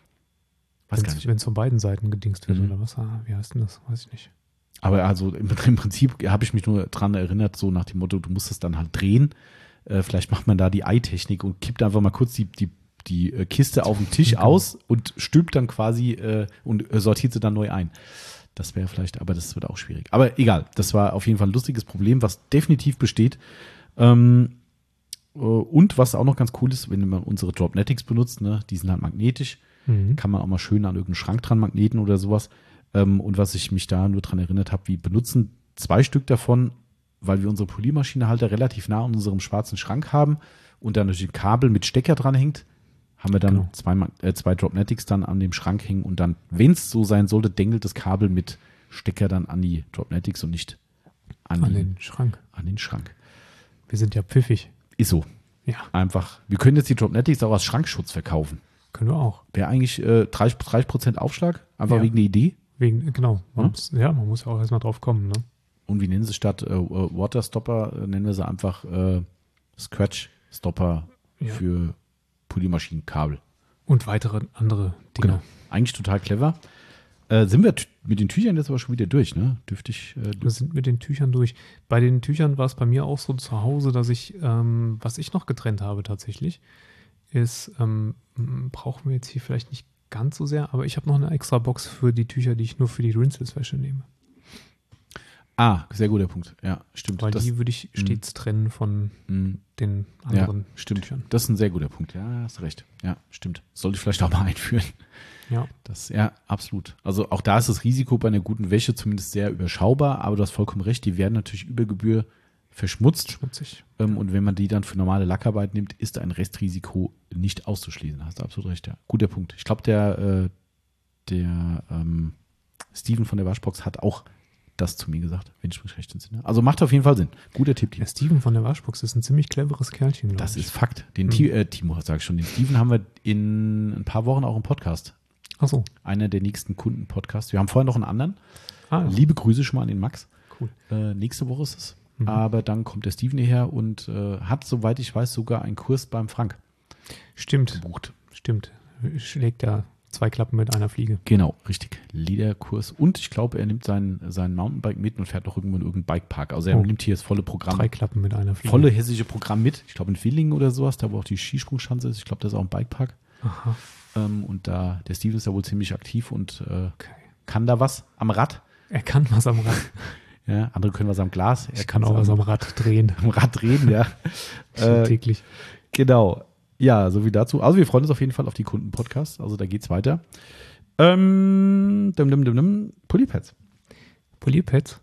Weiß wenn's, gar nicht. Wenn es von beiden Seiten gedingst wird Mhm. oder was? Ah, wie heißt denn das? Weiß ich nicht. Aber also im, im Prinzip habe ich mich nur dran erinnert, so nach dem Motto, du musst es dann halt drehen. Äh, vielleicht macht man da die Ei-Technik und kippt einfach mal kurz die, die, die äh, Kiste auf den Tisch Genau. aus und stülpt dann quasi äh, und äh, sortiert sie dann neu ein. Das wäre vielleicht, aber das wird auch schwierig. Aber egal, das war auf jeden Fall ein lustiges Problem, was definitiv besteht. Ähm, äh, und was auch noch ganz cool ist, wenn man unsere Dropnetics benutzt, ne, die sind halt magnetisch, Mhm. kann man auch mal schön an irgendeinen Schrank dran magneten oder sowas. Ähm, und was ich mich da nur dran erinnert habe, wir benutzen zwei Stück davon, weil wir unsere Poliermaschine halt da relativ nah an unserem schwarzen Schrank haben und da natürlich ein Kabel mit Stecker dran hängt, haben wir dann Genau. zwei, äh, zwei Dropnetics dann an dem Schrank hängen und dann, wenn es so sein sollte, dengelt das Kabel mit Stecker dann an die Dropnetics und nicht an, An die, den Schrank. an den Schrank. Wir sind ja pfiffig. Ist so. Ja, Einfach. Wir können jetzt die Dropnetics auch als Schrankschutz verkaufen. können wir auch. Wäre eigentlich äh, dreißig Prozent Aufschlag, einfach Ja. wegen der Idee. Wegen, genau. Man Hm? muss, ja, man muss ja auch erstmal drauf kommen. Ne? Und wie nennen sie statt äh, Waterstopper, äh, nennen wir sie einfach äh, Scratch-Stopper Ja. für Poliermaschinenkabel. Und weitere andere Dinge. Genau. Eigentlich total clever. Äh, sind wir t- mit den Tüchern jetzt aber schon wieder durch, ne? Dürfte ich. Äh, Wir sind mit den Tüchern durch. Bei den Tüchern war es bei mir auch so zu Hause, dass ich, ähm, was ich noch getrennt habe tatsächlich, ist, ähm, m- brauchen wir jetzt hier vielleicht nicht ganz so sehr, aber ich habe noch eine extra Box für die Tücher, die ich nur für die Rinseless-Wäsche nehme. ah, sehr guter Punkt. Ja, stimmt. Weil Das, die würde ich stets trennen von mh, den ja, anderen stimmt. Tüchern. Das ist ein sehr guter Punkt. Ja, hast recht. Ja, stimmt. Sollte ich vielleicht auch mal einführen. Ja. Das, ja, absolut. Also auch da ist das Risiko bei einer guten Wäsche zumindest sehr überschaubar, aber du hast vollkommen recht, die werden natürlich über Gebühr verschmutzt. Schmutzig. Ähm, und wenn man die dann für normale Lackarbeit nimmt, ist ein Restrisiko nicht auszuschließen. Hast du absolut recht, ja. Guter Punkt. Ich glaube, der, äh, der ähm, Steven von der Waschbox hat auch das zu mir gesagt, wenn ich mich recht entsinne. Also macht auf jeden Fall Sinn. Guter Tipp. Der Steven von der Waschbox ist ein ziemlich cleveres Kerlchen, glaube Das ich. ist Fakt. Den Hm. Ti- äh, Timo, sag ich schon, den Steven haben wir in ein paar Wochen auch im Podcast. Ach so. Einer der nächsten Kunden-Podcasts. Wir haben vorher noch einen anderen. Ah, ja. Liebe Grüße schon mal an den Max. Cool. Äh, nächste Woche ist es. Mhm. Aber dann kommt der Steven hierher und äh, hat, soweit ich weiß, sogar einen Kurs beim Frank Stimmt, gebucht. stimmt. Schlägt ja zwei Klappen mit einer Fliege. Genau, richtig. Lederkurs. Und ich glaube, er nimmt sein, sein Mountainbike mit und fährt noch irgendwo in irgendeinen Bikepark. Also er Oh. nimmt hier das volle Programm. Drei Klappen mit einer Fliege. Volle hessische Programm mit. Ich glaube in Villingen oder sowas, da wo auch die Skisprungschanze ist. Ich glaube, das ist auch ein Bikepark. Aha. Ähm, und da, der Steven ist ja wohl ziemlich aktiv und äh, Okay. kann da was am Rad. Er kann was am Rad. Ja, andere können was am Glas. Er Ich kann auch was am Rad drehen. am Rad drehen, ja. Schon äh, täglich. Genau. Ja, so wie dazu. Also wir freuen uns auf jeden Fall auf die Kunden-Podcasts. Also da geht's weiter. Ähm, dim, dim, dim, dim. Polypads. Polierpads.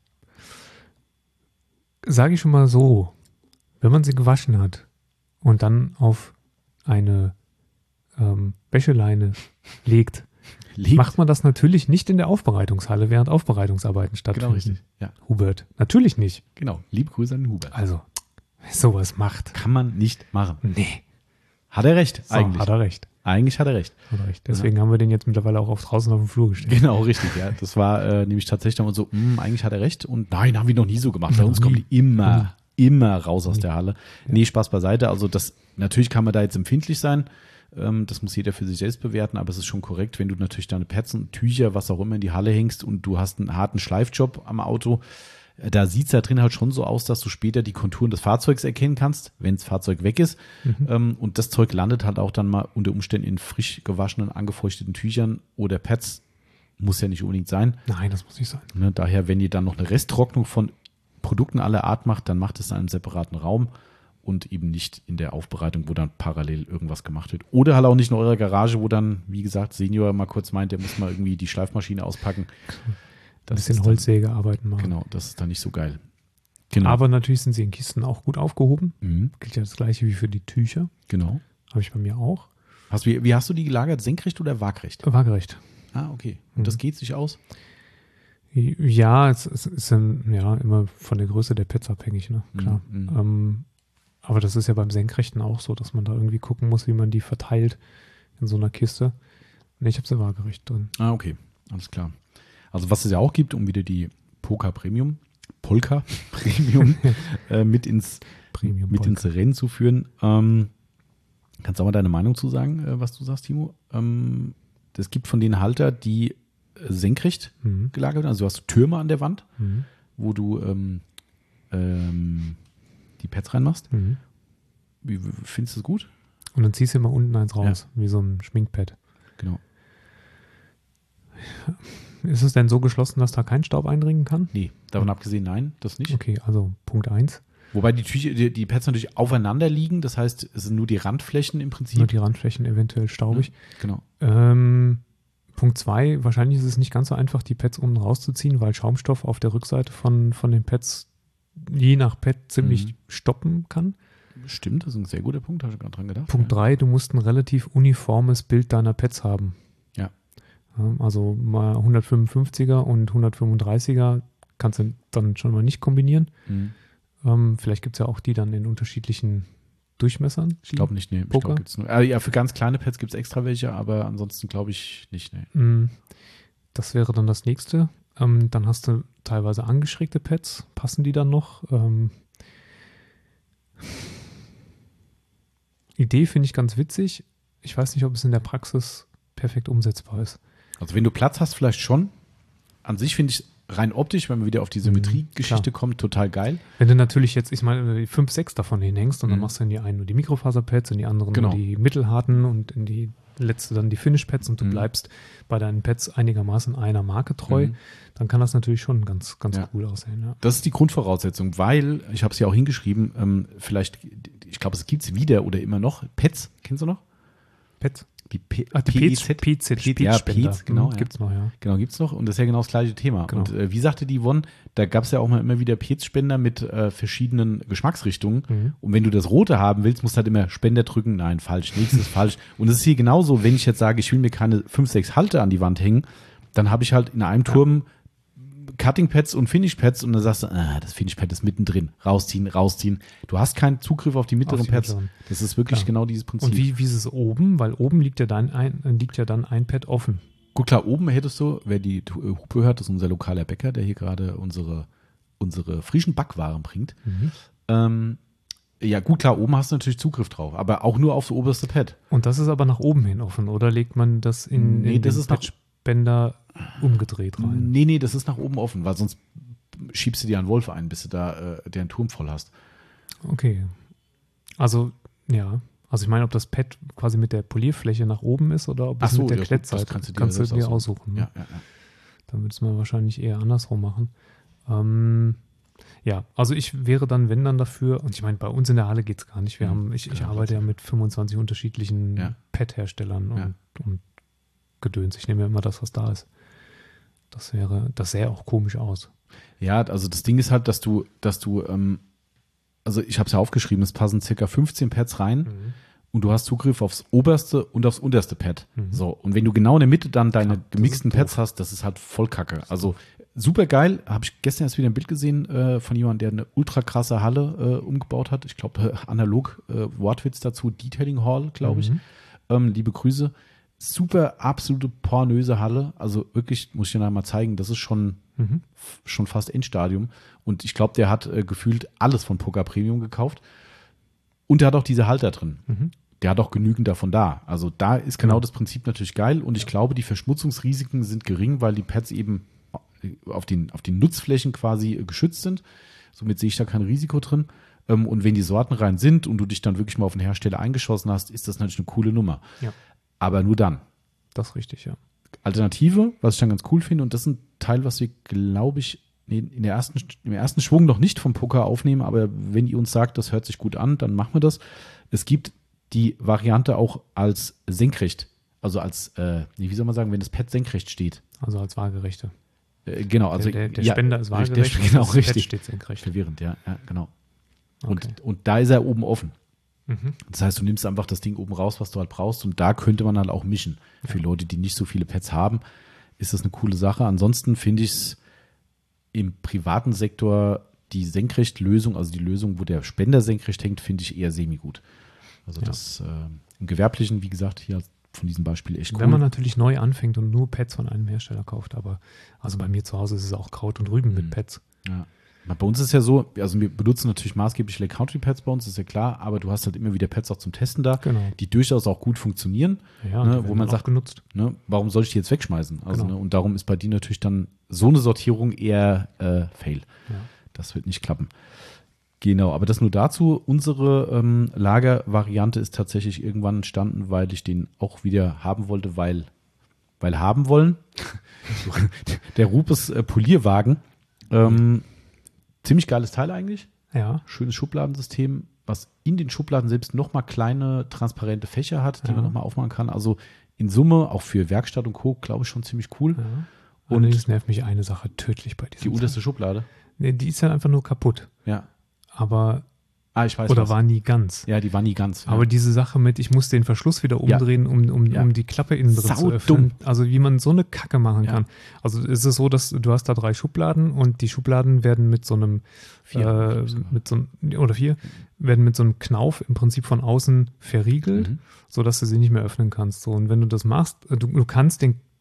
Sage ich schon mal so, wenn man sie gewaschen hat und dann auf eine ähm, Wäscheleine legt, Liegt. macht man das natürlich nicht in der Aufbereitungshalle, während Aufbereitungsarbeiten Genau stattfinden. richtig. Ja, Hubert, natürlich nicht. genau. Liebe Grüße an den Hubert. Also, wer sowas macht. Kann man nicht machen. Nee. Hat er recht, So, eigentlich. hat er recht. Eigentlich hat er recht. Hat er recht. Deswegen haben wir den jetzt mittlerweile auch auf draußen auf dem Flur gestellt. Genau, richtig. Ja, das war äh, nämlich tatsächlich dann so, mh, eigentlich hat er recht. Und nein, haben wir noch nie so gemacht. Bei Noch uns kommen nie. die immer, immer raus aus Nie. der Halle. Ja. Nee, Spaß beiseite. Also das, natürlich kann man da jetzt empfindlich sein. Ähm, das muss jeder für sich selbst bewerten, aber es ist schon korrekt, wenn du natürlich deine Pads und Tücher, was auch immer in die Halle hängst und du hast einen harten Schleifjob am Auto, äh, da sieht es da drin halt schon so aus, dass du später die Konturen des Fahrzeugs erkennen kannst, wenn das Fahrzeug weg ist. Mhm. Ähm, und das Zeug landet halt auch dann mal unter Umständen in frisch gewaschenen, angefeuchteten Tüchern oder Pads. Muss ja nicht unbedingt sein. Nein, das muss nicht sein. Ne? Daher, wenn ihr dann noch eine Resttrocknung von Produkten aller Art macht, dann macht es in einem separaten Raum und eben nicht in der Aufbereitung, wo dann parallel irgendwas gemacht wird. Oder halt auch nicht in eurer Garage, wo dann, wie gesagt, Senior mal kurz meint, der muss mal irgendwie die Schleifmaschine auspacken. Ein Das bisschen ist dann, Holzsägearbeiten machen. Genau, das ist dann nicht so geil. Genau. Aber natürlich sind sie in Kisten auch gut aufgehoben. mhm, Gilt ja das gleiche wie für die Tücher. genau. Habe ich bei mir auch. Hast, wie, wie hast du die gelagert? Senkrecht oder waagrecht? Waagerecht. Ah, okay. Und Mhm. das geht sich aus? Ja, es, es ist dann, ja immer von der Größe der Pads abhängig, ne? Klar. Mhm. Ähm, aber das ist ja beim Senkrechten auch so, dass man da irgendwie gucken muss, wie man die verteilt in so einer Kiste. Ne, ich habe sie waagerecht drin. Ah, okay. Alles klar. Also was es ja auch gibt, um wieder die Poker Premium, Polka Premium äh, mit ins Premium mit Polka. ins Rennen zu führen. Ähm, kannst du auch mal deine Meinung zu sagen, äh, was du sagst, Timo? Ähm, es gibt von den Halter, die äh, senkrecht Mhm. gelagert werden. Also du hast Türme an der Wand, Mhm. wo du ähm, ähm, die Pads reinmachst. Mhm. Wie, wie- findest du es gut? Und dann ziehst du immer unten eins raus, wie so ein Schminkpad. Genau. Ist es denn so geschlossen, dass da kein Staub eindringen kann? Nee, davon abgesehen, nein, das nicht. Okay, also Punkt eins. Wobei die Tücher, die, die Pads natürlich aufeinander liegen. Das heißt, es sind nur die Randflächen im Prinzip. Nur die Randflächen eventuell staubig. Genau. Ähm, Punkt zwei, wahrscheinlich ist es nicht ganz so einfach, die Pads unten rauszuziehen, weil Schaumstoff auf der Rückseite von, von den Pads je nach Pad ziemlich Mhm. stoppen kann. Stimmt, das ist ein sehr guter Punkt, habe ich gerade dran gedacht. Punkt ja. drei, du musst ein relativ uniformes Bild deiner Pads haben. Ja. Ja, also mal hundertfünfundfünfziger und hundertfünfunddreißiger kannst du dann schon mal nicht kombinieren. Mhm. Ähm, vielleicht gibt es ja auch die dann in unterschiedlichen Durchmessern. Ich glaube nicht, nee. Ich Poker? glaub, gibt's nur, äh, ja, für ganz kleine Pads gibt es extra welche, aber ansonsten glaube ich nicht, nee. Mm. Das wäre dann das nächste. Ähm, dann hast du teilweise angeschrägte Pads. Passen die dann noch? Ähm, Idee finde ich ganz witzig. Ich weiß nicht, ob es in der Praxis perfekt umsetzbar ist. Also wenn du Platz hast, vielleicht schon. An sich finde ich rein optisch, wenn man wieder auf die Symmetrie-Geschichte mhm, kommt, total geil. Wenn du natürlich jetzt, ich meine, fünf, sechs davon hinhängst und mhm. dann machst du in die einen nur die Mikrofaser-Pads, in die anderen genau. nur die mittelharten und in die letzte dann die Finish-Pads und du mhm. bleibst bei deinen Pads einigermaßen einer Marke treu, mhm. dann kann das natürlich schon ganz, ganz ja. cool aussehen. Ja. Das ist die Grundvoraussetzung, weil, ich habe es ja auch hingeschrieben, ähm, vielleicht, ich glaube, es gibt es wieder oder immer noch, Pads, kennst du noch? Pads? Die P Ach, die P E Z, P Z, P ja, P Z, genau. Mhm, ja. Gibt's noch, ja. Genau, gibt's noch und das ist ja genau das gleiche Thema. Genau. Und äh, wie sagte die Yvonne, da gab es ja auch mal immer wieder P E Z-Spender mit äh, verschiedenen Geschmacksrichtungen. Mhm. Und wenn du das Rote haben willst, musst du halt immer Spender drücken. Nein, falsch, nächstes falsch. Und es ist hier genauso, wenn ich jetzt sage, ich will mir keine fünf, sechs Halter an die Wand hängen, dann habe ich halt in einem Turm ja. Cutting-Pads und Finish-Pads und dann sagst du, ah, das Finish-Pad ist mittendrin. Rausziehen, rausziehen. Du hast keinen Zugriff auf die mittleren auf die Pads. Mittleren. Das ist wirklich ja. genau dieses Prinzip. Und wie, wie ist es oben? Weil oben liegt ja dann ein, liegt ja dann ein Pad offen. Gut, klar, oben hättest du, wer die Hupe hört, das ist unser lokaler Bäcker, der hier gerade unsere, unsere frischen Backwaren bringt. Mhm. Ähm, ja, gut, klar, oben hast du natürlich Zugriff drauf, aber auch nur aufs oberste Pad. Und das ist aber nach oben hin offen, oder legt man das in, nee, in das den ist nach Patchbänder umgedreht rein? Nee, nee, das ist nach oben offen, weil sonst schiebst du dir einen Wolf ein, bis du da äh, den Turm voll hast. Okay. Also, ja. Also ich meine, ob das Pad quasi mit der Polierfläche nach oben ist oder ob es so, mit der ja, Klettseite, kannst du dir, kannst du dir aussuchen. aussuchen. Ne? Ja, ja, ja. Dann würde es man wahrscheinlich eher andersrum machen. Ähm, ja, also ich wäre dann, wenn dann dafür, und ich meine, bei uns in der Halle geht es gar nicht. Wir mhm, haben, ich, ich arbeite ja mit fünfundzwanzig unterschiedlichen ja. Pad-Herstellern und, ja. und Gedöns. Ich nehme ja immer das, was da ist. Das wäre, das sähe auch komisch aus. Ja, also das Ding ist halt, dass du, dass du, ähm, also ich habe es ja aufgeschrieben, es passen circa fünfzehn Pads rein mhm. und du hast Zugriff aufs oberste und aufs unterste Pad. Mhm. So, und wenn du genau in der Mitte dann deine ja, gemixten Pads hast, das ist halt voll kacke. Also super geil, habe ich gestern erst wieder ein Bild gesehen äh, von jemandem, der eine ultra krasse Halle äh, umgebaut hat. Ich glaube, äh, analog äh, Wortwitz dazu, Detailing Hall, glaube ich. Mhm. Ähm, liebe Grüße. Super, absolute pornöse Halle. Also wirklich, muss ich dir mal zeigen, das ist schon, mhm. f- schon fast Endstadium. Und ich glaube, der hat äh, gefühlt alles von Poker Premium gekauft. Und der hat auch diese Halter drin. Mhm. Der hat auch genügend davon da. Also da ist genau, genau das Prinzip natürlich geil. Und ich glaube, die Verschmutzungsrisiken sind gering, weil die Pads eben auf den, auf den Nutzflächen quasi äh, geschützt sind. Somit sehe ich da kein Risiko drin. Ähm, und wenn die Sorten rein sind und du dich dann wirklich mal auf den Hersteller eingeschossen hast, ist das natürlich eine coole Nummer. Ja. Aber nur dann. Das ist richtig, ja. Alternative, was ich dann ganz cool finde, und das ist ein Teil, was wir, glaube ich, in der ersten, im ersten Schwung noch nicht vom Poker aufnehmen, aber wenn ihr uns sagt, das hört sich gut an, dann machen wir das. Es gibt die Variante auch als senkrecht, also als, äh, wie soll man sagen, wenn das Pad senkrecht steht. Also als waagerechte. Äh, genau, also der, der, der ja, Spender ist waagerecht, der, genau, das richtig. Pad steht senkrecht. Verwirrend, ja, ja genau. Okay. Und, und da ist er oben offen. Mhm. Das heißt, du nimmst einfach das Ding oben raus, was du halt brauchst, und da könnte man halt auch mischen. Für ja. Leute, die nicht so viele Pads haben, ist das eine coole Sache. Ansonsten finde ich es im privaten Sektor die Senkrechtlösung, also die Lösung, wo der Spender senkrecht hängt, finde ich eher semi-gut. Also ja. das äh, im Gewerblichen, wie gesagt, hier von diesem Beispiel echt cool. Wenn man natürlich neu anfängt und nur Pads von einem Hersteller kauft, aber also bei mir zu Hause ist es auch Kraut und Rüben mhm. mit Pads. Ja. Bei uns ist es ja so, also wir benutzen natürlich maßgeblich Lake Country Pads bei uns, ist ja klar, aber du hast halt immer wieder Pads auch zum Testen da, genau. die durchaus auch gut funktionieren, ja, ne, wo man sagt, genutzt. Ne, warum soll ich die jetzt wegschmeißen? Also, genau. ne, und darum ist bei dir natürlich dann so eine Sortierung eher äh, Fail. Ja. Das wird nicht klappen. Genau, aber das nur dazu. Unsere ähm, Lagervariante ist tatsächlich irgendwann entstanden, weil ich den auch wieder haben wollte, weil, weil haben wollen. Der Rupes äh, Polierwagen. Ähm, Ziemlich geiles Teil eigentlich. Ja. Schönes Schubladensystem, was in den Schubladen selbst nochmal kleine, transparente Fächer hat, die ja. man nochmal aufmachen kann. Also in Summe, auch für Werkstatt und Co., glaube ich, schon ziemlich cool. Ja. Und es nervt mich eine Sache tödlich bei diesem Die unterste Schublade? Nee, die ist ja einfach nur kaputt. Ja. Aber Ah, ich weiß Oder was. war nie ganz. Ja, die war nie ganz. Ja. Aber diese Sache mit, ich muss den Verschluss wieder umdrehen, ja. um, um, ja. um die Klappe innen drin zu öffnen. Dumm. Also wie man so eine Kacke machen ja. kann. Also ist es so, dass du hast da drei Schubladen und die Schubladen werden mit so einem vier, äh, mit so einem, oder vier, werden mit so einem Knauf im Prinzip von außen verriegelt, mhm. sodass du sie nicht mehr öffnen kannst. So, und wenn du das machst, du, du kannst den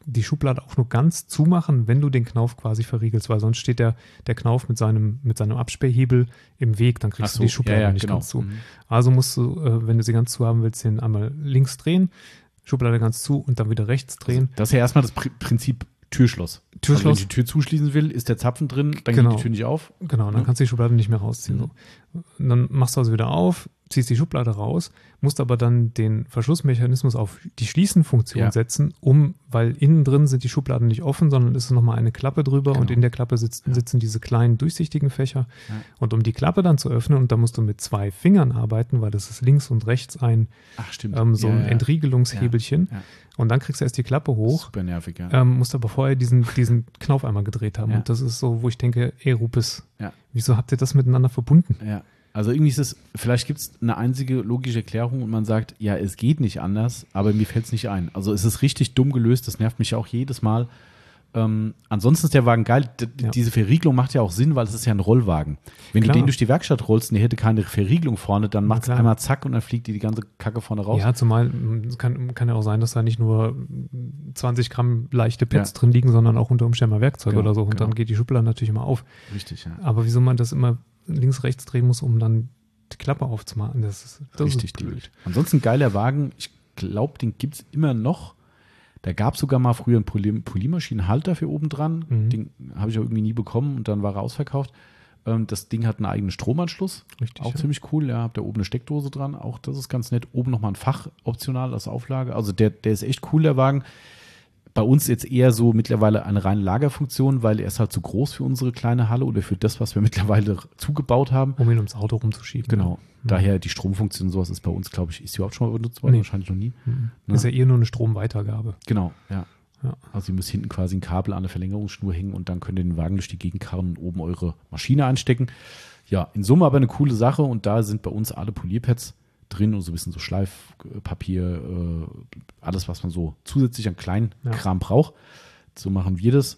die Schublade auch nur ganz zumachen, wenn du den Knauf quasi verriegelst, weil sonst steht der, der Knauf mit seinem, mit seinem Absperrhebel im Weg, dann kriegst Ach so, du die Schublade ja, ja, nicht genau. ganz zu. Mhm. Also musst du, äh, wenn du sie ganz zu haben willst, den einmal links drehen, Schublade ganz zu und dann wieder rechts drehen. Also das ist ja erstmal das Pr- Prinzip Türschloss. Türschloss. Also wenn ich die Tür zuschließen will, ist der Zapfen drin, dann Genau. geht die Tür nicht auf. Genau, dann Ja. kannst du die Schublade nicht mehr rausziehen. Mhm. So. Und dann machst du also wieder auf, ziehst die Schublade raus, musst aber dann den Verschlussmechanismus auf die Schließen-Funktion Ja. setzen, um, weil innen drin sind die Schubladen nicht offen, sondern ist nochmal eine Klappe drüber Genau. und in der Klappe sitzt, Ja. sitzen diese kleinen durchsichtigen Fächer. Ja. Und um die Klappe dann zu öffnen, und da musst du mit zwei Fingern arbeiten, weil das ist links und rechts ein Ach, stimmt. ähm, so Ja, ein ja. Entriegelungshebelchen. Ja. Und dann kriegst du erst die Klappe hoch. Super nervig, ja. Ähm, musst aber vorher diesen, diesen Knauf einmal gedreht haben. Ja. Und das ist so, wo ich denke, ey, Rupes, Ja. wieso habt ihr das miteinander verbunden? Ja. Also irgendwie ist es, vielleicht gibt es eine einzige logische Erklärung und man sagt, ja, es geht nicht anders, aber mir fällt es nicht ein. Also es ist richtig dumm gelöst, das nervt mich auch jedes Mal. Ähm, ansonsten ist der Wagen geil. D- Ja. Diese Verriegelung macht ja auch Sinn, weil es ist ja ein Rollwagen. Wenn Klar. du den durch die Werkstatt rollst und der hätte keine Verriegelung vorne, dann Na macht es klar. einmal zack und dann fliegt die die ganze Kacke vorne raus. Ja, zumal mm, es kann, kann ja auch sein, dass da nicht nur mm, zwanzig Gramm leichte Pads Ja. drin liegen, sondern auch unter Umständen mal Werkzeug Genau, oder so. Und genau. dann geht die Schublade natürlich immer auf. Richtig, ja. Aber wieso man das immer links, rechts drehen muss, um dann die Klappe aufzumachen, das ist, das Richtig ist blöd. blöd. Ansonsten geiler Wagen. Ich glaube, den gibt es immer noch. Da gab es sogar mal früher einen Poly Polymaschinenhalter für oben dran. Mhm. Den habe ich auch irgendwie nie bekommen und dann war er ausverkauft. Ähm, das Ding hat einen eigenen Stromanschluss. Richtig, Auch ja. ziemlich cool. Ja, habt da oben eine Steckdose dran. Auch das ist ganz nett. Oben nochmal ein Fach optional als Auflage. Also der, der ist echt cool, der Wagen. Bei uns jetzt eher so mittlerweile eine reine Lagerfunktion, weil er ist halt zu groß für unsere kleine Halle oder für das, was wir mittlerweile zugebaut haben. Um ihn ums Auto rumzuschieben. Genau. Mhm. Daher die Stromfunktion, sowas ist bei uns, glaube ich, ist die überhaupt schon mal benutzt worden? Nee. Wahrscheinlich noch nie. Mhm. Ne? Ist ja eher nur eine Stromweitergabe. Genau, ja. Ja. Also ihr müsst hinten quasi ein Kabel an der Verlängerungsschnur hängen und dann könnt ihr den Wagen durch die Gegend karren und oben eure Maschine einstecken. Ja, in Summe aber eine coole Sache und da sind bei uns alle Polierpads drin und so ein bisschen so Schleifpapier, äh, alles, was man so zusätzlich an Kleinkram Ja. braucht. So machen wir das.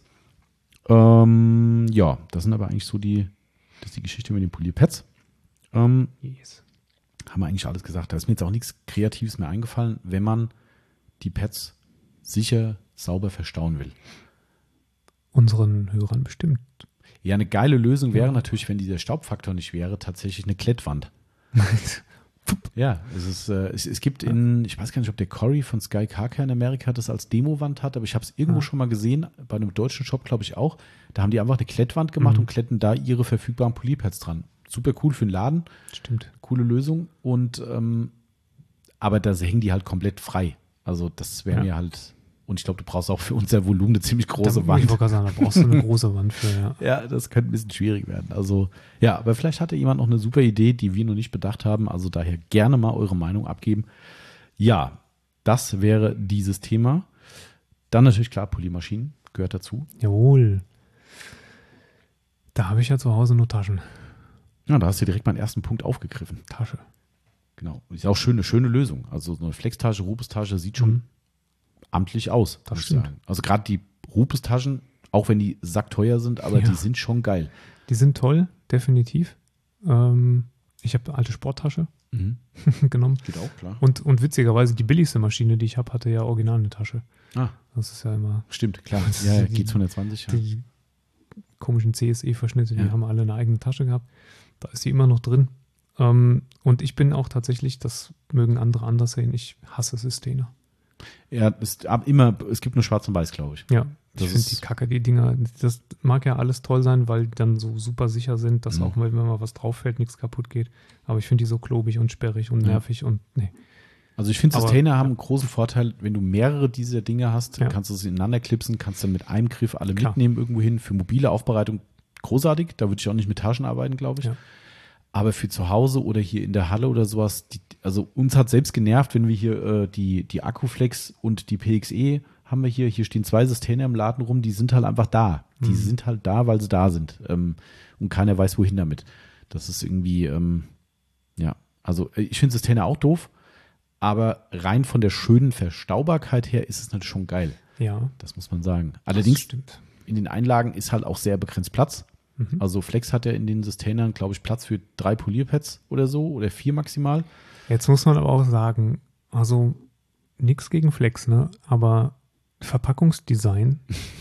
Ähm, ja, das sind aber eigentlich so die, das ist die Geschichte mit den Polierpads. Ähm, Yes. haben wir eigentlich alles gesagt. Da ist mir jetzt auch nichts Kreatives mehr eingefallen, wenn man die Pads sicher sauber verstauen will. Unseren Hörern bestimmt. Ja, eine geile Lösung wäre Ja. natürlich, wenn dieser Staubfaktor nicht wäre, tatsächlich eine Klettwand. Ja, es ist, äh, es, es gibt in, ich weiß gar nicht, ob der Corey von Sky Car Care in Amerika das als Demowand hat, aber ich habe es irgendwo Ja. schon mal gesehen, bei einem deutschen Shop glaube ich auch. Da haben die einfach eine Klettwand gemacht Mhm. und kletten da ihre verfügbaren Polierpads dran. Super cool für den Laden, Stimmt. coole Lösung. Und ähm, aber da hängen die halt komplett frei. Also das wäre Ja. mir halt, und ich glaube, du brauchst auch für unser Volumen eine ziemlich große da, Wand. Ich wollte gerade sagen, da brauchst du eine große Wand für, ja. Ja, das könnte ein bisschen schwierig werden. Also, ja, aber vielleicht hatte jemand noch eine super Idee, die wir noch nicht bedacht haben. Also daher gerne mal eure Meinung abgeben. Ja, das wäre dieses Thema. Dann natürlich klar, Polymaschinen gehört dazu. Jawohl. Da habe ich ja zu Hause nur Taschen. Ja, da hast du direkt meinen ersten Punkt aufgegriffen. Tasche. Genau. Ist auch schön, eine schöne Lösung. Also so eine Flextasche, Rupestasche sieht schon Mhm. amtlich aus. Das muss ich stimmt. sagen. Also gerade die Rupestaschen, auch wenn die sackteuer sind, aber Ja. die sind schon geil. Die sind toll, definitiv. Ähm, ich habe eine alte Sporttasche Mhm. genommen. Geht auch, klar. Und, und witzigerweise, die billigste Maschine, die ich habe, hatte ja original eine Tasche. Ah, Das ist ja immer stimmt, klar. Das Ja, ja, ist die- G zweihundertzwanzig. Ja. die komischen C S E-Verschnitte, die Ja. haben alle eine eigene Tasche gehabt. Da ist sie immer noch drin. Ähm, und ich bin auch tatsächlich, das mögen andere anders sehen, ich hasse Systene. Ja, es, ab immer, es gibt nur schwarz und weiß, glaube ich. Ja, Das ich finde ist- die Kacke, die Dinger, das mag ja alles toll sein, weil die dann so super sicher sind, dass Mhm. auch wenn mal was drauf fällt, nichts kaputt geht. Aber ich finde die so klobig und sperrig und Ja. nervig und nee. Also ich finde, Aber- Sustainer haben einen großen Vorteil, wenn du mehrere dieser Dinge hast, Ja. kannst du sie ineinander klipsen, kannst dann mit einem Griff alle Klar. mitnehmen irgendwo hin. Für mobile Aufbereitung großartig, da würde ich auch nicht mit Taschen arbeiten, glaube ich. Ja. Aber für zu Hause oder hier in der Halle oder sowas, die, also uns hat selbst genervt, wenn wir hier äh, die, die Akkuflex und die P X E haben wir hier, hier stehen zwei Systeme im Laden rum, die sind halt einfach da. Die Mhm. sind halt da, weil sie da sind. Ähm, und keiner weiß, wohin damit. Das ist irgendwie, ähm, ja, also äh, ich finde Systeme auch doof, aber rein von der schönen Verstaubarkeit her ist es natürlich schon geil. Ja, Das muss man sagen. das Allerdings stimmt. in den Einlagen ist halt auch sehr begrenzt Platz. Mhm. Also Flex hat ja in den Sustainern, glaube ich, Platz für drei Polierpads oder so oder vier maximal. Jetzt muss man aber auch sagen, also nichts gegen Flex, ne? Aber Verpackungsdesign.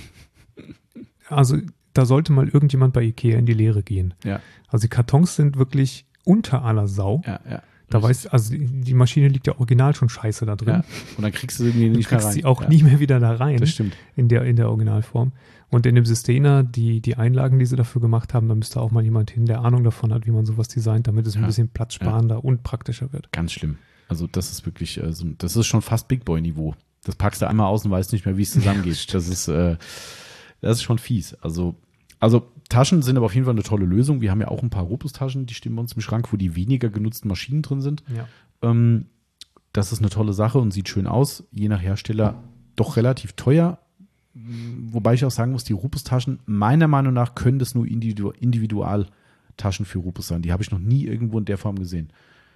Also da sollte mal irgendjemand bei Ikea in die Lehre gehen. Ja. Also die Kartons sind wirklich unter aller Sau. Ja, ja. Da weiß, also die, die Maschine liegt ja original schon scheiße da drin. Ja. Und dann kriegst du sie irgendwie Du nicht mehr kriegst rein. sie auch ja. nie mehr wieder da rein. Das stimmt. In der, in der Originalform. Und in dem Systener, die, die Einlagen, die sie dafür gemacht haben, da müsste auch mal jemand hin, der Ahnung davon hat, wie man sowas designt, damit es ein Ja. bisschen platzsparender ja. und praktischer wird. Ganz schlimm. Also das ist wirklich, äh, so, das ist schon fast Big Boy-Niveau. Das packst du einmal aus und weißt nicht mehr, wie es zusammengeht. Das ist, äh, das ist schon fies. Also, also Taschen sind aber auf jeden Fall eine tolle Lösung. Wir haben ja auch ein paar Rupus-Taschen, die stehen bei uns im Schrank, wo die weniger genutzten Maschinen drin sind. Ja. Ähm, das ist eine tolle Sache und sieht schön aus. Je nach Hersteller doch relativ teuer. Wobei ich auch sagen muss, die Rupus-Taschen, meiner Meinung nach, können das nur Individu- Individualtaschen für Rupus sein. Die habe ich noch nie irgendwo in der Form gesehen.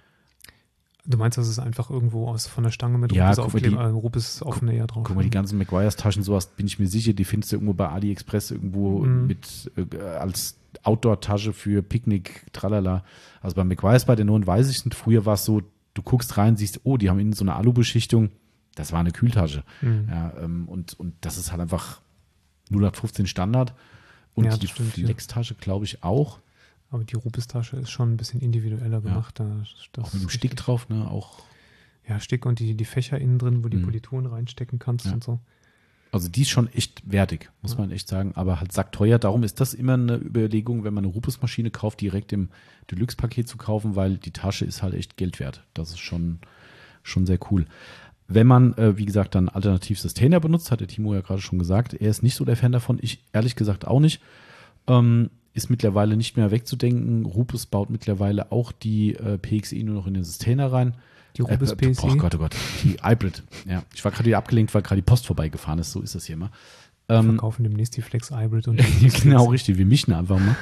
Du meinst, das ist einfach irgendwo aus von der Stange mit Ja, Rupes guck mal, aufkleben, die- äh, Rupes Aufnäher drauf. Guck mal, die ganzen McGuire's-Taschen, sowas bin ich mir sicher, die findest du irgendwo bei AliExpress irgendwo Mhm. mit äh, als Outdoor-Tasche für Picknick, tralala. Also bei McGuire's, bei der neuen weiß ich nicht. Früher war es so, du guckst rein, siehst, oh, die haben innen so eine Alubeschichtung. Das war eine Kühltasche. Mhm. Ja, ähm, und, und das ist halt einfach null acht fünfzehn Standard. Und Ja, das die stimmt, ja. Flex-Tasche, glaube ich, auch. Aber die Rupes-Tasche ist schon ein bisschen individueller gemacht. Da, das Auch mit dem ist Stick richtig- drauf, ne? Auch. Ja, Stick und die, die Fächer innen drin, wo die Mhm. Polituren reinstecken kannst Ja. und so. Also die ist schon echt wertig, muss Ja. man echt sagen, aber halt sackteuer. Darum ist das immer eine Überlegung, wenn man eine Rupus-Maschine kauft, direkt im Deluxe-Paket zu kaufen, weil die Tasche ist halt echt Geld wert. Das ist schon, schon sehr cool. Wenn man, äh, wie gesagt, dann alternativ Sustainer benutzt, hat der Timo ja gerade schon gesagt, er ist nicht so der Fan davon, ich ehrlich gesagt auch nicht. Ähm, ist mittlerweile nicht mehr wegzudenken. Rupus baut mittlerweile auch die äh, P X E nur noch in den Sustainer rein. Die Rupes Äh, P S E? Oh Gott, oh Gott, die Hybrid. Ja, ich war gerade wieder abgelenkt, weil gerade die Post vorbeigefahren ist. So ist das hier immer. Ähm, Verkaufen demnächst die Flex Hybrid und die genau, richtig. Wir mischen einfach mal.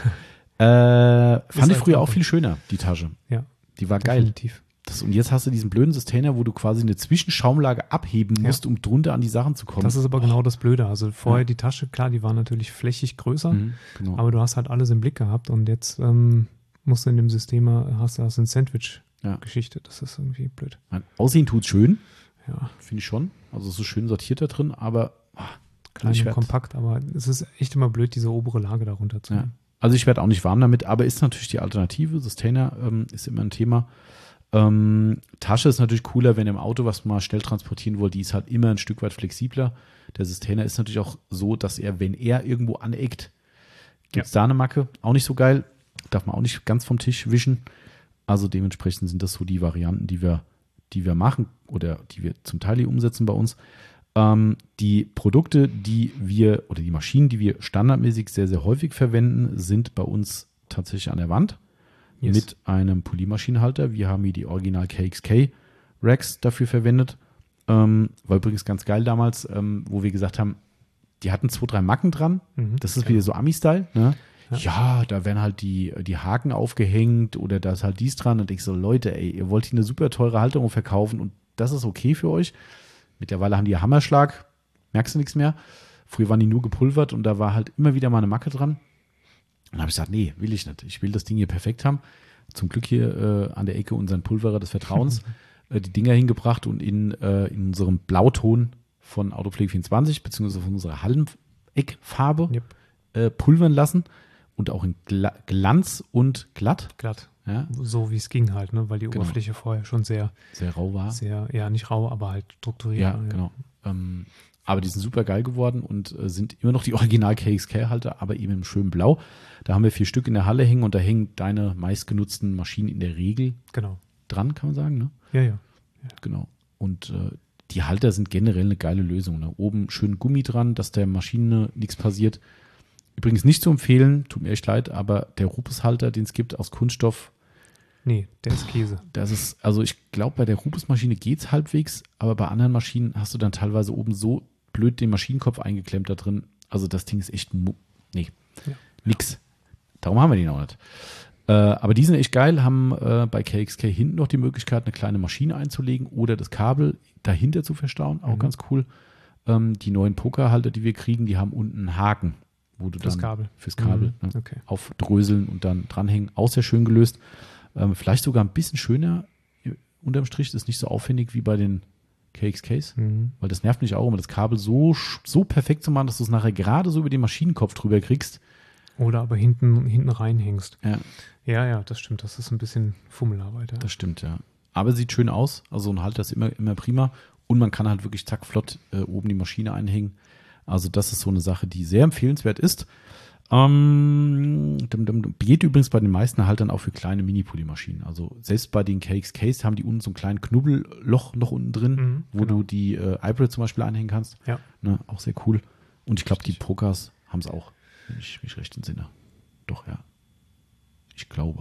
Äh, fand ich halt früher auch einfach- viel schöner, die Tasche. Ja, Die war geil. definitiv. Das, und jetzt hast du diesen blöden Sustainer, wo du quasi eine Zwischenschaumlage abheben Ja. musst, um drunter an die Sachen zu kommen. Das ist aber genau das Blöde. Also vorher Ja. die Tasche, klar, die war natürlich flächig größer, Mhm, genau. aber du hast halt alles im Blick gehabt und jetzt ähm, musst du in dem System, hast du hast eine Sandwich-Geschichte. Das ist irgendwie blöd. Nein, Aussehen tut's schön, Ja, finde ich schon. Also so schön sortiert da drin, aber ah, klein ich und werd- kompakt, aber es ist echt immer blöd, diese obere Lage darunter zu Ja. nehmen. Also ich werde auch nicht warm damit, aber ist natürlich die Alternative. Sustainer ähm, ist immer ein Thema. Ähm, Tasche ist natürlich cooler, wenn ihr im Auto was mal schnell transportieren wollt. Die ist halt immer ein Stück weit flexibler. Der Sustainer ist natürlich auch so, dass er, wenn er irgendwo aneckt, gibt es da eine Macke. Auch nicht so geil. Darf man auch nicht ganz vom Tisch wischen. Also dementsprechend sind das so die Varianten, die wir, die wir machen oder die wir zum Teil hier umsetzen bei uns. Ähm, die Produkte, die wir oder die Maschinen, die wir standardmäßig sehr, sehr häufig verwenden, sind bei uns tatsächlich an der Wand. Yes. Mit einem Polymaschinenhalter. Wir haben hier die Original K X K Racks dafür verwendet. Ähm, war übrigens ganz geil damals, ähm, wo wir gesagt haben, die hatten zwei, drei Macken dran. Mhm, Das ist genau. wieder so Ami-Style. Ne? Ja. Ja. da werden halt die, die Haken aufgehängt oder da ist halt dies dran. Und ich so, Leute, ey, ihr wollt hier eine super teure Halterung verkaufen und das ist okay für euch. Mittlerweile haben die Hammerschlag, merkst du nichts mehr. Früher waren die nur gepulvert und da war halt immer wieder mal eine Macke dran. Und dann habe ich gesagt, nee, will ich nicht. Ich will das Ding hier perfekt haben. Zum Glück hier äh, an der Ecke unseren Pulverer des Vertrauens äh, die Dinger hingebracht und in, äh, in unserem Blauton von Autopflege vierundzwanzig beziehungsweise von unserer Halleneckfarbe Yep. äh, pulvern lassen und auch in Gla Glanz und glatt. Glatt. Ja, So wie es ging halt, ne? Weil die Genau. Oberfläche vorher schon sehr, sehr rau war. sehr, ja, nicht rau, aber halt strukturiert Ja, war. genau. Ähm, aber die sind super geil geworden und äh, sind immer noch die Original K X K-Halter, aber eben im schönen Blau. Da haben wir vier Stück in der Halle hängen und da hängen deine meistgenutzten Maschinen in der Regel Genau. dran, kann man sagen. Ne? Ja, ja. Genau. Und äh, die Halter sind generell eine geile Lösung. Ne? Oben schön Gummi dran, dass der Maschine nichts passiert. Übrigens nicht zu empfehlen, tut mir echt leid, aber der Rupus-Halter, den es gibt aus Kunststoff, Nee, der ist Käse. das ist, also ich glaube, bei der Rupus-Maschine geht es halbwegs, aber bei anderen Maschinen hast du dann teilweise oben so blöd den Maschinenkopf eingeklemmt da drin. Also das Ding ist echt, mu- nee, Ja. nix. Darum haben wir den auch nicht. Äh, aber die sind echt geil, haben äh, bei K X K hinten noch die Möglichkeit, eine kleine Maschine einzulegen oder das Kabel dahinter zu verstauen. Auch Mhm. ganz cool. Ähm, die neuen Pokerhalter, die wir kriegen, die haben unten einen Haken, wo du Fürs dann Kabel. fürs Kabel Mhm. ne, Okay. aufdröseln und dann dranhängen. Auch sehr schön gelöst. Ähm, vielleicht sogar ein bisschen schöner. Unterm Strich ist nicht so aufwendig wie bei den K X Ks, Mhm. weil das nervt mich auch immer, das Kabel so, so perfekt zu machen, dass du es nachher gerade so über den Maschinenkopf drüber kriegst. Oder aber hinten, hinten reinhängst. Ja, Ja, ja, das stimmt. Das ist ein bisschen Fummelarbeit. Ja. das stimmt, ja. Aber sieht schön aus, also ein Halter ist immer, immer prima und man kann halt wirklich zack flott äh, oben die Maschine einhängen. Also das ist so eine Sache, die sehr empfehlenswert ist. Ähm, geht übrigens bei den meisten Haltern auch für kleine Mini-Pulli-Maschinen. Also selbst bei den K X Ks haben die unten so ein kleines Knubbelloch noch unten drin, Mhm, wo genau. du die äh, iBrit zum Beispiel einhängen kannst. Ja. Ne, auch sehr cool. Und ich glaube, die Richtig. Pokas haben es auch, wenn ich mich recht entsinne. Doch, ja. Ich glaube.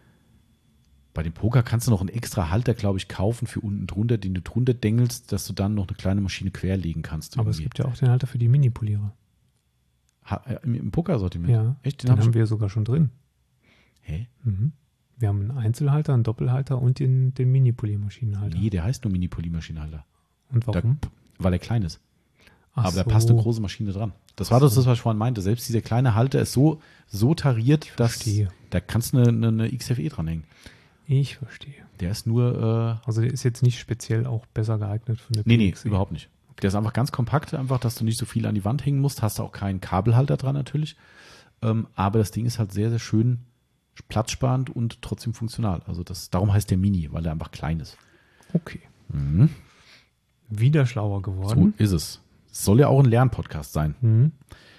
Bei dem Poker kannst du noch einen extra Halter, glaube ich, kaufen für unten drunter, den du drunter dengelst, dass du dann noch eine kleine Maschine querlegen kannst. Aber es irgendwie. gibt ja auch den Halter für die Mini-Polierer. Ha, äh, Im, im Pokersortiment? Ja, Echt? den, hab haben ich- wir sogar schon drin. Hä? Mhm. Wir haben einen Einzelhalter, einen Doppelhalter und den, den Mini-Pulli-Maschinenhalter. Nee, der heißt nur Mini-Pulli-Maschinenhalter. Und warum? Da, weil er klein ist. Ach Aber da so. passt eine große Maschine dran. Das war Ach das, so. was ich vorhin meinte. Selbst dieser kleine Halter ist so, so tariert, dass verstehe. da kannst du eine, eine, eine X F E dranhängen. Ich verstehe. Der ist nur, Also der ist jetzt nicht speziell auch besser geeignet für eine äh, nee, nee, P X E. überhaupt nicht. Der ist einfach ganz kompakt, einfach, dass du nicht so viel an die Wand hängen musst. Hast du auch keinen Kabelhalter dran natürlich. Ähm, aber das Ding ist halt sehr, sehr schön platzsparend und trotzdem funktional. Also das, darum heißt der Mini, weil er einfach klein ist. Okay. Mhm. Wieder schlauer So geworden. ist es. Soll ja auch ein Lernpodcast sein. Mhm.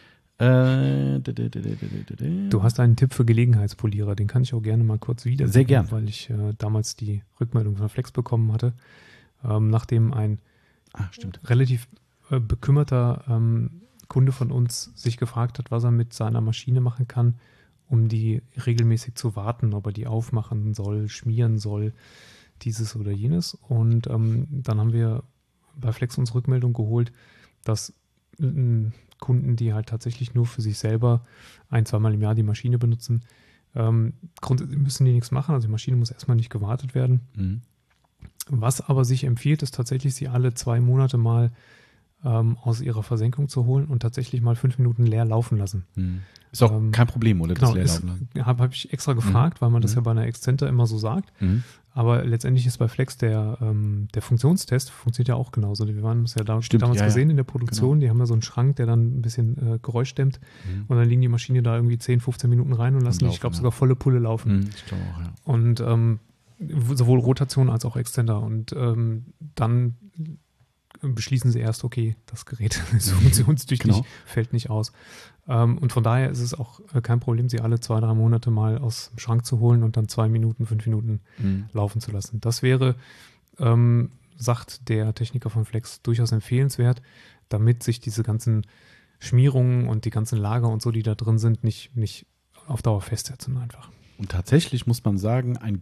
Äh, d- d- d- d- d- d- d- Du hast einen Tipp für Gelegenheitspolierer, den kann ich auch gerne mal kurz wieder Sehr gern. weil ich äh, damals die Rückmeldung von Flex bekommen hatte, ähm, nachdem ein Ah, stimmt. relativ äh, bekümmerter ähm, Kunde von uns sich gefragt hat, was er mit seiner Maschine machen kann, um die regelmäßig zu warten, ob er die aufmachen soll, schmieren soll, dieses oder jenes. Und ähm, dann haben wir bei Flex uns Rückmeldung geholt, dass ähm, Kunden, die halt tatsächlich nur für sich selber ein, zweimal im Jahr die Maschine benutzen, ähm, grundsätzlich müssen die nichts machen. Also die Maschine muss erstmal nicht gewartet werden. Mhm. Was aber sich empfiehlt, ist tatsächlich, sie alle zwei Monate mal ähm, aus ihrer Versenkung zu holen und tatsächlich mal fünf Minuten leer laufen lassen. Mhm. Ist auch Ähm, kein Problem, oder? Genau, leer ist- laufen lassen. habe hab ich extra gefragt, weil man das Mhm. ja bei einer Exzenter immer so sagt. Mhm. Aber letztendlich ist bei Flex der, ähm, der Funktionstest funktioniert ja auch genauso. Wir waren es ja da, Stimmt, damals ja, ja. gesehen in der Produktion. Die haben ja so einen Schrank, der dann ein bisschen äh, Geräusch dämmt. Mhm. Und dann liegen die Maschine da irgendwie zehn, fünfzehn Minuten rein und lassen, die, ich laufen, glaube, ja. sogar volle Pulle laufen. Mhm. Ich glaube auch, ja. Und ähm, sowohl Rotation als auch Extender. Und ähm, dann beschließen sie erst, okay, das Gerät ist funktionstüchtig, Genau. fällt nicht aus. Ähm, und von daher ist es auch äh, kein Problem, sie alle zwei, drei Monate mal aus dem Schrank zu holen und dann zwei Minuten, fünf Minuten Mhm. laufen zu lassen. Das wäre, ähm, sagt der Techniker von Flex, durchaus empfehlenswert, damit sich diese ganzen Schmierungen und die ganzen Lager und so, die da drin sind, nicht, nicht auf Dauer festsetzen einfach. Und tatsächlich muss man sagen, ein,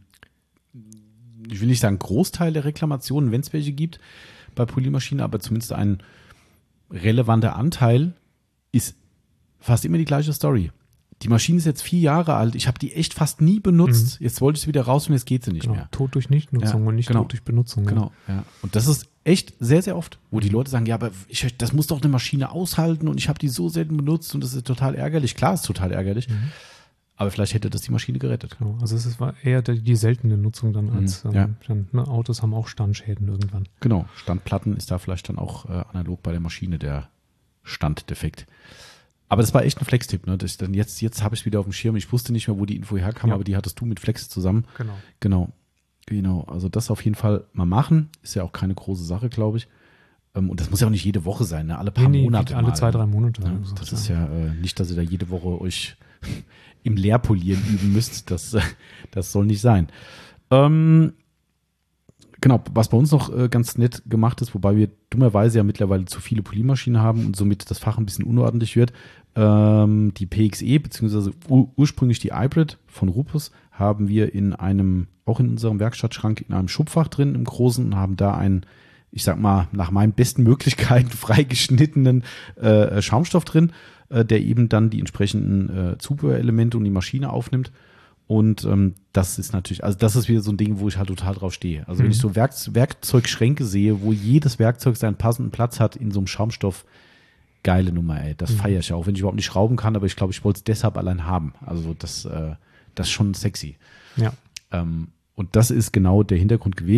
ich will nicht sagen Großteil der Reklamationen, wenn es welche gibt, bei Polymaschinen, aber zumindest ein relevanter Anteil ist fast immer die gleiche Story. Die Maschine ist jetzt vier Jahre alt, ich habe die echt fast nie benutzt, jetzt wollte ich sie wieder raus und jetzt geht sie nicht Genau. mehr. Tod durch Nichtnutzung Ja, und nicht genau. Tod durch Benutzung. ja. Genau, ja. Und das ist echt sehr, sehr oft, wo die Leute sagen, ja, aber ich, das muss doch eine Maschine aushalten und ich habe die so selten benutzt und das ist total ärgerlich. Klar, ist total ärgerlich, Mhm. aber vielleicht hätte das die Maschine gerettet. Genau. Also es ist war eher die, die seltene Nutzung dann als Mhm, ähm, ja. dann, ne, Autos haben auch Standschäden irgendwann. Genau, Standplatten ist da vielleicht dann auch äh, analog bei der Maschine der Standdefekt. Aber das war echt ein Flex-Tipp, ne? Das, dann jetzt jetzt habe ich es wieder auf dem Schirm. Ich wusste nicht mehr, wo die Info herkam, Ja. aber die hattest du mit Flex zusammen. Genau. Genau, genau. Also das auf jeden Fall mal machen. Ist ja auch keine große Sache, glaube ich. Ähm, und das muss ja auch nicht jede Woche sein, ne? Alle paar Nee, nee, Monate. alle mal, zwei, ne? drei Monate. Ja, also, das ist ja äh, nicht, dass ihr da jede Woche euch im Leerpolieren üben müsst. Das, äh, das soll nicht sein. Ähm, genau, was bei uns noch äh, ganz nett gemacht ist, wobei wir dummerweise ja mittlerweile zu viele Poliermaschinen haben und somit das Fach ein bisschen unordentlich wird. Ähm, die P X E, beziehungsweise ur ursprünglich die iBrit von Rupus, haben wir in einem, auch in unserem Werkstattschrank, in einem Schubfach drin im Großen und haben da einen, ich sag mal, nach meinen besten Möglichkeiten freigeschnittenen äh, Schaumstoff drin, äh, der eben dann die entsprechenden äh, Zubehörelemente und die Maschine aufnimmt. Und ähm, das ist natürlich, also das ist wieder so ein Ding, wo ich halt total drauf stehe. Also Mhm. wenn ich so Werk Werkzeugschränke sehe, wo jedes Werkzeug seinen passenden Platz hat in so einem Schaumstoff, geile Nummer, ey. Das Mhm. feiere ich auch, wenn ich überhaupt nicht schrauben kann, aber ich glaube, ich wollte es deshalb allein haben. Also das, äh, das ist schon sexy. Ja. Ähm, und das ist genau der Hintergrund gewesen.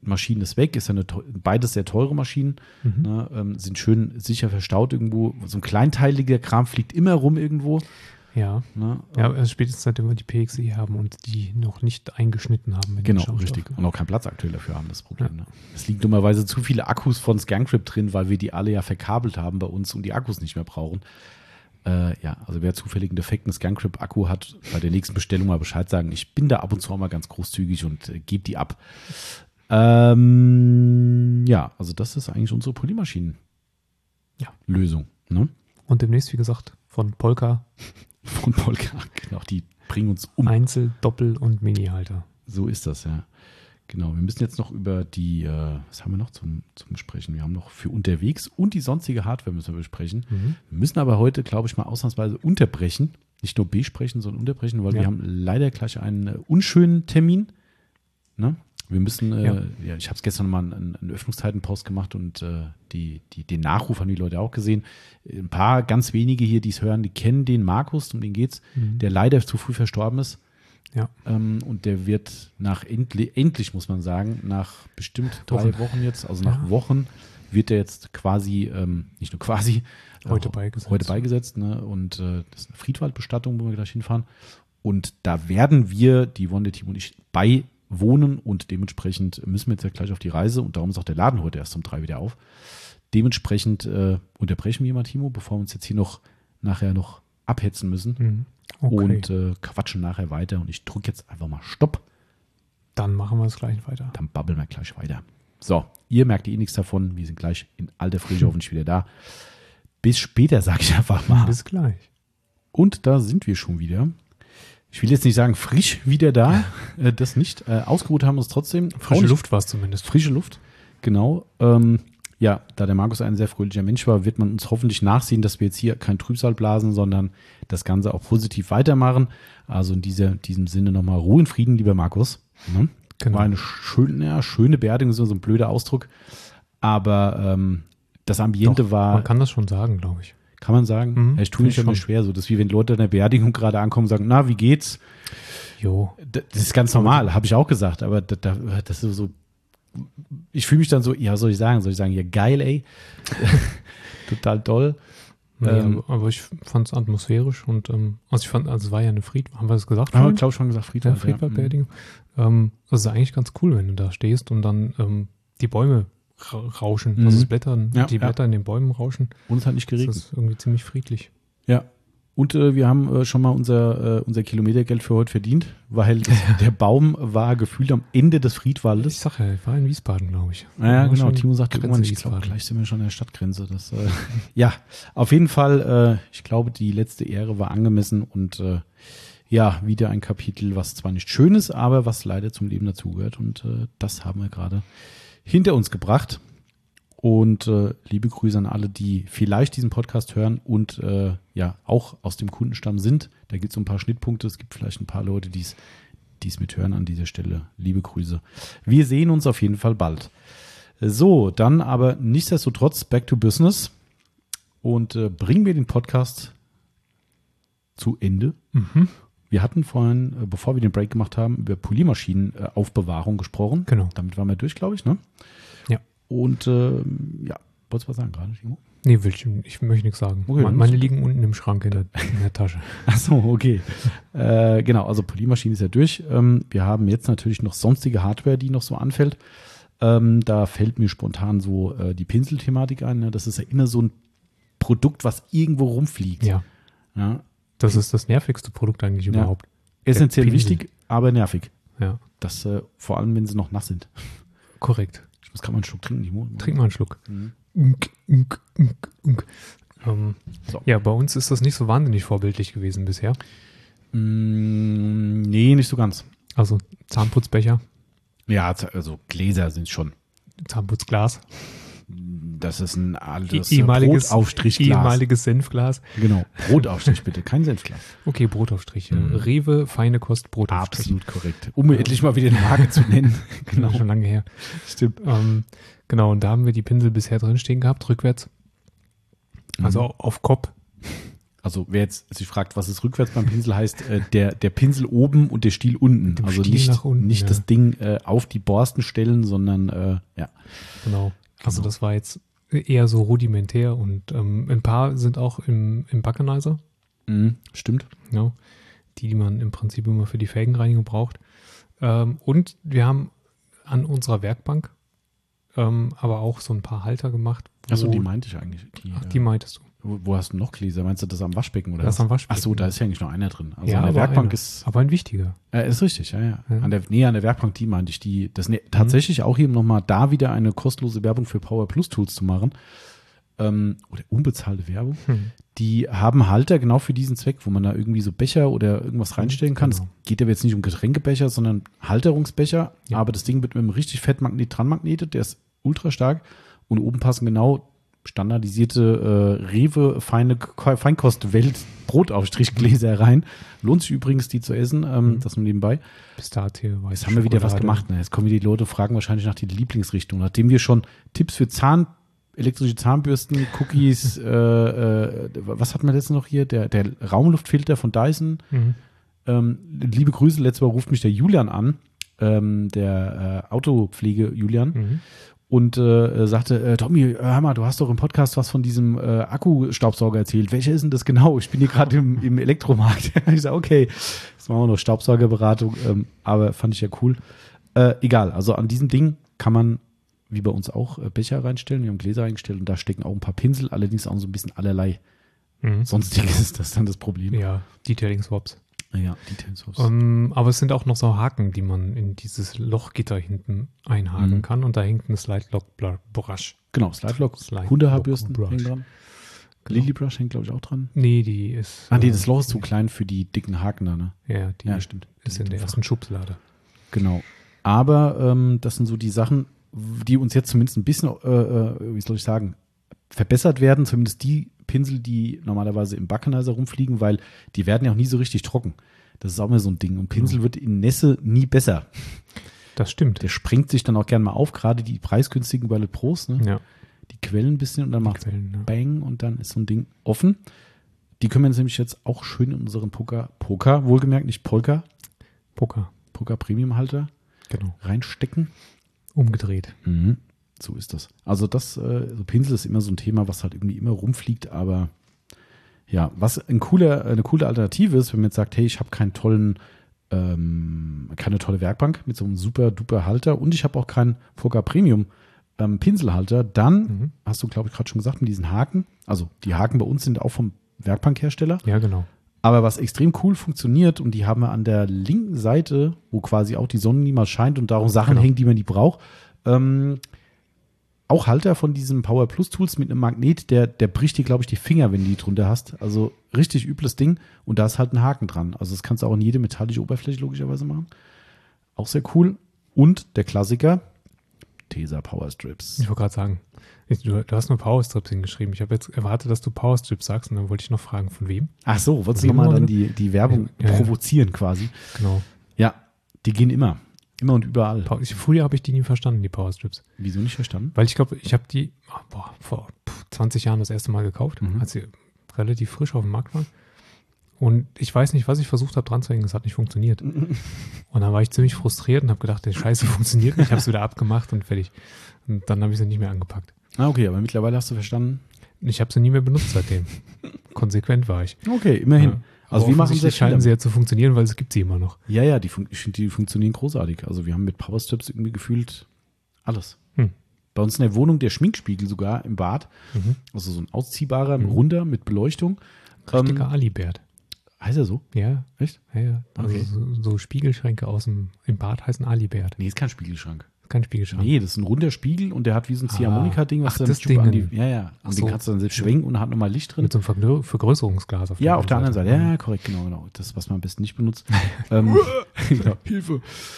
Maschine ist weg, ist ja eine, beides sehr teure Maschinen, mhm. ne, ähm, sind schön sicher verstaut irgendwo. So ein kleinteiliger Kram fliegt immer rum irgendwo. Ja, ne, ja also spätestens seitdem wir die P X E haben und die noch nicht eingeschnitten haben. In genau, richtig. Und auch keinen Platz aktuell dafür haben, das Problem. Ja. Ne? Es liegen dummerweise zu viele Akkus von Scantrip drin, weil wir die alle ja verkabelt haben bei uns und die Akkus nicht mehr brauchen. Äh, ja, also wer zufällig einen defekten Scantrip-Akku hat, bei der nächsten Bestellung mal Bescheid sagen. Ich bin da ab und zu auch mal ganz großzügig und äh, gebe die ab. Ähm, ja, also das ist eigentlich unsere Polymaschinen-Lösung. Ja. Ne? Und demnächst, wie gesagt, von Polka. Von Polka, genau, die bringen uns um. Einzel-, Doppel- und Mini-Halter. So ist das, ja. Genau, wir müssen jetzt noch über die, äh, was haben wir noch zum, zum Besprechen? Wir haben noch für unterwegs und die sonstige Hardware müssen wir besprechen. Mhm. Wir müssen aber heute, glaube ich, mal ausnahmsweise unterbrechen. Nicht nur besprechen, sondern unterbrechen, weil ja. wir haben leider gleich einen äh, unschönen Termin. Ne? Wir müssen, äh, ja. ja, ich habe es gestern mal einen, einen Öffnungszeiten-Post gemacht und äh, die, die, den Nachruf haben die Leute auch gesehen. Ein paar ganz wenige hier, die es hören, die kennen den Markus, um den geht's, mhm. der leider zu früh verstorben ist. Ja. Ähm, und der wird nach endlich, endlich muss man sagen, nach bestimmt drei Wochen, Wochen jetzt, also nach ja. Wochen, wird er jetzt quasi, ähm, nicht nur quasi, heute äh, beigesetzt. Heute beigesetzt ne? Und äh, das ist eine Friedwaldbestattung, wo wir gleich hinfahren. Und da werden wir, die Wonde Team und ich, beiwohnen und dementsprechend müssen wir jetzt ja gleich auf die Reise und darum ist auch der Laden heute erst um drei wieder auf. Dementsprechend äh, unterbrechen wir mal, Timo, bevor wir uns jetzt hier noch nachher noch abhetzen müssen. Mhm. Okay. Und äh, quatschen nachher weiter. Und ich drücke jetzt einfach mal Stopp. Dann machen wir es gleich weiter. Dann babbeln wir gleich weiter. So, ihr merkt eh nichts davon. Wir sind gleich in alter Frische hoffentlich wieder da. Bis später, sage ich einfach mal. Bis gleich. Und da sind wir schon wieder. Ich will jetzt nicht sagen frisch wieder da. äh, das nicht. Äh, ausgeruht haben wir uns trotzdem. Frische Luft war es zumindest. Frische Luft, genau. Ähm, Ja, da der Markus ein sehr fröhlicher Mensch war, wird man uns hoffentlich nachsehen, dass wir jetzt hier kein Trübsal blasen, sondern das Ganze auch positiv weitermachen. Also in dieser, diesem Sinne nochmal Ruhe und Frieden, lieber Markus. Ne? Genau. War eine schöne, ja, schöne Beerdigung, so ein blöder Ausdruck. Aber ähm, das Ambiente Doch, war... Man kann das schon sagen, glaube ich. Kann man sagen? Mhm, ja, ich tue mich immer schwer. So, das ist wie wenn Leute an der Beerdigung gerade ankommen und sagen, na, wie geht's? Jo. Das ist ganz normal, habe ich auch gesagt. Aber das, das ist so... Ich fühle mich dann so, ja, was soll ich sagen? Soll ich sagen, ja, geil, ey. Total toll. Nee, ähm, aber, aber ich fand es atmosphärisch und ähm, also ich fand, also es war ja eine Fried, haben wir das gesagt? Haben wir, glaube ich, schon gesagt, Friedwald. Ja, Friedwald-Beerdigung. Ja. Ähm, das ist eigentlich ganz cool, wenn du da stehst und dann ähm, die Bäume rauschen, mhm. also das Blättern, ja, die Blätter ja. in den Bäumen rauschen. Und es hat nicht geregnet. Das ist irgendwie ziemlich friedlich. Ja. Und äh, wir haben äh, schon mal unser, äh, unser Kilometergeld für heute verdient, weil der Baum war gefühlt am Ende des Friedwaldes. Ich sag ja, ich war in Wiesbaden, glaube ich. Ja, genau. Timo sagt irgendwann, ich glaube, gleich sind wir schon an der Stadtgrenze. Das, äh, ja, auf jeden Fall, äh, ich glaube, die letzte Ehre war angemessen und äh, ja, wieder ein Kapitel, was zwar nicht schön ist, aber was leider zum Leben dazugehört. Und äh, das haben wir gerade hinter uns gebracht. Und äh, liebe Grüße an alle, die vielleicht diesen Podcast hören und äh, ja auch aus dem Kundenstamm sind. Da gibt es so ein paar Schnittpunkte. Es gibt vielleicht ein paar Leute, die es mithören an dieser Stelle. Liebe Grüße. Wir sehen uns auf jeden Fall bald. So, dann aber nichtsdestotrotz back to business und äh, bringen wir den Podcast zu Ende. Mhm. Wir hatten vorhin, äh, bevor wir den Break gemacht haben, über Poliermaschinenaufbewahrung gesprochen. Genau. Damit waren wir durch, glaube ich, ne? Ja. Und äh, ja, wolltest du was sagen gerade, Timo? Nee, will ich, ich möchte nichts sagen. Okay, meine meine liegen unten im Schrank in der, in der Tasche. Ach so, okay. äh, genau, also Poliermaschine ist ja durch. Ähm, wir haben jetzt natürlich noch sonstige Hardware, die noch so anfällt. Ähm, da fällt mir spontan so äh, die Pinselthematik ein. Ne? Das ist ja immer so ein Produkt, was irgendwo rumfliegt. Ja. ja. Das ist das nervigste Produkt eigentlich ja. überhaupt. Essentiell wichtig, aber nervig. Ja. Das äh, vor allem, wenn sie noch nass sind. Korrekt. Ich muss gerade mal einen Schluck trinken. Timo. Trink mal einen Schluck. Mhm. Unk, unk, unk, unk. Ähm, so. Ja, bei uns ist das nicht so wahnsinnig vorbildlich gewesen bisher. Mm, nee, nicht so ganz. Also Zahnputzbecher. Ja, also Gläser sind schon. Zahnputzglas. Das ist ein altes ehemaliges, Brotaufstrichglas. Ehemaliges Senfglas. Genau, Brotaufstrich bitte, kein Senfglas. Okay, Brotaufstrich. Mhm. Rewe, feine Kost, Brotaufstrich. Absolut korrekt. Um mir endlich mal wieder eine Marke zu nennen. Genau, schon lange her. Stimmt. Ähm, genau, und da haben wir die Pinsel bisher drin stehen gehabt, rückwärts. Also mhm. auf Kopf. Also wer jetzt sich fragt, was ist rückwärts beim Pinsel, heißt äh, der, der Pinsel oben und der Stiel unten. Dem Also Stiel nicht, nach unten, nicht ja. das Ding äh, auf die Borsten stellen, sondern äh, ja. Genau. Also Genau. das war jetzt eher so rudimentär und ähm, ein paar sind auch im, im Backenizer. Mhm, stimmt. Ja, die, die man im Prinzip immer für die Felgenreinigung braucht. Ähm, und wir haben an unserer Werkbank ähm, aber auch so ein paar Halter gemacht. Achso, die meinte ich eigentlich. Die, Ach, äh, die meintest du? wo, wo hast du noch Gläser? Meinst du das am Waschbecken? Oder Das was? am Waschbecken. Achso, da ist ja eigentlich noch einer drin. Also ja, an der aber Werkbank einer. ist. Aber ein wichtiger. Äh, ist richtig, ja, ja. Ja. An der, nee, an der Werkbank, die meinte ich. Die, das ne, tatsächlich auch hier nochmal da wieder eine kostenlose Werbung für Power Plus Tools zu machen. Ähm, oder unbezahlte Werbung. Hm. Die haben Halter genau für diesen Zweck, wo man da irgendwie so Becher oder irgendwas reinstellen kann. Genau. Es geht ja jetzt nicht um Getränkebecher, sondern Halterungsbecher. Ja. Aber das Ding wird mit einem richtig fetten Magnet dran magnetet. Der ist ultra stark. Und oben passen genau standardisierte äh, Rewe feine Feinkostwelt Brotaufstrichgläser rein. Lohnt sich übrigens, die zu essen. Ähm, Mhm. Das nur nebenbei. Pistazie, weiße Jetzt haben wir wieder was Schokolade. gemacht. Ne? Jetzt kommen wieder die Leute, fragen wahrscheinlich nach die Lieblingsrichtung. Nachdem wir schon Tipps für Zahn, elektrische Zahnbürsten, Cookies, äh, äh, was hatten wir letztens noch hier? Der, der Raumluftfilter von Dyson. Mhm. Ähm, liebe Grüße, letztes Mal ruft mich der Julian an, ähm, der äh, Autopflege Julian. Mhm. Und äh, sagte, äh, Tommy, äh, hör mal, du hast doch im Podcast was von diesem äh, Akkustaubsauger erzählt. Welcher ist denn das genau? Ich bin hier gerade im, im Elektromarkt. Ich sage, okay, jetzt machen wir noch Staubsaugerberatung. Ähm, aber fand ich ja cool. Äh, egal, also an diesem Ding kann man, wie bei uns auch, äh, Becher reinstellen. Wir haben Gläser reingestellt und da stecken auch ein paar Pinsel. Allerdings auch so ein bisschen allerlei. Mhm. Sonstiges ist das dann das Problem. Ja, Detailing-Swaps. Ja, Details. Ähm, aber es sind auch noch so Haken, die man in dieses Lochgitter hinten einhaken Mhm. kann. Und da hängt ein Slide-Lock-Brush. Genau, Slide-Lock, Slide Hundehaarbürsten Lock Brush. hängen dran. Genau. Lily Brush hängt, glaube ich, auch dran. Nee, die ist. Ah, nee, äh, das Loch ist zu klein für die dicken Haken da, ne? Ja, die Ja, stimmt. ist in der ersten Schublade. Genau. Aber ähm, das sind so die Sachen, die uns jetzt zumindest ein bisschen, äh, äh, wie soll ich sagen, verbessert werden. Zumindest die Pinsel, die normalerweise im Backenizer rumfliegen, weil die werden ja auch nie so richtig trocken. Das ist auch immer so ein Ding. Und Pinsel Mhm. wird in Nässe nie besser. Das stimmt. Der sprengt sich dann auch gerne mal auf, gerade die preisgünstigen Violet Pros, ne? Ja. Die quellen ein bisschen und dann macht Quellen, ja. Bang und dann ist so ein Ding offen. Die können wir uns nämlich jetzt auch schön in unseren Poker, Poker, wohlgemerkt, nicht Polka, Poker. Poker Premium Halter Genau. reinstecken. Umgedreht. Mhm. So ist das. Also das, äh, so Pinsel ist immer so ein Thema, was halt irgendwie immer rumfliegt, aber ja, was ein cooler, eine coole Alternative ist, wenn man jetzt sagt, hey, ich habe keinen tollen, ähm, keine tolle Werkbank mit so einem super duper Halter und ich habe auch keinen Poker Premium ähm, Pinselhalter, dann Mhm. hast du, glaube ich, gerade schon gesagt, mit diesen Haken, also die Haken bei uns sind auch vom Werkbankhersteller, Ja, genau. aber was extrem cool funktioniert und die haben wir an der linken Seite, wo quasi auch die Sonne niemals scheint und darum Sachen Genau. hängen, die man nie braucht, ähm, auch Halter von diesen Power Plus Tools mit einem Magnet, der, der bricht dir, glaube ich, die Finger, wenn du die drunter hast. Also richtig übles Ding und da ist halt ein Haken dran. Also das kannst du auch in jede metallische Oberfläche logischerweise machen. Auch sehr cool. Und der Klassiker, Tesa Power Strips. Ich wollte gerade sagen, ich- du, du hast nur Powerstrips hingeschrieben. Ich habe jetzt erwartet, dass du Powerstrips sagst und dann wollte ich noch fragen, von wem? Ach so, wolltest du Wem nochmal war dann das? die, die Werbung Ja, ja, ja. provozieren quasi? Genau. Ja, die gehen immer. Immer und überall. Pow- Ich, früher habe ich die nie verstanden, die Powerstrips. Wieso nicht verstanden? Weil ich glaube, ich habe die ah, boah, vor pff, zwanzig Jahren das erste Mal gekauft, Mhm. als sie relativ frisch auf dem Markt waren. Und ich weiß nicht, was ich versucht habe dran zu hängen, es hat nicht funktioniert. Und dann war ich ziemlich frustriert und habe gedacht, der Scheiße funktioniert nicht. Ich habe es wieder abgemacht und fertig. Und dann habe ich sie nicht mehr angepackt. Ah, okay, aber mittlerweile hast du verstanden. Ich habe sie nie mehr benutzt seitdem. Konsequent war ich. Okay, immerhin. Ja. Also Aber wir machen sehr offensichtlich viel scheinen damit. sie ja zu funktionieren, weil es gibt sie immer noch. Ja, ja, die, fun ich finde, die funktionieren großartig. Also wir haben mit Powerstrips irgendwie gefühlt alles. Hm. Bei uns in der Wohnung der Schminkspiegel sogar im Bad. Mhm. Also so ein ausziehbarer, Mhm. runder mit Beleuchtung. Richtiger Ähm, Alibert. heißt er so? Ja, Echt? ja, ja. Also Okay. so, so Spiegelschränke aus dem im Bad heißen Alibert. Nee, ist kein Spiegelschrank. Kein Spiegelschrank. Nee, das ist ein runder Spiegel und der hat wie so ein Ah. Ziehharmonika-Ding, was Ach, dann das super an Ding. die, ja, ja. Und Ach den so. kannst du dann selbst schwenken und hat nochmal Licht drin. Mit so einem Vergrö Vergrößerungsglas auf Ja, auf der anderen Seite. Ja, ja, korrekt, genau, genau. Das, was man am besten nicht benutzt. ähm, genau. Hilfe.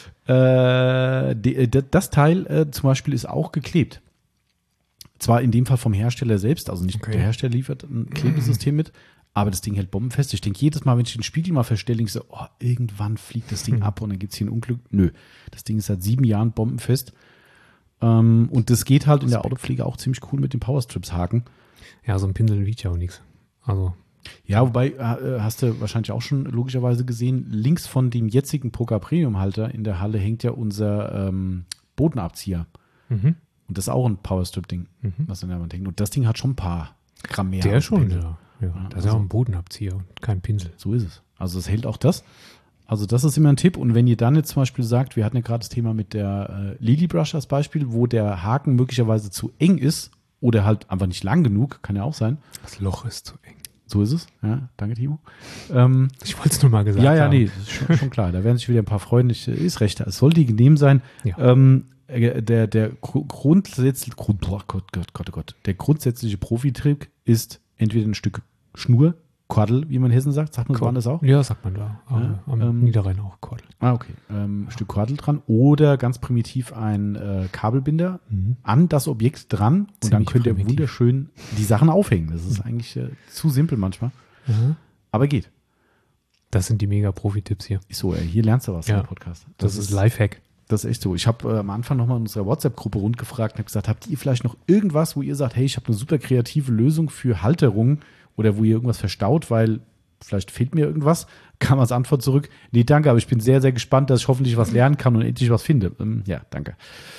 Äh, die, äh, das Teil äh, zum Beispiel ist auch geklebt. Zwar in dem Fall vom Hersteller selbst, also nicht Okay. der Hersteller liefert ein Klebesystem mit, aber das Ding hält bombenfest. Ich denke jedes Mal, wenn ich den Spiegel mal verstelle, denke ich so, oh, irgendwann fliegt das Ding Hm. ab und dann gibt es hier ein Unglück. Nö, das Ding ist seit sieben Jahren bombenfest. Ähm, und das geht halt in der Autopflege auch ziemlich cool mit den Powerstrips-Haken. Ja, so ein Pinsel wiegt ja auch nichts. Also Ja, wobei, äh, hast du wahrscheinlich auch schon logischerweise gesehen, links von dem jetzigen Poker Premium Halter in der Halle hängt ja unser ähm, Bodenabzieher. Mhm. Und das ist auch ein Powerstrip-Ding, Mhm. was an der Wand hängt. Und das Ding hat schon ein paar Gramm mehr. Der als schon, Pinsel. ja. ja. Ja, Das ist also- ja auch ein Bodenabzieher und kein Pinsel. So ist es. Also es hält auch das. Also das ist immer ein Tipp. Und wenn ihr dann jetzt zum Beispiel sagt, wir hatten ja gerade das Thema mit der äh, Lily Brush als Beispiel, wo der Haken möglicherweise zu eng ist oder halt einfach nicht lang genug, kann ja auch sein. Das Loch ist zu eng. So ist es. Ja, danke Timo. Ähm, Ich wollte es nur mal gesagt ja, ja, haben. nee, das ist schon, schon klar. Da werden sich wieder ein paar Freunde, ich, ist recht, es soll die genehm sein. Ja. Ähm, äh, der, der Gru- grundsätzlich, Grund, oh Gott, Gott, Gott, oh Gott, der grundsätzliche Profitrick ist entweder ein Stück Schnur, Kordel, wie man in Hessen sagt, sagt man so anders auch? Ja, sagt man da. Aber Ja, am ähm, Niederrhein auch Kordel. Ah, okay. Ähm, ein Stück Kordel dran oder ganz primitiv ein äh, Kabelbinder Mhm. an das Objekt dran und dann Ziemlich könnt ihr primitiv. wunderschön die Sachen aufhängen. Das ist eigentlich äh, zu simpel manchmal, Mhm. aber geht. Das sind die Mega-Profi-Tipps hier. Ist so, ey, hier lernst du was Ja, im Podcast. Das, ist Lifehack. Das ist echt so. Ich habe äh, am Anfang nochmal in unserer WhatsApp-Gruppe rundgefragt und habe gesagt, habt ihr vielleicht noch irgendwas, wo ihr sagt, hey, ich habe eine super kreative Lösung für Halterungen oder wo ihr irgendwas verstaut, weil vielleicht fehlt mir irgendwas? Kam als Antwort zurück, nee, danke, aber ich bin sehr, sehr gespannt, dass ich hoffentlich was lernen kann und endlich was finde. Ähm, ja, danke.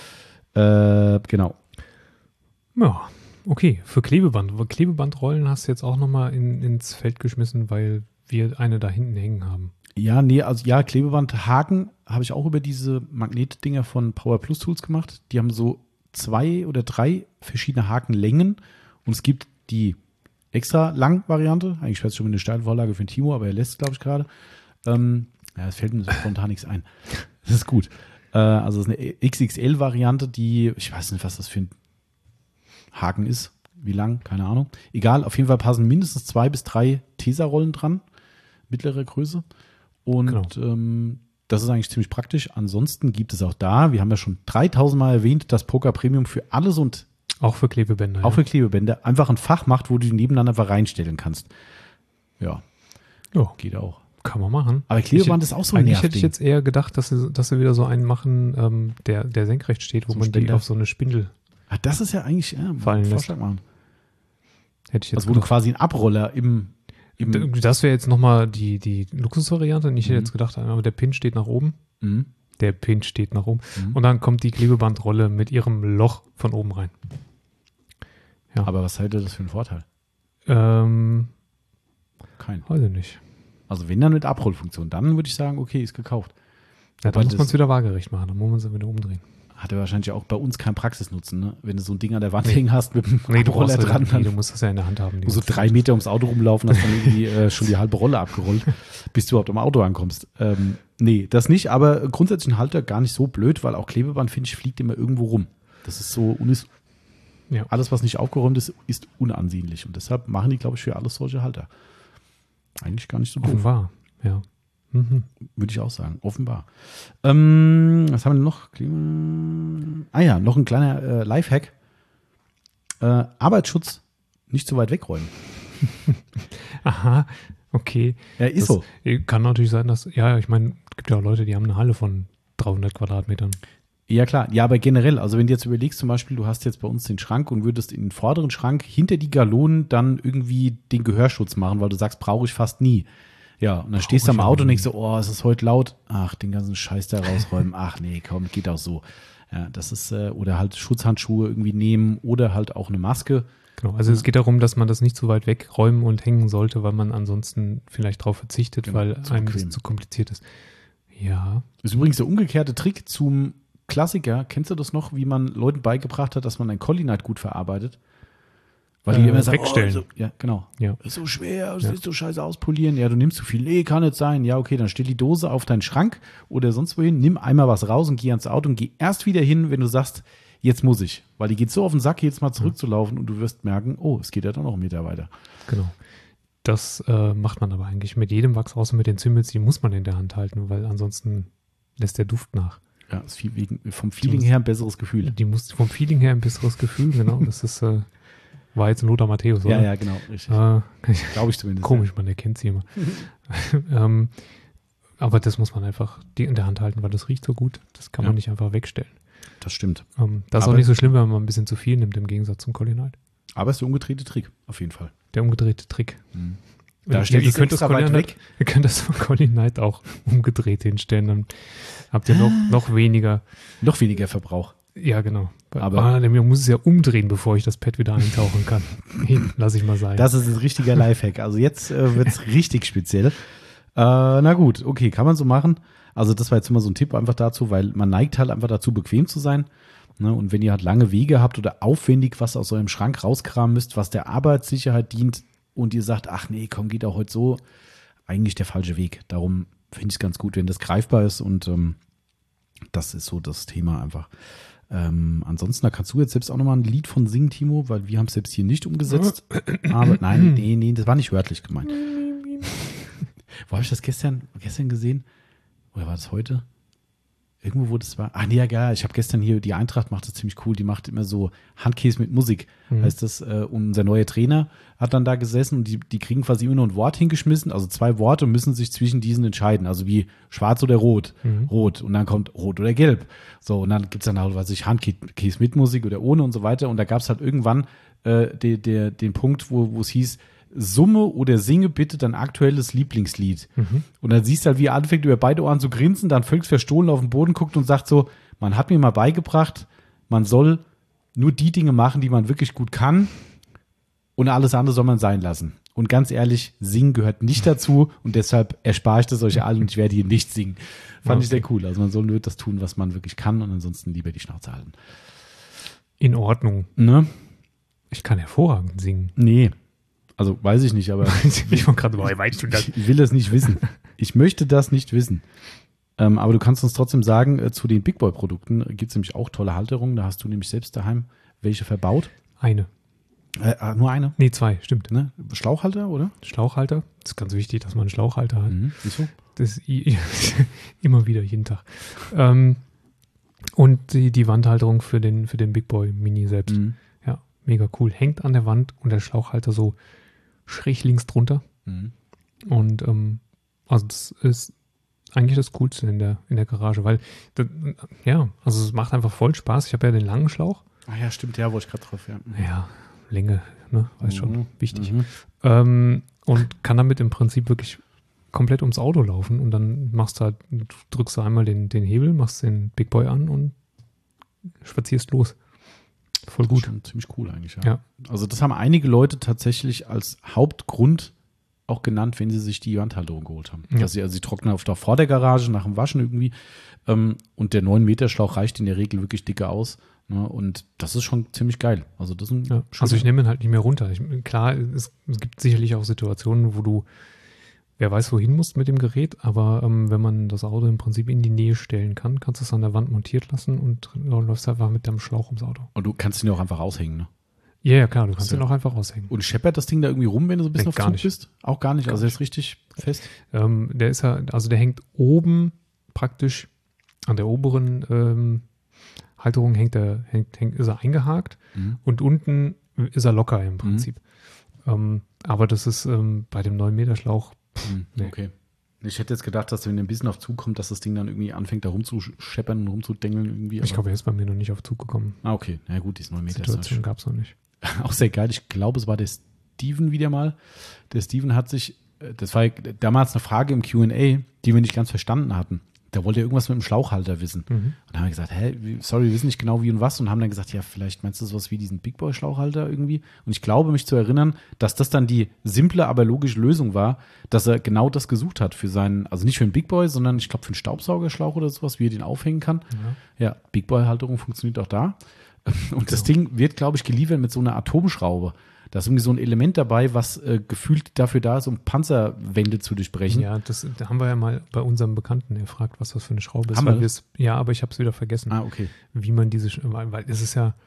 Äh, genau. Ja, okay. Für Klebeband. Klebebandrollen hast du jetzt auch nochmal in, ins Feld geschmissen, weil wir eine da hinten hängen haben. Ja, nee, also ja, Klebebandhaken habe ich auch über diese Magnetdinger von Power Plus Tools gemacht. Die haben so zwei oder drei verschiedene Hakenlängen und es gibt die extra lang Variante. Eigentlich wäre es schon eine Steilvorlage für den Timo, aber er lässt es, glaube ich, gerade. Ähm, ja, es fällt mir so spontan nichts ein. Das ist gut. Äh, also es ist eine X X L-Variante, die, ich weiß nicht, was das für ein Haken ist. Wie lang? Keine Ahnung. Egal, auf jeden Fall passen mindestens zwei bis drei Tesa-Rollen dran. Mittlere Größe. Und Genau. ähm, das ist eigentlich ziemlich praktisch. Ansonsten gibt es auch da, wir haben ja schon dreitausend Mal erwähnt, das Poker Premium für alles und Auch für Klebebänder. auch ja. für Klebebänder einfach ein Fach macht, wo du die nebeneinander einfach reinstellen kannst. Ja, Ja, geht auch. kann man machen. Aber Klebeband Ich- ist auch so ein Eigentlich hätte Nervding. ich jetzt eher gedacht, dass sie, dass sie wieder so einen machen, ähm, der, der senkrecht steht, wo So ein man die Ständer. auf so eine Spindel Ah, das ist ja eigentlich ja, Fallen lässt. Vorschlag machen. hätte ich jetzt Also wo du gedacht. quasi einen Abroller im, im D- Das wäre jetzt nochmal die, die Luxusvariante. Ich hätte Mhm. jetzt gedacht, aber der Pin steht nach oben. Mhm. Der Pin steht nach oben. Mhm. Und dann kommt die Klebebandrolle mit ihrem Loch von oben rein. Aber was hätte das für einen Vorteil? Ähm, Kein. weiß ich nicht. Also wenn dann mit Abrollfunktion, dann würde ich sagen, okay, ist gekauft. Ja, Wobei dann muss das- man es wieder waagerecht machen. Dann muss man es wieder umdrehen. Hat er wahrscheinlich auch bei uns keinen Praxisnutzen, ne? Wenn du so ein Ding an der Wand hängen hast mit einem Nee, du, Abroller brauchst dran, dran, nee, du dann musst das ja in der Hand haben. die so ganze drei Zeit. Meter ums Auto rumlaufen, hast dann irgendwie äh, schon die halbe Rolle abgerollt, bis du überhaupt am Auto ankommst. Ähm, nee, das nicht, aber grundsätzlich ein Halter gar nicht so blöd, weil auch Klebeband, finde ich, fliegt immer irgendwo rum. Das ist so, unis Ja. alles, was nicht aufgeräumt ist, ist unansehnlich. Und deshalb machen die, glaube ich, für alles solche Halter. Eigentlich gar nicht so doof. Offenbar, ja. Mhm. Würde ich auch sagen, offenbar. Ähm, was haben wir denn noch? Klima- Ah ja, noch ein kleiner äh, Lifehack. Äh, Arbeitsschutz nicht so weit wegräumen. Aha, okay. Ja, ist Das so. Kann natürlich sein, dass, ja, ich meine, es gibt ja auch Leute, die haben eine Halle von dreihundert Quadratmetern. Ja, klar. Ja, aber generell, also wenn du jetzt überlegst, zum Beispiel, du hast jetzt bei uns den Schrank und würdest in den vorderen Schrank hinter die Galonen dann irgendwie den Gehörschutz machen, weil du sagst, brauche ich fast nie. Ja, und dann stehst du am ich auch Auto und nie. denkst so, oh, es ist heute laut. Ach, den ganzen Scheiß da rausräumen. Ach nee, komm, geht auch so. Ja, das ist, äh, oder halt Schutzhandschuhe irgendwie nehmen oder halt auch eine Maske. Genau, also es geht darum, dass man das nicht zu weit wegräumen und hängen sollte, weil man ansonsten vielleicht darauf verzichtet, Genau, weil zu einem bequem. das zu kompliziert ist. Ja, Das ist übrigens der umgekehrte Trick zum Klassiker. Kennst du das noch, wie man Leuten beigebracht hat, dass man ein Collinite gut verarbeitet? Weil die Äh, immer sagen, wegstellen. Oh, so, ja, genau. Ja. Ist so schwer, das Ja. willst du scheiße auspolieren. Ja, du nimmst zu viel. Nee, kann nicht sein. Ja, okay, dann stell die Dose auf deinen Schrank oder sonst wohin, nimm einmal was raus und geh ans Auto und geh erst wieder hin, wenn du sagst, jetzt muss ich. Weil die geht so auf den Sack, jetzt mal zurückzulaufen und du wirst merken, oh, es geht ja dann noch einen Meter weiter. genau. Das äh, macht man aber eigentlich mit jedem Wachs, außer mit den Zimmels, die muss man in der Hand halten, weil ansonsten lässt der Duft nach. Ja, ist viel wegen, vom Feeling her ein besseres Gefühl. Die muss vom Feeling her ein besseres Gefühl, genau. Das ist, äh, war jetzt ein Lothar Matthäus, oder? Ja, ja, genau. Richtig. Äh, Glaube ich zumindest. komisch, man erkennt sie immer. ähm, aber das muss man einfach die in der Hand halten, weil das riecht so gut. Das kann Ja. man nicht einfach wegstellen. Das stimmt. Ähm, das ist Aber- auch nicht so schlimm, wenn man ein bisschen zu viel nimmt, im Gegensatz zum Collinite. Aber es ist der umgedrehte Trick, auf jeden Fall. Der umgedrehte Trick. Mhm. Da ihr, steht ihr es könnt das extra weit Conny weg. Knight, ihr könnt das Conny Knight auch umgedreht hinstellen, dann habt ihr noch, noch weniger. Noch weniger Verbrauch. Ja, genau. Aber- ah, man muss es ja umdrehen, bevor ich das Pad wieder eintauchen kann. Lass ich mal sein. Das ist ein richtiger Lifehack. Also jetzt äh, wird es richtig speziell. Äh, na gut, okay, kann man so machen. Also das war jetzt immer so ein Tipp einfach dazu, weil man neigt halt einfach dazu, bequem zu sein. Ne? Und wenn ihr halt lange Wege habt oder aufwendig was aus eurem Schrank rauskramen müsst, was der Arbeitssicherheit dient und ihr sagt, ach nee, komm, geht auch heute so, eigentlich der falsche Weg. Darum finde ich es ganz gut, wenn das greifbar ist und ähm, das ist so das Thema einfach. Ähm, ansonsten, da kannst du jetzt selbst auch nochmal ein Lied von singen, Timo, weil wir haben es selbst hier nicht umgesetzt. Aber nein, nee, nee, das war nicht wörtlich gemeint. Wo habe ich das gestern, gestern gesehen? Oder war das heute? Irgendwo, wo das war. Ach nee, ja, geil. Ich habe gestern hier, die Eintracht macht das ziemlich cool. Die macht immer so Handkäse mit Musik. Mhm. Heißt das, äh, unser neuer Trainer hat dann da gesessen und die, die kriegen quasi immer nur ein Wort hingeschmissen, also zwei Worte und müssen sich zwischen diesen entscheiden. Also wie schwarz oder rot. Mhm. Rot. Und dann kommt rot oder gelb. So, und dann gibt's dann halt, weiß ich, Handkäse mit Musik oder ohne und so weiter. Und da gab's halt irgendwann äh, de, de, den Punkt, wo wo es hieß, Summe oder singe bitte dein aktuelles Lieblingslied. Mhm. Und dann siehst du halt, wie er anfängt, über beide Ohren zu grinsen, dann völlig verstohlen auf den Boden guckt und sagt so, man hat mir mal beigebracht, man soll nur die Dinge machen, die man wirklich gut kann und alles andere soll man sein lassen. Und ganz ehrlich, singen gehört nicht dazu und deshalb erspare ich das euch allen und ich werde hier nicht singen. Fand okay. ich sehr cool. Also man soll nur das tun, was man wirklich kann und ansonsten lieber die Schnauze halten. In Ordnung. Ne? Ich kann hervorragend singen. Nee. Also weiß ich nicht, aber ich war gerade, woher weißt du das? Ich will das nicht wissen. Ich möchte das nicht wissen. Ähm, aber du kannst uns trotzdem sagen, äh, zu den Big Boy Produkten gibt es nämlich auch tolle Halterungen. Da hast du nämlich selbst daheim welche verbaut. Eine. Äh, nur eine? Nee, zwei, stimmt. Ne? Schlauchhalter, oder? Schlauchhalter. Das ist ganz wichtig, dass man einen Schlauchhalter hat. Mhm. Wieso? Das ist i- immer wieder, jeden Tag. Ähm, und die, die Wandhalterung für den, für den Big Boy Mini selbst. Mhm. Ja, mega cool. Hängt an der Wand und der Schlauchhalter so schräg links drunter. Mhm. Und ähm, also das ist eigentlich das Coolste in der, in der Garage, weil das, ja, also es macht einfach voll Spaß. Ich habe ja den langen Schlauch. Ah ja, stimmt, ja, wollte ich gerade drauf, ja. Ja, Länge, ne, weiß mhm. schon, wichtig. Mhm. Ähm, und kann damit im Prinzip wirklich komplett ums Auto laufen und dann machst du halt, drückst du einmal den, den Hebel, machst den Big Boy an und spazierst los. Voll gut. Das ist schon ziemlich cool eigentlich, ja. ja. Also das haben einige Leute tatsächlich als Hauptgrund auch genannt, wenn sie sich die Wandhalterung geholt haben. Ja. Dass sie, also sie trocknen auf der, vor der Garage nach dem Waschen irgendwie ähm, und der neun Meter Schlauch reicht in der Regel wirklich dicke aus. Ne? Und das ist schon ziemlich geil. Also das ist ja. Also ich nehme ihn halt nicht mehr runter. Ich, klar, es, es gibt sicherlich auch Situationen, wo du wer weiß, wohin musst mit dem Gerät, aber ähm, wenn man das Auto im Prinzip in die Nähe stellen kann, kannst du es an der Wand montiert lassen und dann läufst du einfach mit deinem Schlauch ums Auto. Und du kannst ihn ja auch einfach raushängen, ne? Ja, ja, klar, du kannst so. ihn auch einfach raushängen. Und scheppert das Ding da irgendwie rum, wenn du so ein bisschen nee, auf gar Zug nicht. bist? Auch gar nicht, gar also der nicht. ist richtig fest? Ähm, der ist ja, also der hängt oben praktisch an der oberen ähm, Halterung hängt er, hängt, hängt, ist er eingehakt mhm. und unten ist er locker im Prinzip. Mhm. Ähm, aber das ist ähm, bei dem neun Meter Schlauch mhm. nee. Okay. Ich hätte jetzt gedacht, dass wenn er ein bisschen auf Zug kommt, dass das Ding dann irgendwie anfängt, da rumzuscheppern und rumzudengeln irgendwie. Ich glaube, er ist bei mir noch nicht auf Zug gekommen. Ah, okay. Na gut, die ist neun Meter. Situation gab es noch nicht. Auch sehr geil. Ich glaube, es war der Steven wieder mal. Der Steven hat sich, das war damals eine Frage im Q und A, die wir nicht ganz verstanden hatten. Da wollte er irgendwas mit dem Schlauchhalter wissen. Mhm. Und dann haben wir gesagt, hä, sorry, wir wissen nicht genau wie und was. Und haben dann gesagt, ja, vielleicht meinst du sowas wie diesen Big Boy Schlauchhalter irgendwie. Und ich glaube, mich zu erinnern, dass das dann die simple, aber logische Lösung war, dass er genau das gesucht hat für seinen, also nicht für einen Big Boy, sondern ich glaube für einen Staubsaugerschlauch oder sowas, wie er den aufhängen kann. Ja, ja Big Boy Halterung funktioniert auch da. Und das Ding wird, glaube ich, geliefert mit so einer Atomschraube. Da ist irgendwie so ein Element dabei, was äh, gefühlt dafür da ist, um Panzerwände zu durchbrechen. Ja, das da haben wir ja mal bei unserem Bekannten gefragt, was das für eine Schraube ist. Haben weil wir es, ja, aber ich habe es wieder vergessen. Ah, okay. Wie man diese, weil, weil es ist ja,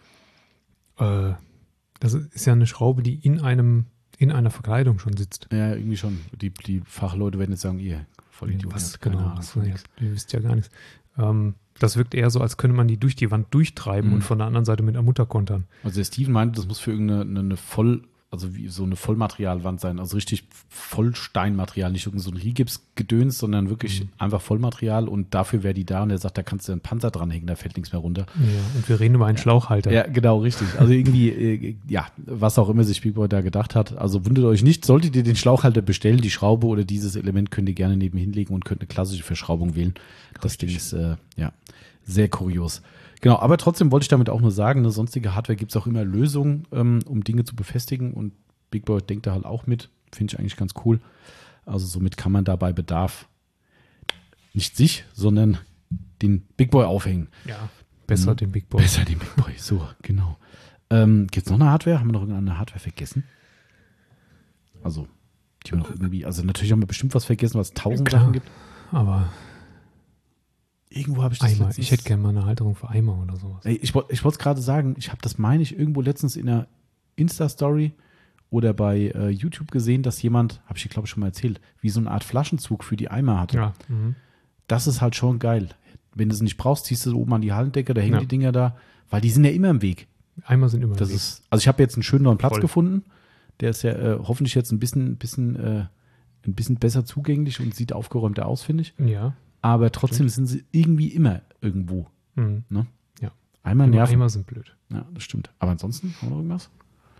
äh, das ist ja eine Schraube, die in einem, in einer Verkleidung schon sitzt. Ja, irgendwie schon. Die, die Fachleute werden jetzt sagen, ihr voll Idioten. Was genau, was, ja, ihr wisst ja gar nichts. Ähm, das wirkt eher so, als könnte man die durch die Wand durchtreiben mhm. und von der anderen Seite mit einer Mutter kontern. Also der Steven meinte, das muss für irgendeine eine, eine voll also wie so eine Vollmaterialwand sein, also richtig Vollsteinmaterial, nicht irgend so ein Rigipsgedöns, sondern wirklich mhm. einfach Vollmaterial und dafür wäre die da und er sagt, da kannst du einen Panzer dranhängen, da fällt nichts mehr runter. Ja, und wir reden über einen ja. Schlauchhalter. Ja, genau, richtig. Also irgendwie, äh, ja, was auch immer sich Big Boy da gedacht hat. Also wundert euch nicht, solltet ihr den Schlauchhalter bestellen, die Schraube oder dieses Element könnt ihr gerne nebenhin legen und könnt eine klassische Verschraubung wählen. Das richtig. Ding ist, äh, ja, sehr kurios. Genau, aber trotzdem wollte ich damit auch nur sagen, eine sonstige Hardware gibt es auch immer Lösungen, ähm, um Dinge zu befestigen und Big Boy denkt da halt auch mit, finde ich eigentlich ganz cool. Also somit kann man da bei Bedarf nicht sich, sondern den Big Boy aufhängen. Ja, besser mhm. den Big Boy. Besser den Big Boy, so, genau. Ähm, gibt es noch eine Hardware? Haben wir noch irgendeine Hardware vergessen? Also, die wir noch irgendwie, also natürlich haben wir bestimmt was vergessen, was tausend Klar, Sachen gibt. Aber irgendwo habe ich das Eimer. letztens, Ich hätte gerne mal eine Halterung für Eimer oder sowas. Ey, ich wollte ich wollte es gerade sagen, ich habe das, meine ich, irgendwo letztens in einer Insta-Story oder bei äh, YouTube gesehen, dass jemand, habe ich dir glaube ich schon mal erzählt, wie so eine Art Flaschenzug für die Eimer hatte. Ja. Mhm. Das ist halt schon geil. Wenn du es nicht brauchst, ziehst du es oben an die Hallendecke, da hängen ja. die Dinger da, weil die sind ja immer im Weg. Eimer sind immer das im Weg. Ist, also ich habe jetzt einen schönen neuen Platz Voll. gefunden. Der ist ja äh, hoffentlich jetzt ein bisschen, bisschen, äh, ein bisschen besser zugänglich und sieht aufgeräumter aus, finde ich. Ja. Aber trotzdem stimmt. Sind sie irgendwie immer irgendwo. Mhm. Ne? Ja. Einmal nerven. Eimer sind blöd. Ja, das stimmt. Aber ansonsten, haben wir noch irgendwas?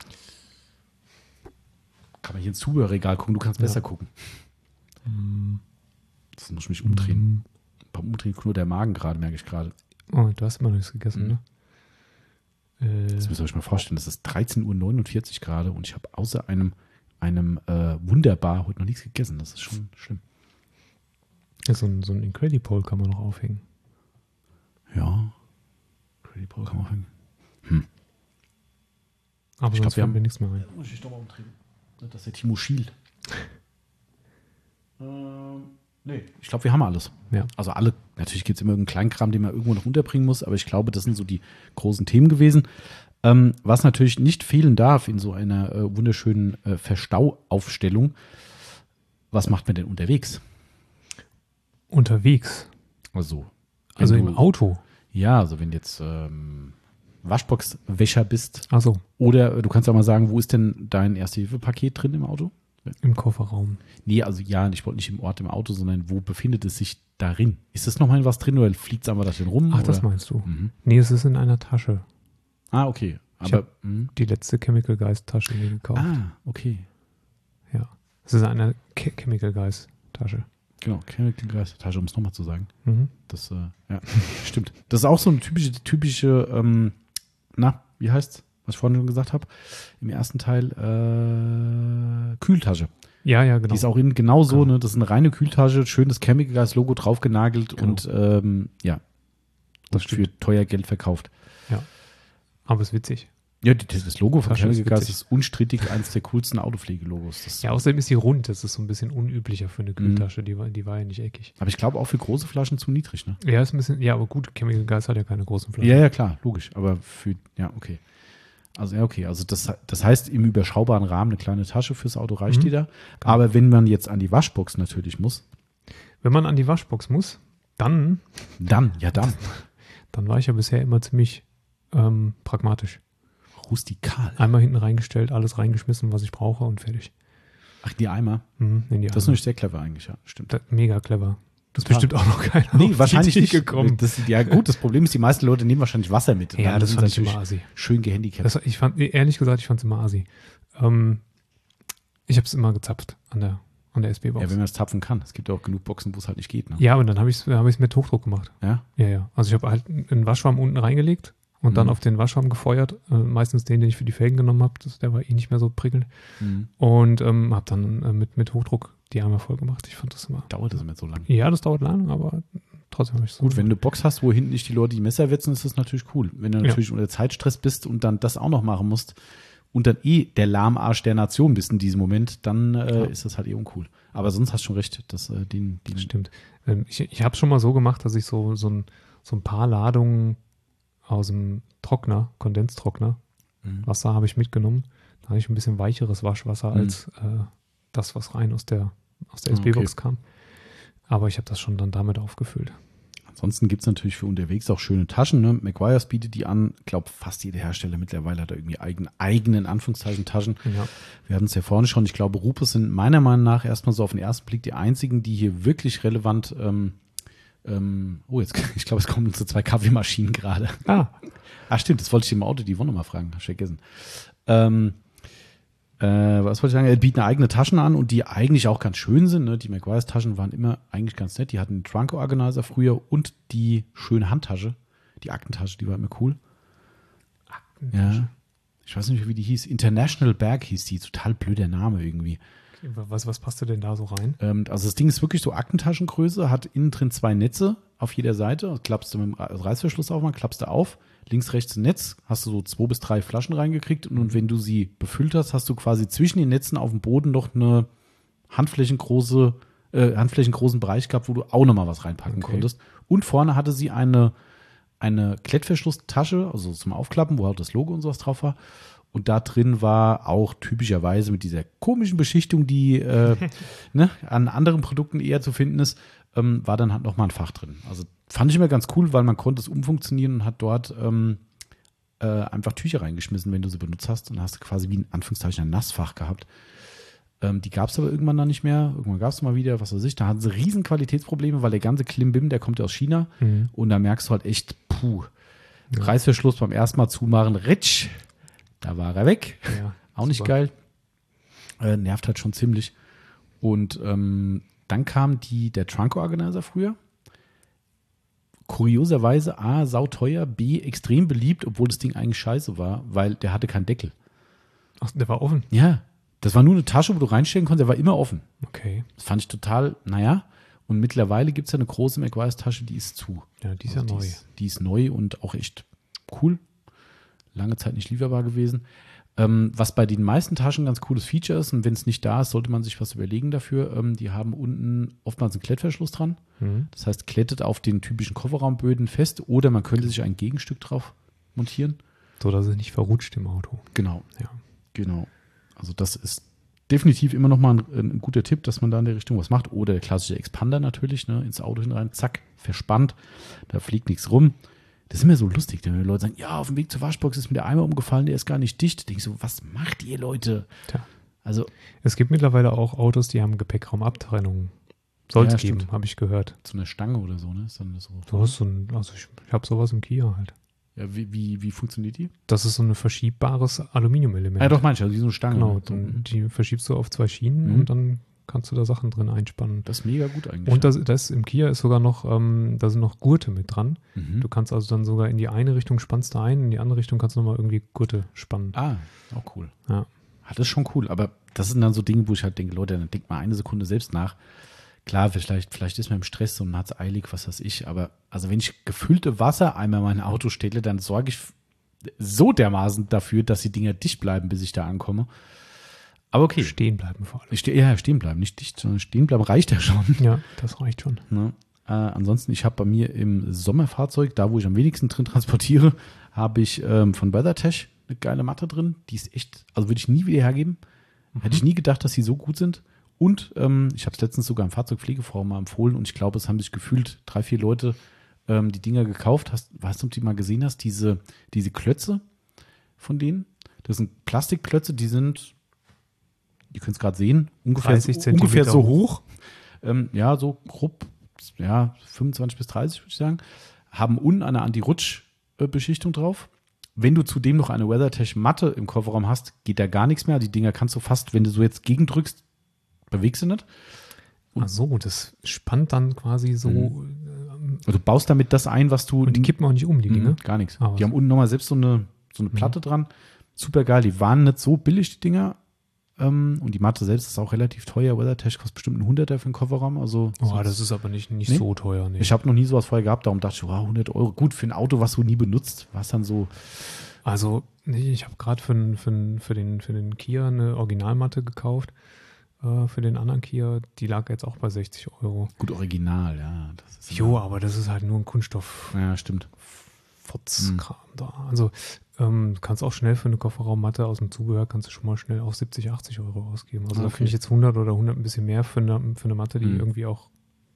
Kann man hier ins Zubehörregal gucken, du kannst ja. besser gucken. Mhm. Das muss ich mich umdrehen. Mhm. Beim Umdrehen knurrt der Magen gerade, merke ich gerade. Oh, du hast immer noch nichts gegessen, mhm. ne? Äh, das müsst ihr euch mal vorstellen, das ist dreizehn Uhr neunundvierzig gerade und ich habe außer einem, einem äh, Wunderbar heute noch nichts gegessen. Das ist schon schlimm. Ja, so ein, so ein Incredipole kann man noch aufhängen. Ja. Incredipole kann man aufhängen. Hm. Aber ich sonst glaube, wir haben nichts mehr rein. Muss ich doch mal umdrehen. Dass der Timo schielt. ähm, nee, ich glaube, wir haben alles. Ja. Also alle, natürlich gibt es immer irgendeinen Kleinkram, den man irgendwo noch unterbringen muss, aber ich glaube, das sind so die großen Themen gewesen. Ähm, was natürlich nicht fehlen darf in so einer äh, wunderschönen äh, Verstauaufstellung, was macht man denn unterwegs? Unterwegs? Also, also du, im Auto? Ja, also wenn jetzt ähm, Waschboxwäscher bist. Ach so. Oder du kannst auch mal sagen, wo ist denn dein Erste-Hilfe-Paket drin im Auto? Im Kofferraum. Nee, also ja, ich wollte nicht im Ort im Auto, sondern wo befindet es sich darin? Ist das nochmal was drin oder fliegt es einfach da drin rum? Ach, oder? Das meinst du? Mhm. Nee, es ist in einer Tasche. Ah, okay. Ich habe die letzte Chemical Guys Tasche mir gekauft. Ah, okay. Ja. Es ist eine Ke- Chemical Guys Tasche. Genau, Chemical Guys Tasche, um es nochmal zu sagen. Mhm. Das, äh, ja, stimmt. Das ist auch so eine typische, typische, ähm, na, wie heißt's? Was ich vorhin schon gesagt habe, im ersten Teil, äh, Kühltasche. Ja, ja, genau. Die ist auch innen genau so, ne? Das ist eine reine Kühltasche, schönes Chemical Guys Logo drauf genagelt genau. und ähm, ja, das für teuer Geld verkauft. Ja, aber es ist witzig. Ja, das Logo von Tasche Chemical ist Guys ist unstrittig eines der coolsten Autopflegelogos. Das ja, außerdem ist sie rund, das ist so ein bisschen unüblicher für eine Kühltasche, mhm. die, war, die war ja nicht eckig. Aber ich glaube auch für große Flaschen zu niedrig, ne? Ja, ist ein bisschen, ja, aber gut, Chemical Guys hat ja keine großen Flaschen. Ja, ja, klar, logisch, aber für, ja, okay. Also ja, okay, also das, das heißt, im überschaubaren Rahmen eine kleine Tasche fürs Auto reicht mhm. die da. Aber wenn man jetzt an die Waschbox natürlich muss. Wenn man an die Waschbox muss, dann. Dann, ja dann. Dann war ich ja bisher immer ziemlich ähm, pragmatisch. Rustikal. Einmal hinten reingestellt, alles reingeschmissen, was ich brauche und fertig. Ach, die Eimer? Mhm, in die das Eimer. Ist natürlich sehr clever eigentlich, ja, stimmt. Das, mega clever. Das ist bestimmt auch noch keiner. Nee, wahrscheinlich nicht gekommen. Das, ja gut, das Problem ist, die meisten Leute nehmen wahrscheinlich Wasser mit. Ja, das fand ich immer assi. Schön gehandicapt. Das, ich fand, ehrlich gesagt, ich fand es immer assi. Ähm, ich habe es immer gezapft an der, an der S B-Box. Ja, wenn man es zapfen kann. Es gibt ja auch genug Boxen, wo es halt nicht geht. Ne? Ja, aber dann habe ich es hab mit Hochdruck gemacht. Ja? Ja, ja. Also ich habe halt einen Waschschwamm unten reingelegt und mhm. dann auf den Waschschwamm gefeuert. Äh, meistens den, den ich für die Felgen genommen habe. Der war eh nicht mehr so prickelnd. Mhm. Und ähm, habe dann äh, mit, mit Hochdruck die Eimer voll gemacht. Ich fand das immer. Dauert das immer so lang? Ja, das dauert lang, aber trotzdem habe ich es so gut, wenn du eine Box hast, wo hinten nicht die Leute die Messer wetzen, ist das natürlich cool. Wenn du natürlich ja. unter Zeitstress bist und dann das auch noch machen musst und dann eh der Lahmarsch der Nation bist in diesem Moment, dann äh, ja. ist das halt eh uncool. Aber sonst hast du schon recht. Das, äh, den, den das stimmt. Ähm, ich ich habe es schon mal so gemacht, dass ich so, so, ein, so ein paar Ladungen aus dem Trockner, Kondenstrockner, mhm. Wasser habe ich mitgenommen. Da habe ich ein bisschen weicheres Waschwasser mhm. als äh, das, was rein aus der, aus der S B-Box okay. kam. Aber ich habe das schon dann damit aufgefüllt. Ansonsten gibt es natürlich für unterwegs auch schöne Taschen. Ne? Meguiar's bietet die an. Ich glaube, fast jeder Hersteller mittlerweile hat da irgendwie eigen, eigenen Anführungszeichen Taschen. Ja. Wir hatten es ja vorne schon. Ich glaube, Rupes sind meiner Meinung nach erstmal so auf den ersten Blick die einzigen, die hier wirklich relevant ähm, ähm, oh, jetzt, ich glaube, es kommen so zwei Kaffeemaschinen gerade. Ah. Ah, stimmt, das wollte ich im Auto die Wonne mal fragen. Hab ich vergessen. Ähm, Äh, was wollte ich sagen? Er bietet eigene Taschen an und die eigentlich auch ganz schön sind. Ne? Die Meguiar's Taschen waren immer eigentlich ganz nett. Die hatten den Trunk Organizer früher und die schöne Handtasche. Die Aktentasche, die war immer cool. Aktentasche? Ja. Ich weiß nicht, wie die hieß. International Bag hieß die. Total blöder Name irgendwie. Was, was passte denn da so rein? Ähm, also das Ding ist wirklich so Aktentaschengröße, hat innen drin zwei Netze auf jeder Seite. Klappst du mit dem Reißverschluss auf, mal klappst du auf. Links, rechts ein Netz, hast du so zwei bis drei Flaschen reingekriegt und, und wenn du sie befüllt hast, hast du quasi zwischen den Netzen auf dem Boden noch eine handflächengroße, äh, handflächengroßen Bereich gehabt, wo du auch nochmal was reinpacken Okay. konntest. Und vorne hatte sie eine, eine Klettverschlusstasche, also zum Aufklappen, wo halt das Logo und sowas drauf war. Und da drin war auch typischerweise mit dieser komischen Beschichtung, die äh, ne, an anderen Produkten eher zu finden ist, ähm, war dann halt nochmal ein Fach drin. Also fand ich immer ganz cool, weil man konnte es umfunktionieren und hat dort ähm, äh, einfach Tücher reingeschmissen, wenn du sie benutzt hast. Und dann hast du quasi wie in Anführungszeichen ein Nassfach gehabt. Ähm, die gab es aber irgendwann dann nicht mehr. Irgendwann gab es mal wieder, was weiß ich. Da hatten sie riesen Qualitätsprobleme, weil der ganze Klimbim, der kommt ja aus China. Mhm. Und da merkst du halt echt, puh, Ja. Reißverschluss beim ersten Mal zumachen, ritsch, da war er weg. Ja, Auch nicht super. geil. Äh, nervt halt schon ziemlich. Und ähm, dann kam die, der Trunk Organizer früher. Kurioserweise A, sauteuer, B, extrem beliebt, obwohl das Ding eigentlich scheiße war, weil der hatte keinen Deckel. Ach, der war offen. Ja, das war nur eine Tasche, wo du reinstecken konntest, der war immer offen. Okay. Das fand ich total, naja. Und mittlerweile gibt es ja eine große Meguiar's Tasche, die ist zu. Ja, die ist Also ja neu. Die ist, die ist neu und auch echt cool. Lange Zeit nicht lieferbar gewesen. Ähm, was bei den meisten Taschen ganz cooles Feature ist, und wenn es nicht da ist, sollte man sich was überlegen dafür. Ähm, die haben unten oftmals einen Klettverschluss dran. Mhm. Das heißt, klettet auf den typischen Kofferraumböden fest oder man könnte sich ein Gegenstück drauf montieren. So, dass es nicht verrutscht im Auto. Genau, Ja. genau. Also das ist definitiv immer noch mal ein, ein guter Tipp, dass man da in der Richtung was macht. Oder der klassische Expander natürlich, ne, ins Auto hinein, zack, verspannt, da fliegt nichts rum. Das ist immer so lustig, wenn die Leute sagen, ja, auf dem Weg zur Waschbox ist mir der Eimer umgefallen, der ist gar nicht dicht. Da denke ich so, was macht ihr Leute? Tja. Also, Es gibt mittlerweile auch Autos, die haben Gepäckraumabtrennung. Soll es Ja, geben, stimmt. habe ich gehört. so eine Stange oder so, ne? Ist dann so, Du hast so ein, also ich, ich habe sowas im Kia halt. ja, wie, wie, wie funktioniert die? Das ist so ein verschiebbares Aluminiumelement. Ja, doch, manche, also wie so eine Stange. Genau, ne? dann, die verschiebst du auf zwei Schienen Mhm. und dann kannst du da Sachen drin einspannen. Das ist mega gut eigentlich. Und das, das im Kia ist sogar noch, ähm, da sind noch Gurte mit dran. mhm. Du kannst also dann sogar in die eine Richtung spannst du ein, in die andere Richtung kannst du nochmal irgendwie Gurte spannen. Ah, auch cool. Ja. Ah, das ist schon cool, aber das sind dann so Dinge, wo ich halt denke, Leute, dann denkt mal eine Sekunde selbst nach. Klar, vielleicht, vielleicht ist man im Stress und hat es eilig, was weiß ich, aber also wenn ich gefüllte Wassereimer in mein Auto stelle, dann sorge ich so dermaßen dafür, dass die Dinger dicht bleiben, bis ich da ankomme. Aber okay. Stehen bleiben vor allem. Ich ste ja, stehen bleiben, nicht dicht, sondern stehen bleiben reicht ja schon. Ja, das reicht schon. Ne? Äh, ansonsten, ich habe bei mir im Sommerfahrzeug, da wo ich am wenigsten drin transportiere, habe ich ähm, von WeatherTech eine geile Matte drin. Die ist echt, also würde ich nie wieder hergeben. Mhm. Hätte ich nie gedacht, dass sie so gut sind. Und ähm, ich habe es letztens sogar im Fahrzeugpflegeforum mal empfohlen und ich glaube, es haben sich gefühlt drei, vier Leute ähm, die Dinger gekauft. Hast, weißt du, ob du die mal gesehen hast? Diese, diese Klötze von denen. Das sind Plastikklötze, die sind, ihr könnt es gerade sehen, ungefähr, dreißig Zentimeter ungefähr so hoch. hoch. Ähm, ja, so grob, ja, fünfundzwanzig bis dreißig würde ich sagen. Haben unten eine Anti-Rutsch-Beschichtung drauf. Wenn du zudem noch eine WeatherTech-Matte im Kofferraum hast, geht da gar nichts mehr. Die Dinger kannst du fast, wenn du so jetzt gegendrückst, bewegst du nicht. Ach so, das spannt dann quasi so. Mhm. ähm, Also du baust damit das ein, was du. Und die kippen auch nicht um, die Mhm, Dinge. Gar nichts. Ah, die was? haben unten nochmal selbst so eine, so eine Platte dran. Super geil. Die waren nicht so billig, die Dinger. Ähm, und die Matte selbst ist auch relativ teuer. WeatherTech kostet bestimmt ein Hunderter für den Kofferraum. Also Oh, das ist aber nicht, nicht Nee. so teuer. Nee. ich habe noch nie sowas vorher gehabt. Darum dachte ich, wow, hundert Euro. Gut, für ein Auto, was du nie benutzt, war es dann so. Also, nee, ich habe gerade für, den- für, den- für, den, für den Kia eine Originalmatte gekauft. Äh, für den anderen Kia, die lag jetzt auch bei sechzig Euro. Gut, original, ja. Das ist Jo, immer- aber das ist halt nur ein Kunststoff. Ja, stimmt. Fotzkram da. Also ähm, du kannst auch schnell für eine Kofferraummatte aus dem Zubehör kannst du schon mal schnell auch siebzig, achtzig Euro ausgeben. Also da Okay. finde ich jetzt hundert oder hundert ein bisschen mehr für eine, für eine Matte, die Mhm. irgendwie auch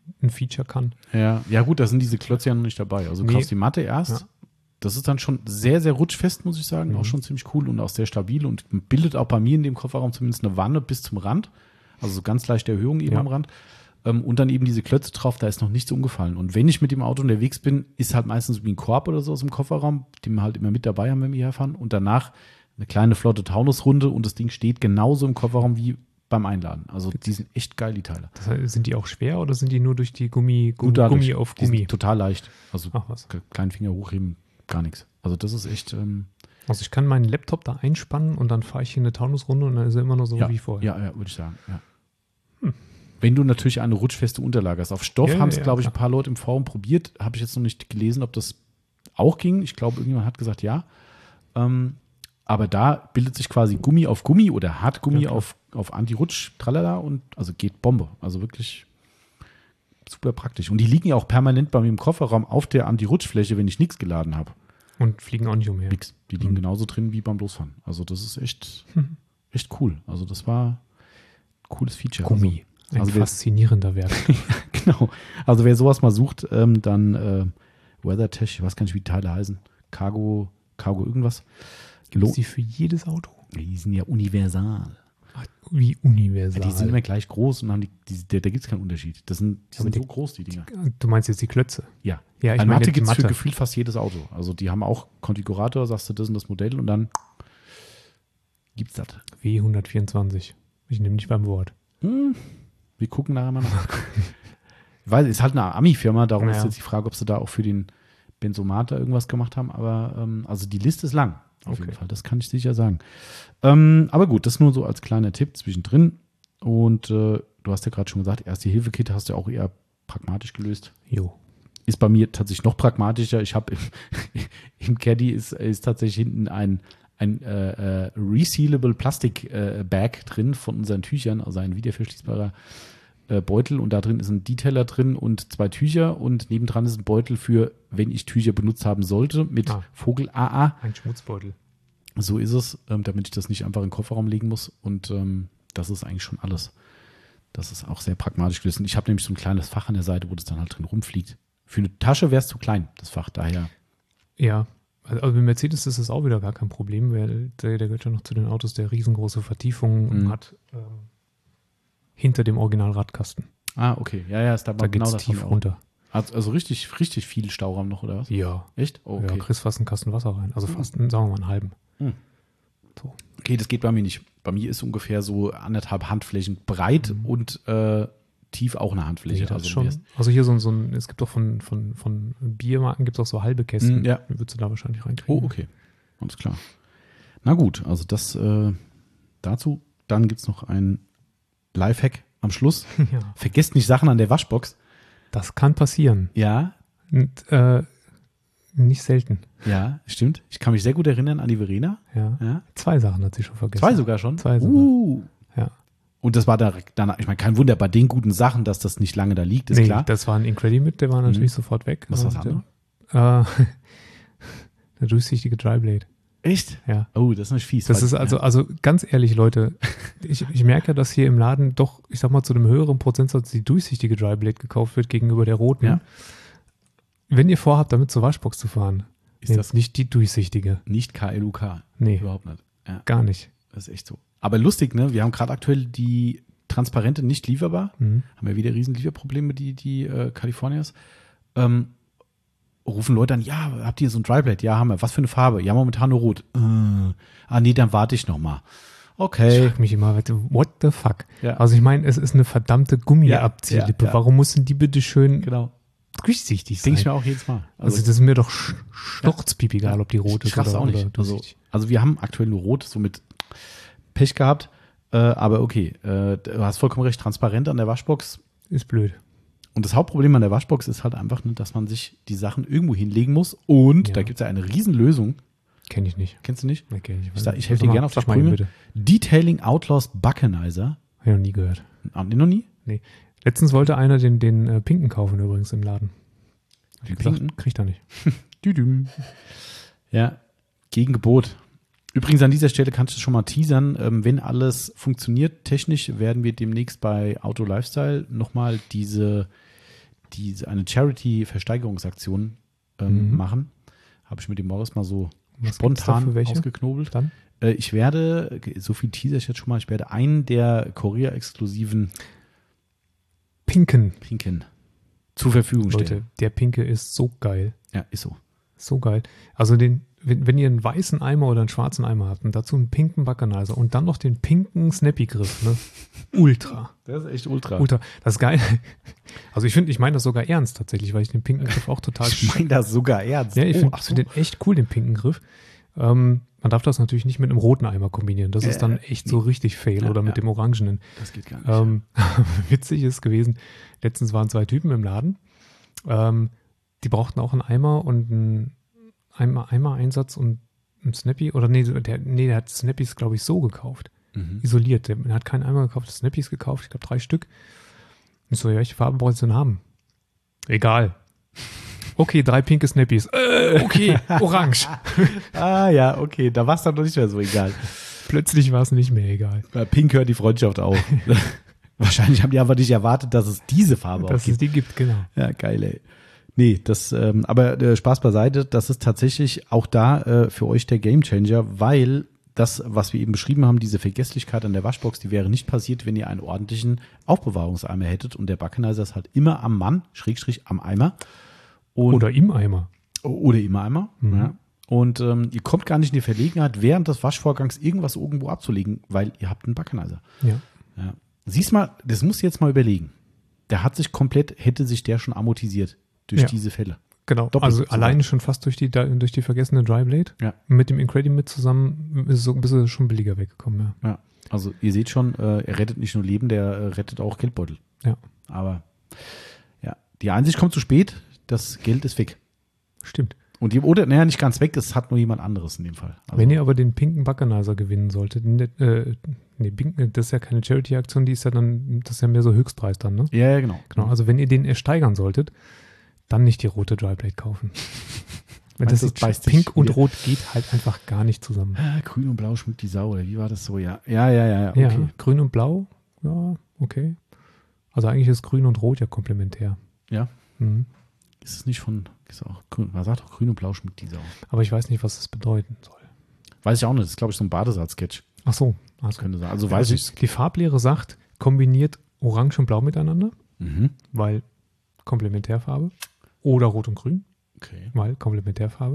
ein Feature kann. Ja, ja gut, da sind diese Klötze ja noch nicht dabei. Also du Nee. kaufst die Matte erst. Ja. Das ist dann schon sehr, sehr rutschfest, muss ich sagen. Mhm. Auch schon ziemlich cool und auch sehr stabil und bildet auch bei mir in dem Kofferraum zumindest eine Wanne bis zum Rand. Also so ganz leichte Erhöhung eben Ja. am Rand. Ähm, und dann eben diese Klötze drauf, da ist noch nichts umgefallen. Und wenn ich mit dem Auto unterwegs bin, ist halt meistens wie ein Korb oder so aus dem Kofferraum, den wir halt immer mit dabei haben, wenn wir herfahren. Und danach eine kleine flotte Taunusrunde und das Ding steht genauso im Kofferraum wie beim Einladen. Also die sind echt geil, die Teile. Das heißt, sind die auch schwer oder sind die nur durch die Gummi, Gummi, Nur dadurch. Gummi auf Die sind Gummi? total leicht. Also Ach was. kleinen Finger hochheben, gar nichts. Also das ist echt, ähm, Also ich kann meinen Laptop da einspannen und dann fahre ich hier eine Taunusrunde und dann ist er immer noch so ja, wie vorher. ja, ja, würde ich sagen. Ja. Wenn du natürlich eine rutschfeste Unterlage hast. Auf Stoff Ja, haben es, ja, glaube ich, ein klar. paar Leute im Forum probiert. Habe ich jetzt noch nicht gelesen, ob das auch ging. Ich glaube, irgendjemand hat gesagt, ja. Ähm, aber da bildet sich quasi Gummi auf Gummi oder Hartgummi Ja, klar. auf, auf Anti-Rutsch, tralala, und also geht Bombe. Also wirklich super praktisch. Und die liegen ja auch permanent bei mir im Kofferraum auf der Anti-Rutschfläche, wenn ich nichts geladen habe. Und fliegen auch nicht umher. Nix. Die liegen Mhm. genauso drin wie beim Losfahren. Also das ist echt, Mhm. echt cool. Also das war ein cooles Feature. Gummi. Ein Also wer- faszinierender Wert. Genau. Also wer sowas mal sucht, ähm, dann äh, WeatherTech, ich weiß gar nicht, wie die Teile heißen. Cargo, Cargo irgendwas. Gibt es die für jedes Auto? Die sind ja universal. Ach, wie universal. Ja, die sind immer gleich groß und haben die, die, da, da gibt es keinen Unterschied. Das sind, die Aber sind die- so groß, die Dinger. Du meinst jetzt die Klötze? Ja. Ja, ich Ein meine Matte die gibt es für Matte. gefühlt fast jedes Auto. Also die haben auch Konfigurator, sagst du, das und das Modell und dann gibt's das. W hundertvierundzwanzig. Ich nehme nicht beim Wort. Hm. Wir gucken nachher mal nach. Ich weiß, ist halt eine Ami-Firma, darum Ja. ist jetzt die Frage, ob sie da auch für den Benzomat da irgendwas gemacht haben. Aber ähm, also die Liste ist lang, auf Okay. jeden Fall. Das kann ich sicher sagen. Ähm, aber gut, das nur so als kleiner Tipp zwischendrin. Und äh, du hast ja gerade schon gesagt, Erste-Hilfe-Kit hast du auch eher pragmatisch gelöst. Jo. Ist bei mir tatsächlich noch pragmatischer. Ich habe im, im Caddy ist, ist tatsächlich hinten ein, ein äh, äh, resealable Plastik-Bag äh, drin von unseren Tüchern, also ein wiederverschließbarer äh, Beutel. Und da drin ist ein Detailer drin und zwei Tücher. Und nebendran ist ein Beutel für, wenn ich Tücher benutzt haben sollte, mit Ah. Vogel-A A. Ein Schmutzbeutel. So ist es, ähm, damit ich das nicht einfach in den Kofferraum legen muss. Und ähm, das ist eigentlich schon alles. Das ist auch sehr pragmatisch gelöst. Und ich habe nämlich so ein kleines Fach an der Seite, wo das dann halt drin rumfliegt. Für eine Tasche wäre es zu klein, das Fach. Daher, Ja. Also also bei Mercedes ist das auch wieder gar kein Problem, weil der, der gehört ja noch zu den Autos, der riesengroße Vertiefungen Mhm. hat ähm, hinter dem Originalradkasten. ah, okay. Ja, ja, ist da, Da geht genau es das tief haben wir auch. runter. Also, also richtig, richtig viel Stauraum noch, oder was? Ja. Echt? Oh, Ja, okay. kriegst fast einen Kasten Wasser rein. Also fast, einen, sagen wir mal, einen halben. Hm. So. Okay, das geht bei mir nicht. Bei mir ist ungefähr so anderthalb Handflächen breit Mhm. und äh, tief auch eine Handfläche. Nee, das also ist schon, mehr ist- also hier so, ein- so ein, es gibt auch von, von, von Biermarken gibt es auch so halbe Kästen. Mhm, ja. Die würdest du da wahrscheinlich reinkriegen. Oh, okay. Alles klar. Na gut, also das äh, dazu. Dann gibt es noch ein Lifehack am Schluss. Ja. Vergesst nicht Sachen an der Waschbox. Das kann passieren. Ja, Und, äh, nicht selten. ja, stimmt. Ich kann mich sehr gut erinnern an die Verena. Ja. Ja. Zwei Sachen hat sie schon vergessen. Zwei sogar schon. Zwei sogar. Uh. Ja. Und das war direkt danach, ich meine, kein Wunder bei den guten Sachen, dass das nicht lange da liegt, ist nee, klar. das war ein Incredimit, der war natürlich Mhm. sofort weg. Was war das Und, andere? Äh, der durchsichtige Dryblade. Echt? Ja. Oh, das ist nicht fies. Das weil- ist also, also ganz ehrlich, Leute, ich, ich merke ja, dass hier im Laden doch, ich sag mal, zu einem höheren Prozentsatz die durchsichtige Dryblade gekauft wird gegenüber der roten. Ja. Wenn ihr vorhabt, damit zur Waschbox zu fahren, Ist nehmt das- nicht die durchsichtige. nicht K L U K. Nee, Überhaupt nicht. Ja, gar nicht. das ist echt so. Aber lustig, ne? Wir haben gerade aktuell die transparente nicht lieferbar. Mhm. Haben wir wieder riesen Lieferprobleme, die, die äh, Californiers. Ähm, rufen Leute an, ja, habt ihr so ein Dryblade? Ja, haben wir. Was für eine Farbe? Ja, momentan nur rot. Äh, ah, nee, dann warte ich noch mal. Ich Okay. frage mich immer, what the fuck? Ja. Also ich meine, es ist eine verdammte Gummiabziehlippe. Ja, ja. Warum müssen die bitte schön Genau. durchsichtig sein? Denke ich mir auch jedes Mal. Also, das ist mir doch sch- schnurzpiep egal, ob die rot ich ist raff's oder, auch nicht. oder Also, durchsichtig. also wir haben aktuell nur rot, so mit Pech gehabt. Äh, aber okay, äh, du hast vollkommen recht, transparent an der Waschbox. Ist blöd. Und das Hauptproblem an der Waschbox ist halt einfach, ne, dass man sich die Sachen irgendwo hinlegen muss. Und Ja. da gibt es ja eine Riesenlösung. Kenne ich nicht. Kennst du nicht? Nee, kenn ich nicht. Ich, sag, ich Also helfe dir mal- gerne auf die sag mal eben Sprünge. bitte. Detailing Outlaws Buckenizer. Hab ich noch nie gehört. Haben die noch nie? Letztens wollte einer den, den äh, Pinken kaufen übrigens im Laden. Hab Den ich gesagt, Pinken? kriegt er nicht. Düdüm. Ja, gegen Gebot. Übrigens an dieser Stelle kannst du schon mal teasern, ähm, wenn alles funktioniert technisch, werden wir demnächst bei Auto Lifestyle nochmal diese die eine Charity-Versteigerungsaktion ähm, Mhm. machen. Habe ich mit dem Morris mal so Was gibt's da spontan für welche ausgeknobelt. Dann? Äh, ich werde, so viel teaser ich jetzt schon mal, ich werde einen der Korea-exklusiven Pinken. Pinken zur Verfügung stellen. Leute, der Pinke ist so geil. Ja, ist so. So geil. Also den, wenn, wenn ihr einen weißen Eimer oder einen schwarzen Eimer habt und dazu einen pinken Bacchanalizer und dann noch den pinken Snappy-Griff, ne? Ultra. Das ist echt ultra. Ultra. Das ist geil. Also ich finde, ich meine das sogar ernst tatsächlich, weil ich den pinken Griff auch total Ich meine das sogar ernst. Ja, ich Oh, finde ach so. find den echt cool, den pinken Griff. Ähm, man darf das natürlich nicht mit einem roten Eimer kombinieren. Das ist dann echt so richtig fail. Ja, oder mit ja. dem orangenen. Das geht gar nicht. Ähm, witzig ist gewesen, letztens waren zwei Typen im Laden, ähm, die brauchten auch einen Eimer und einen Eimer, Eimer-Einsatz und einen Snappy. Oder nee, der, nee, der hat Snappys, glaube ich, so gekauft. Mhm. Isoliert. Der, der hat keinen Eimer gekauft, Snappys gekauft, ich glaube drei Stück. Und so, ja, welche Farbe brauchst du denn haben? Egal. Okay, drei pinke Snappys. Äh, okay, orange. Ah ja, okay, da war es dann noch nicht mehr so egal. Plötzlich war es nicht mehr egal. Bei Pink hört die Freundschaft auf. Wahrscheinlich haben die einfach nicht erwartet, dass es diese Farbe auch Dass es gibt. die gibt, genau. Ja, geil, ey. Nee, das, ähm, aber äh, Spaß beiseite, das ist tatsächlich auch da äh, für euch der Gamechanger, weil das, was wir eben beschrieben haben, diese Vergesslichkeit an der Waschbox, die wäre nicht passiert, wenn ihr einen ordentlichen Aufbewahrungseimer hättet und der Bacchanalizer ist halt immer am Mann, Schrägstrich am Eimer. Und, Oder im Eimer. oder im Eimer. Mhm. Ja. Und ähm, ihr kommt gar nicht in die Verlegenheit, während des Waschvorgangs irgendwas irgendwo abzulegen, weil ihr habt einen Bacchanalizer. Ja. Ja. Siehst mal, das musst du jetzt mal überlegen. Der hat sich komplett, hätte sich der schon amortisiert durch Ja. diese Fälle. Genau, Doppelt also so weit. alleine schon fast durch die, durch die vergessene Dryblade. Ja. Mit dem Incredimit zusammen ist es so ein bisschen schon billiger weggekommen. Ja. Ja. Also ihr seht schon, äh, er rettet nicht nur Leben, der äh, rettet auch Geldbeutel. Ja. Aber ja, die Einsicht kommt zu spät, das Geld ist weg. Stimmt. Und die, oder, naja, nicht ganz weg, es hat nur jemand anderes in dem Fall. Also, Wenn ihr aber den pinken Bacchanalizer gewinnen solltet, ne, äh, nee, pink, das ist ja keine Charity-Aktion, die ist ja dann, das ist ja mehr so Höchstpreis dann, ne? ja, ja, genau. Genau, also wenn ihr den ersteigern solltet, dann nicht die rote Dryblade kaufen. Wenn Meinst das du, ist das beißt sich pink und wieder? rot geht halt einfach gar nicht zusammen. Ah, grün und blau schmückt die Sau, oder wie war das so? Ja, ja, ja, ja, ja, okay. Ja, grün und blau, ja, okay. Also eigentlich ist grün und rot ja komplementär. Ja. Mhm. Ist es nicht von, ist auch grün, man sagt doch grün und blau schmückt die Sau. Aber ich weiß nicht, was das bedeuten soll. Weiß ich auch nicht, das ist glaube ich so ein Badesalz-Sketch. Ach so. Das Also, könnte sein. Also weiß also ich. die Farblehre sagt, kombiniert Orange und Blau miteinander, Mhm. weil Komplementärfarbe. Oder Rot und Grün, Okay. weil Komplementärfarbe.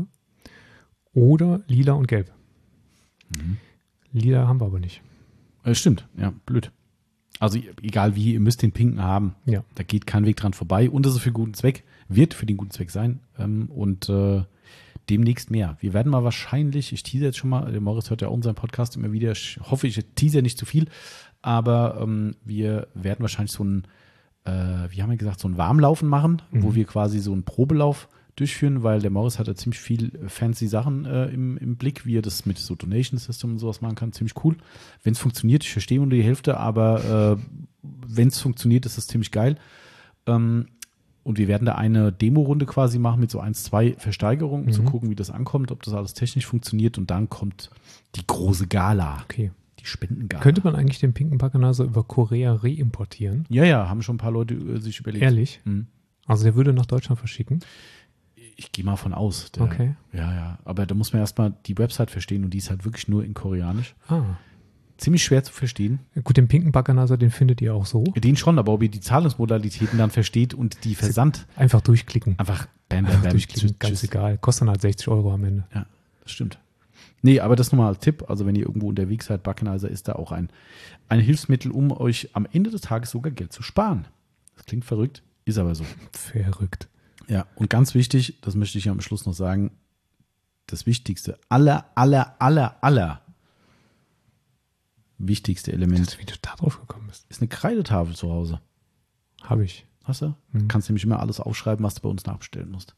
Oder Lila und Gelb. Mhm. Lila haben wir aber nicht. Äh, stimmt, ja, blöd. Also egal wie, ihr müsst den pinken haben. Ja. Da geht kein Weg dran vorbei. Und das ist für den guten Zweck, wird für den guten Zweck sein. Ähm, und äh, demnächst mehr. Wir werden mal wahrscheinlich, ich teaser jetzt schon mal, der Morris hört ja auch unseren Podcast immer wieder, ich hoffe, ich teaser nicht zu viel, aber ähm, wir werden wahrscheinlich so ein, äh, wie haben wir gesagt, so ein Warmlaufen machen, Mhm. wo wir quasi so einen Probelauf durchführen, weil der Morris hat ja ziemlich viel fancy Sachen äh, im, im Blick, wie er das mit so Donation System und sowas machen kann. Ziemlich cool. Wenn es funktioniert, ich verstehe nur die Hälfte, aber äh, wenn es funktioniert, ist das ziemlich geil. Ähm, und wir werden da eine Demo-Runde quasi machen mit so eins, zwei Versteigerungen, um zu Mhm. gucken, wie das ankommt, ob das alles technisch funktioniert. Und dann kommt die große Gala, Okay. die Spendengala. Könnte man eigentlich den pinken Bacchanalizer über Korea reimportieren? Ja, ja, haben schon ein paar Leute äh, sich überlegt. Ehrlich? Mhm. Also der würde nach Deutschland verschicken? Ich gehe mal von aus. Der, Okay. Ja, ja. Aber da muss man erstmal die Website verstehen und die ist halt wirklich nur in Koreanisch. Ah. Ziemlich schwer zu verstehen. Gut, den pinken Bacchanalizer, den findet ihr auch so. Den schon, aber ob ihr die Zahlungsmodalitäten dann versteht und die Versand Einfach durchklicken. einfach bam, bam, bam. durchklicken, Tschüss, ganz tschüss. egal. Kostet dann halt sechzig Euro am Ende. Ja, das stimmt. Nee, aber das nochmal als Tipp. Also wenn ihr irgendwo unterwegs seid, Bacchanalizer ist da auch ein, ein Hilfsmittel, um euch am Ende des Tages sogar Geld zu sparen. Das klingt verrückt, ist aber so. Verrückt. Ja, und ganz wichtig, das möchte ich am Schluss noch sagen, das Wichtigste, aller, aller, aller, aller wichtigste Element Wie du da drauf gekommen bist. ist eine Kreidetafel zu Hause. Habe ich. Hast du? Mhm. Kannst nämlich immer alles aufschreiben, was du bei uns nachbestellen musst.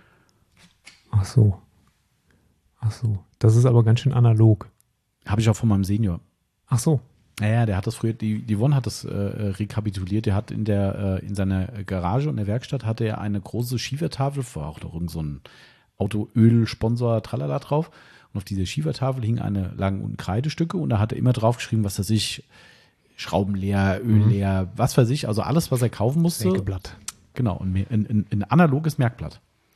Ach so. Ach so. Das ist aber ganz schön analog. Habe ich auch von meinem Senior. Ach so. Naja, der hat das früher, die, die Yvonne hat das äh, rekapituliert. Der hat in der äh, in seiner Garage und der Werkstatt hatte er eine große Schiefertafel, war auch noch irgend so ein Autoöl-Sponsor, tralala drauf. Und auf dieser Schiefertafel hing eine lagen unten Kreidestücke und da hat er immer draufgeschrieben, was weiß ich, Schrauben leer, Öl Mhm. leer, was weiß ich, also alles, was er kaufen musste. Sägeblatt. Genau, ein, ein, ein, ein analoges Merkblatt.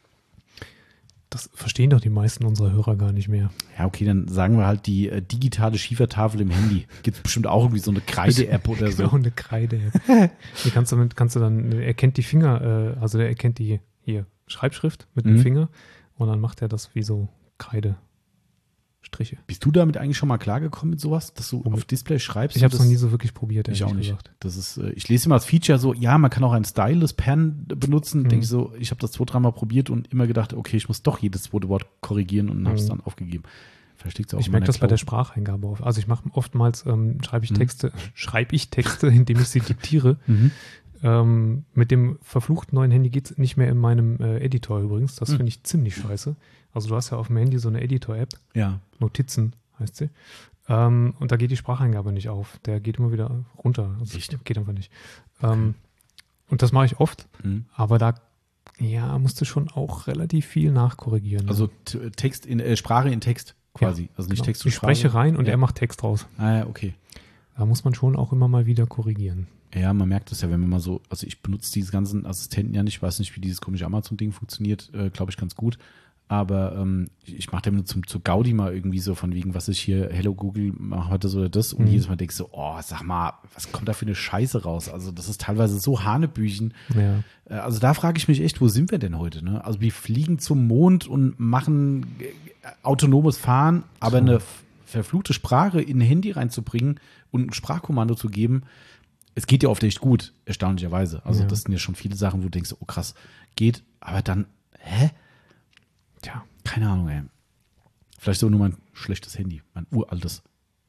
Das verstehen doch die meisten unserer Hörer gar nicht mehr. Ja, okay, dann sagen wir halt die äh, digitale Schiefertafel im Handy. Gibt es bestimmt auch irgendwie so eine Kreide-App oder so. Genau, eine Kreide-App. Die kannst du, mit, kannst du dann, er erkennt die Finger, äh, also der erkennt die hier Schreibschrift mit dem Mhm. Finger und dann macht er das wie so Kreidestriche. Bist du damit eigentlich schon mal klargekommen mit sowas, dass du Womit? auf Display schreibst? Ich habe es und das- noch nie so wirklich probiert, Ich ehrlich auch nicht. gesagt. Das ist, äh, ich lese immer das Feature so, ja, man kann auch ein Stylus-Pen benutzen. Mhm. Denke ich so, ich habe das zwei, dreimal probiert und immer gedacht, okay, ich muss doch jedes zweite Wort korrigieren und habe es Mhm. dann aufgegeben. Versteht auch Ich in merke meiner das bei der Cloud. Spracheingabe auf. Also ich mache oftmals, ähm, schreibe ich Mhm. Texte, schreibe ich Texte, indem ich sie diktiere. Mhm. Ähm, mit dem verfluchten neuen Handy geht es nicht mehr in meinem äh, Editor übrigens. Das Mhm. finde ich ziemlich scheiße. Also du hast ja auf dem Handy so eine Editor-App, Ja. Notizen heißt sie. Ähm, und da geht die Spracheingabe nicht auf. Der geht immer wieder runter. Also Echt? geht einfach nicht. Ähm, und das mache ich oft, Mhm. aber da ja, musst du schon auch relativ viel nachkorrigieren. Also t- Text in äh, Sprache in Text quasi. Also nicht genau. Text zu Ich Sprache. spreche rein und Ja. er macht Text raus. Ah, ja, okay. Da muss man schon auch immer mal wieder korrigieren. Ja, man merkt es ja, wenn man mal so, also ich benutze diese ganzen Assistenten ja nicht, ich weiß nicht, wie dieses komische Amazon-Ding funktioniert, äh, glaube ich ganz gut. Aber ähm, ich, ich mache da nur zum, zu Gaudi mal irgendwie so von wegen, was ich hier, Hello Google, mach heute so oder das. Und Mhm. jedes Mal denke ich so, oh, sag mal, was kommt da für eine Scheiße raus? Also das ist teilweise so Hanebüchen. Ja. Äh, Also da frage ich mich echt, wo sind wir denn heute? Ne? Also wir fliegen zum Mond und machen äh, autonomes Fahren, aber So. eine f- verfluchte Sprache in ein Handy reinzubringen und ein Sprachkommando zu geben, es geht ja oft echt gut, erstaunlicherweise. Also Ja. das sind ja schon viele Sachen, wo du denkst, oh krass, geht, aber dann, hä? Tja, Keine Ahnung, ey. Vielleicht so nur mein schlechtes Handy, mein uraltes.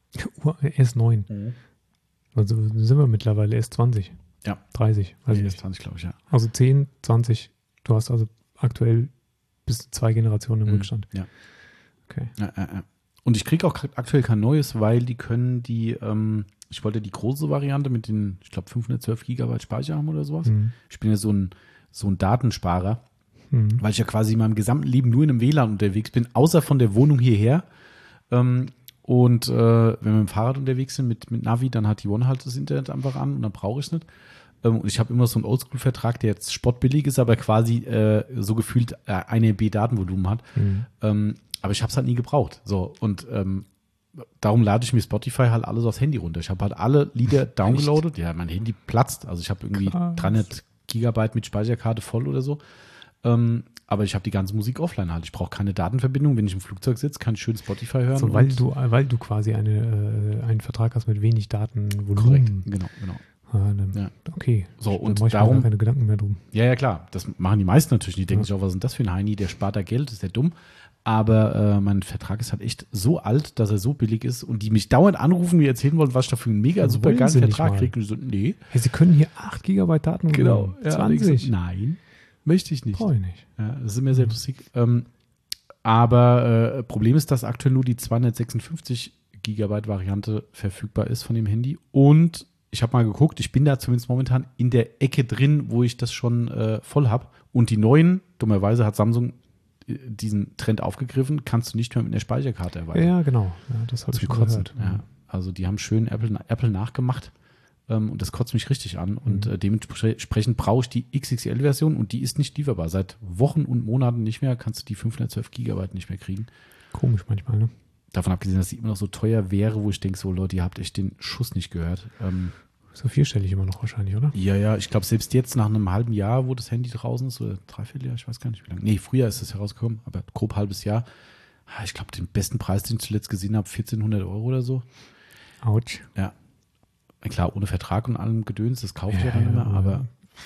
S neun. Also sind wir mittlerweile S zwanzig. Ja. dreißig, weiß ich Nee, nicht. zwanzig, glaube ich, ja. Also zehn, zwanzig. Du hast also aktuell bis zu zwei Generationen im Mhm. Rückstand. Ja. Okay. Ja, ja, ja. Und ich kriege auch k- aktuell kein neues, weil die können die, ähm, ich wollte die große Variante mit den, ich glaube, fünfhundertzwölf Gigabyte Speicher haben oder sowas. Mhm. Ich bin ja so ein, so ein Datensparer, Mhm. weil ich ja quasi in meinem gesamten Leben nur in einem W L A N unterwegs bin, außer von der Wohnung hierher. Ähm, und äh, wenn wir mit dem Fahrrad unterwegs sind, mit, mit Navi, dann hat die One halt das Internet einfach an und dann brauche ich es nicht. Ähm, und ich habe immer so einen Oldschool-Vertrag, der jetzt spottbillig ist, aber quasi äh, so gefühlt äh, eine M B Datenvolumen hat. Mhm. Ähm, aber ich habe es halt nie gebraucht. So, und ähm, darum lade ich mir Spotify halt alles aufs Handy runter. Ich habe halt alle Lieder downgeloadet. Ja, mein Handy platzt. Also ich habe irgendwie Krass. dreihundert Gigabyte mit Speicherkarte voll oder so. Ähm, aber ich habe die ganze Musik offline halt. Ich brauche keine Datenverbindung. Wenn ich im Flugzeug sitze, kann ich schön Spotify hören. So, weil und- du, weil du quasi eine, äh, einen Vertrag hast mit wenig Datenvolumen. Korrekt, genau, genau. Ah, dann, Ja. Okay. So, Da und mach ich mir darum- gar keine Gedanken mehr drum. Ja, ja, klar. Das machen die meisten natürlich. Die denken Ja. sich auch, was ist denn das für ein Heini? Der spart da Geld, ist der dumm. Aber äh, mein Vertrag ist halt echt so alt, dass er so billig ist und die mich dauernd anrufen und mir erzählen wollen, was ich da für einen mega Das super wollen geilen sie nicht Vertrag mal. kriege. Und ich so, nee. Hey, sie können hier acht Gigabyte Daten Genau. Ja, zwanzig. so, nein, möchte ich nicht. Brauche ich nicht. Ja, das ist immer sehr lustig. Ähm, aber äh, Problem ist, dass aktuell nur die zweihundertsechsundfünfzig Gigabyte Variante verfügbar ist von dem Handy. Und ich habe mal geguckt, ich bin da zumindest momentan in der Ecke drin, wo ich das schon äh, voll habe. Und die neuen, dummerweise hat Samsung äh, diesen Trend aufgegriffen, kannst du nicht mehr mit einer Speicherkarte Ja, erweitern. ja, genau. Ja, das habe ich Zum schon Kotzen. gehört. Ja, also die haben schön Apple, Apple nachgemacht. Ähm, und das kotzt mich richtig an. Und Mhm. äh, dementsprechend brauche ich die X X L-Version und die ist nicht lieferbar. Seit Wochen und Monaten nicht mehr. Kannst du die fünfhundertzwölf Gigabyte nicht mehr kriegen. Komisch manchmal, ne? Davon abgesehen, dass sie immer noch so teuer wäre, wo ich denke, so Leute, ihr habt echt den Schuss nicht gehört. Ähm, So vierstellig immer noch wahrscheinlich, oder? ja, ja, ich glaube, selbst jetzt nach einem halben Jahr, wo das Handy draußen ist, oder dreiviertel Jahr, ich weiß gar nicht wie lange. Nee, früher ist es herausgekommen, aber grob halbes Jahr. Ah, Ich glaube, den besten Preis, den ich zuletzt gesehen habe, vierzehnhundert Euro oder so. Autsch. Ja. Klar, ohne Vertrag und allem Gedöns, das kauft ja, Ja, dann ja, immer, aber- aber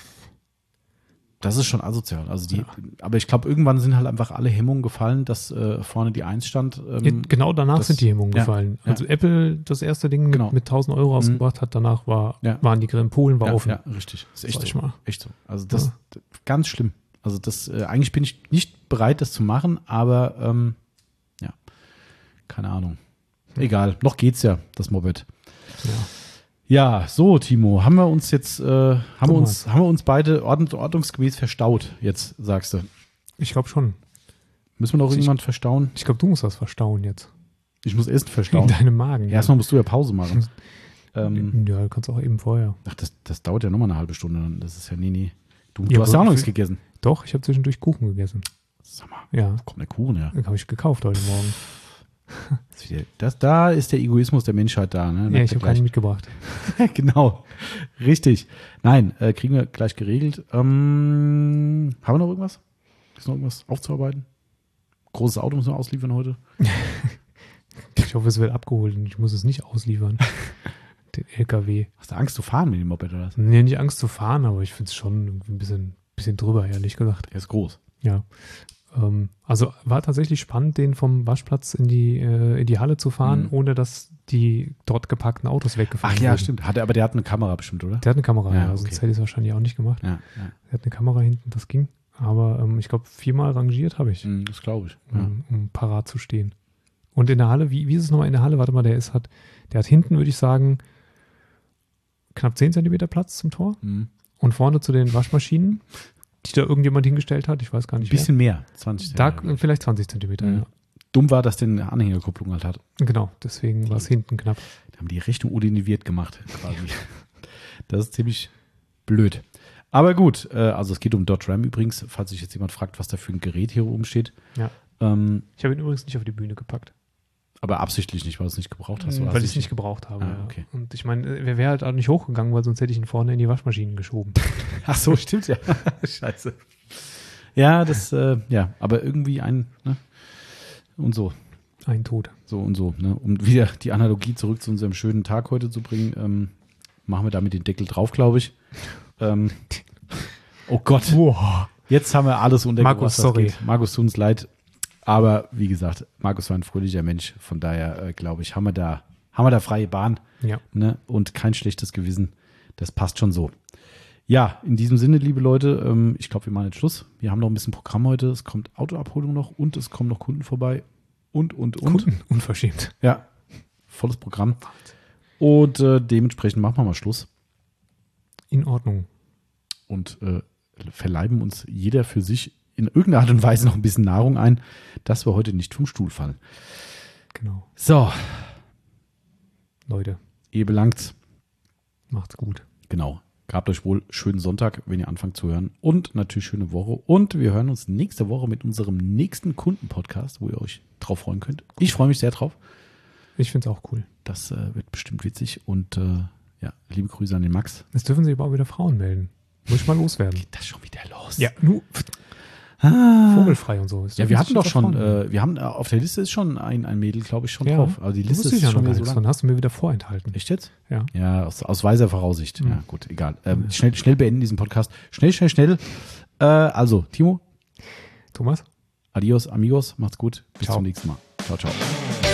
das ist schon asozial. Also die, Ja. aber ich glaube, irgendwann sind halt einfach alle Hemmungen gefallen, dass äh, vorne die eins stand. Ähm, Ja, genau danach das- sind die Hemmungen ja, gefallen. ja. Also Apple das erste Ding Genau. mit, mit tausend Euro ausgebracht hat, danach war, Ja. waren die Grenzen, Polen war ja, offen. ja, richtig. Das ist echt Sag ich so. mal. Echt so. Also das Ja. d- ganz schlimm. Also das, äh, eigentlich bin ich nicht bereit, das zu machen, aber ähm, ja, keine Ahnung. Egal, noch geht's ja, das Moped. Ja. Ja, so, Timo, haben wir uns jetzt, äh, haben, wir Guck uns, haben wir uns beide ordnung, ordnungsgemäß verstaut, jetzt sagst du. Ich glaube schon. Müssen wir noch Ich- irgendjemand verstauen? Ich glaube, du musst das verstauen jetzt. Ich muss Essen In verstauen. deinem Magen. Ja, Erstmal musst du ja Pause machen. ähm, ja, du kannst auch eben vorher. ach, das, das dauert ja nochmal eine halbe Stunde. Das ist ja, nee, nee. Du, du hast ja auch noch nichts gegessen. Doch, ich habe zwischendurch Kuchen gegessen. Sag mal, ja. Wo kommt der Kuchen her? Den habe ich gekauft heute Morgen. Das, das, da ist der Egoismus der Menschheit da. Ne? Ja, ich habe keinen mitgebracht. Genau, richtig. Nein, äh, kriegen wir gleich geregelt. Ähm, haben wir noch irgendwas? Ist noch irgendwas aufzuarbeiten? Großes Auto müssen wir ausliefern heute. Ich hoffe, es wird abgeholt und ich muss es nicht ausliefern. Den L K W. Hast du Angst zu fahren mit dem Moped oder was? Nee, nicht Angst zu fahren, aber ich finde es schon irgendwie ein bisschen, bisschen drüber, ehrlich gesagt. Er ist groß. Ja. Ähm, also war tatsächlich spannend, den vom Waschplatz in die, äh, in die Halle zu fahren, Mhm. ohne dass die dort geparkten Autos weggefahren Ach ja, wurden. stimmt. Hat er, aber der hat eine Kamera bestimmt, oder? Der hat eine Kamera, Ja, ja, okay. sonst hätte ich es wahrscheinlich auch nicht gemacht. Ja, ja. Der hat eine Kamera hinten, das ging. Aber ähm, ich glaube, viermal rangiert habe ich, Mhm, das glaube ich. Ja. um, um parat zu stehen. Und in der Halle, wie, wie ist es nochmal in der Halle? Warte mal, der ist hat, der hat hinten, würde ich sagen, knapp zehn Zentimeter Platz zum Tor. Mhm. Und vorne zu den Waschmaschinen, die da irgendjemand hingestellt hat, ich weiß gar Ein nicht bisschen mehr. zwanzig wer. Da Zentimeter. vielleicht zwanzig Zentimeter, Mhm. ja. Dumm war, dass der eine Anhängerkupplung halt hat. Genau, deswegen war es hinten knapp. Die haben die Richtung udiniviert gemacht, quasi. Das ist ziemlich blöd. Aber gut, äh, also es geht um Dodge Ram übrigens, falls sich jetzt jemand fragt, was da für ein Gerät hier oben steht. Ja. Ähm, Ich habe ihn übrigens nicht auf die Bühne gepackt. aber absichtlich nicht, weil du es nicht gebraucht hast. oder weil hast ich es du nicht gebraucht habe. Ah, ja. okay. Und ich meine, er wäre halt auch nicht hochgegangen, weil sonst hätte ich ihn vorne in die Waschmaschinen geschoben. Ach so, stimmt ja. Scheiße. Ja, das, äh, ja, aber irgendwie ein, ne? Und so, Ein Tod. so und so, ne? Um wieder die Analogie zurück zu unserem schönen Tag heute zu bringen, ähm, machen wir damit den Deckel drauf, glaube ich. Ähm, oh Gott, Boah. jetzt haben wir alles untergebracht. Markus, was sorry. geht. Markus, tut uns leid. Aber wie gesagt, Markus war ein fröhlicher Mensch. Von daher, äh, glaube ich, haben wir da, haben wir da freie Bahn, Ja. ne? Und kein schlechtes Gewissen. Das passt schon so. Ja, in diesem Sinne, liebe Leute, ähm, ich glaube, wir machen jetzt Schluss. Wir haben noch ein bisschen Programm heute. Es kommt Autoabholung noch und es kommen noch Kunden vorbei. Und, und, und. Kunden, unverschämt. Ja, volles Programm. Und äh, dementsprechend machen wir mal Schluss In Ordnung. und äh, verleiben uns jeder für sich in irgendeiner Art und Weise noch ein bisschen Nahrung ein, dass wir heute nicht vom Stuhl fallen. Genau. So, Leute, ihr belangt's. macht's gut. Genau. Gehabt euch wohl schönen Sonntag, wenn ihr anfangt zu hören. Und natürlich schöne Woche. Und wir hören uns nächste Woche mit unserem nächsten Kunden-Podcast, wo ihr euch drauf freuen könnt. Ich freue mich sehr drauf. Ich finde es auch cool. Das äh, wird bestimmt witzig. Und äh, ja, liebe Grüße an den Max. Jetzt dürfen sich aber auch wieder Frauen melden. Muss ich mal loswerden. Geht das schon wieder los? Ja, nur Ah. vogelfrei und so. Es Ja, dürfen wir sich hatten doch jetzt auch schon, Frauen melden. äh, wir haben äh, auf der Liste ist schon ein, ein Mädel, glaube ich, schon Ja, drauf. Also die da Liste wusste ist ich ja schon noch wieder gar so nichts lang. von. Hast du mir wieder vorenthalten. Echt jetzt? Ja. Ja, aus, aus weiser Voraussicht. Mhm. Ja, gut, egal. Ähm, schnell, schnell beenden diesen Podcast. Schnell, schnell, schnell. Äh, also, Timo, Thomas? adios, amigos, macht's gut. Bis Ciao. zum nächsten Mal. Ciao, ciao.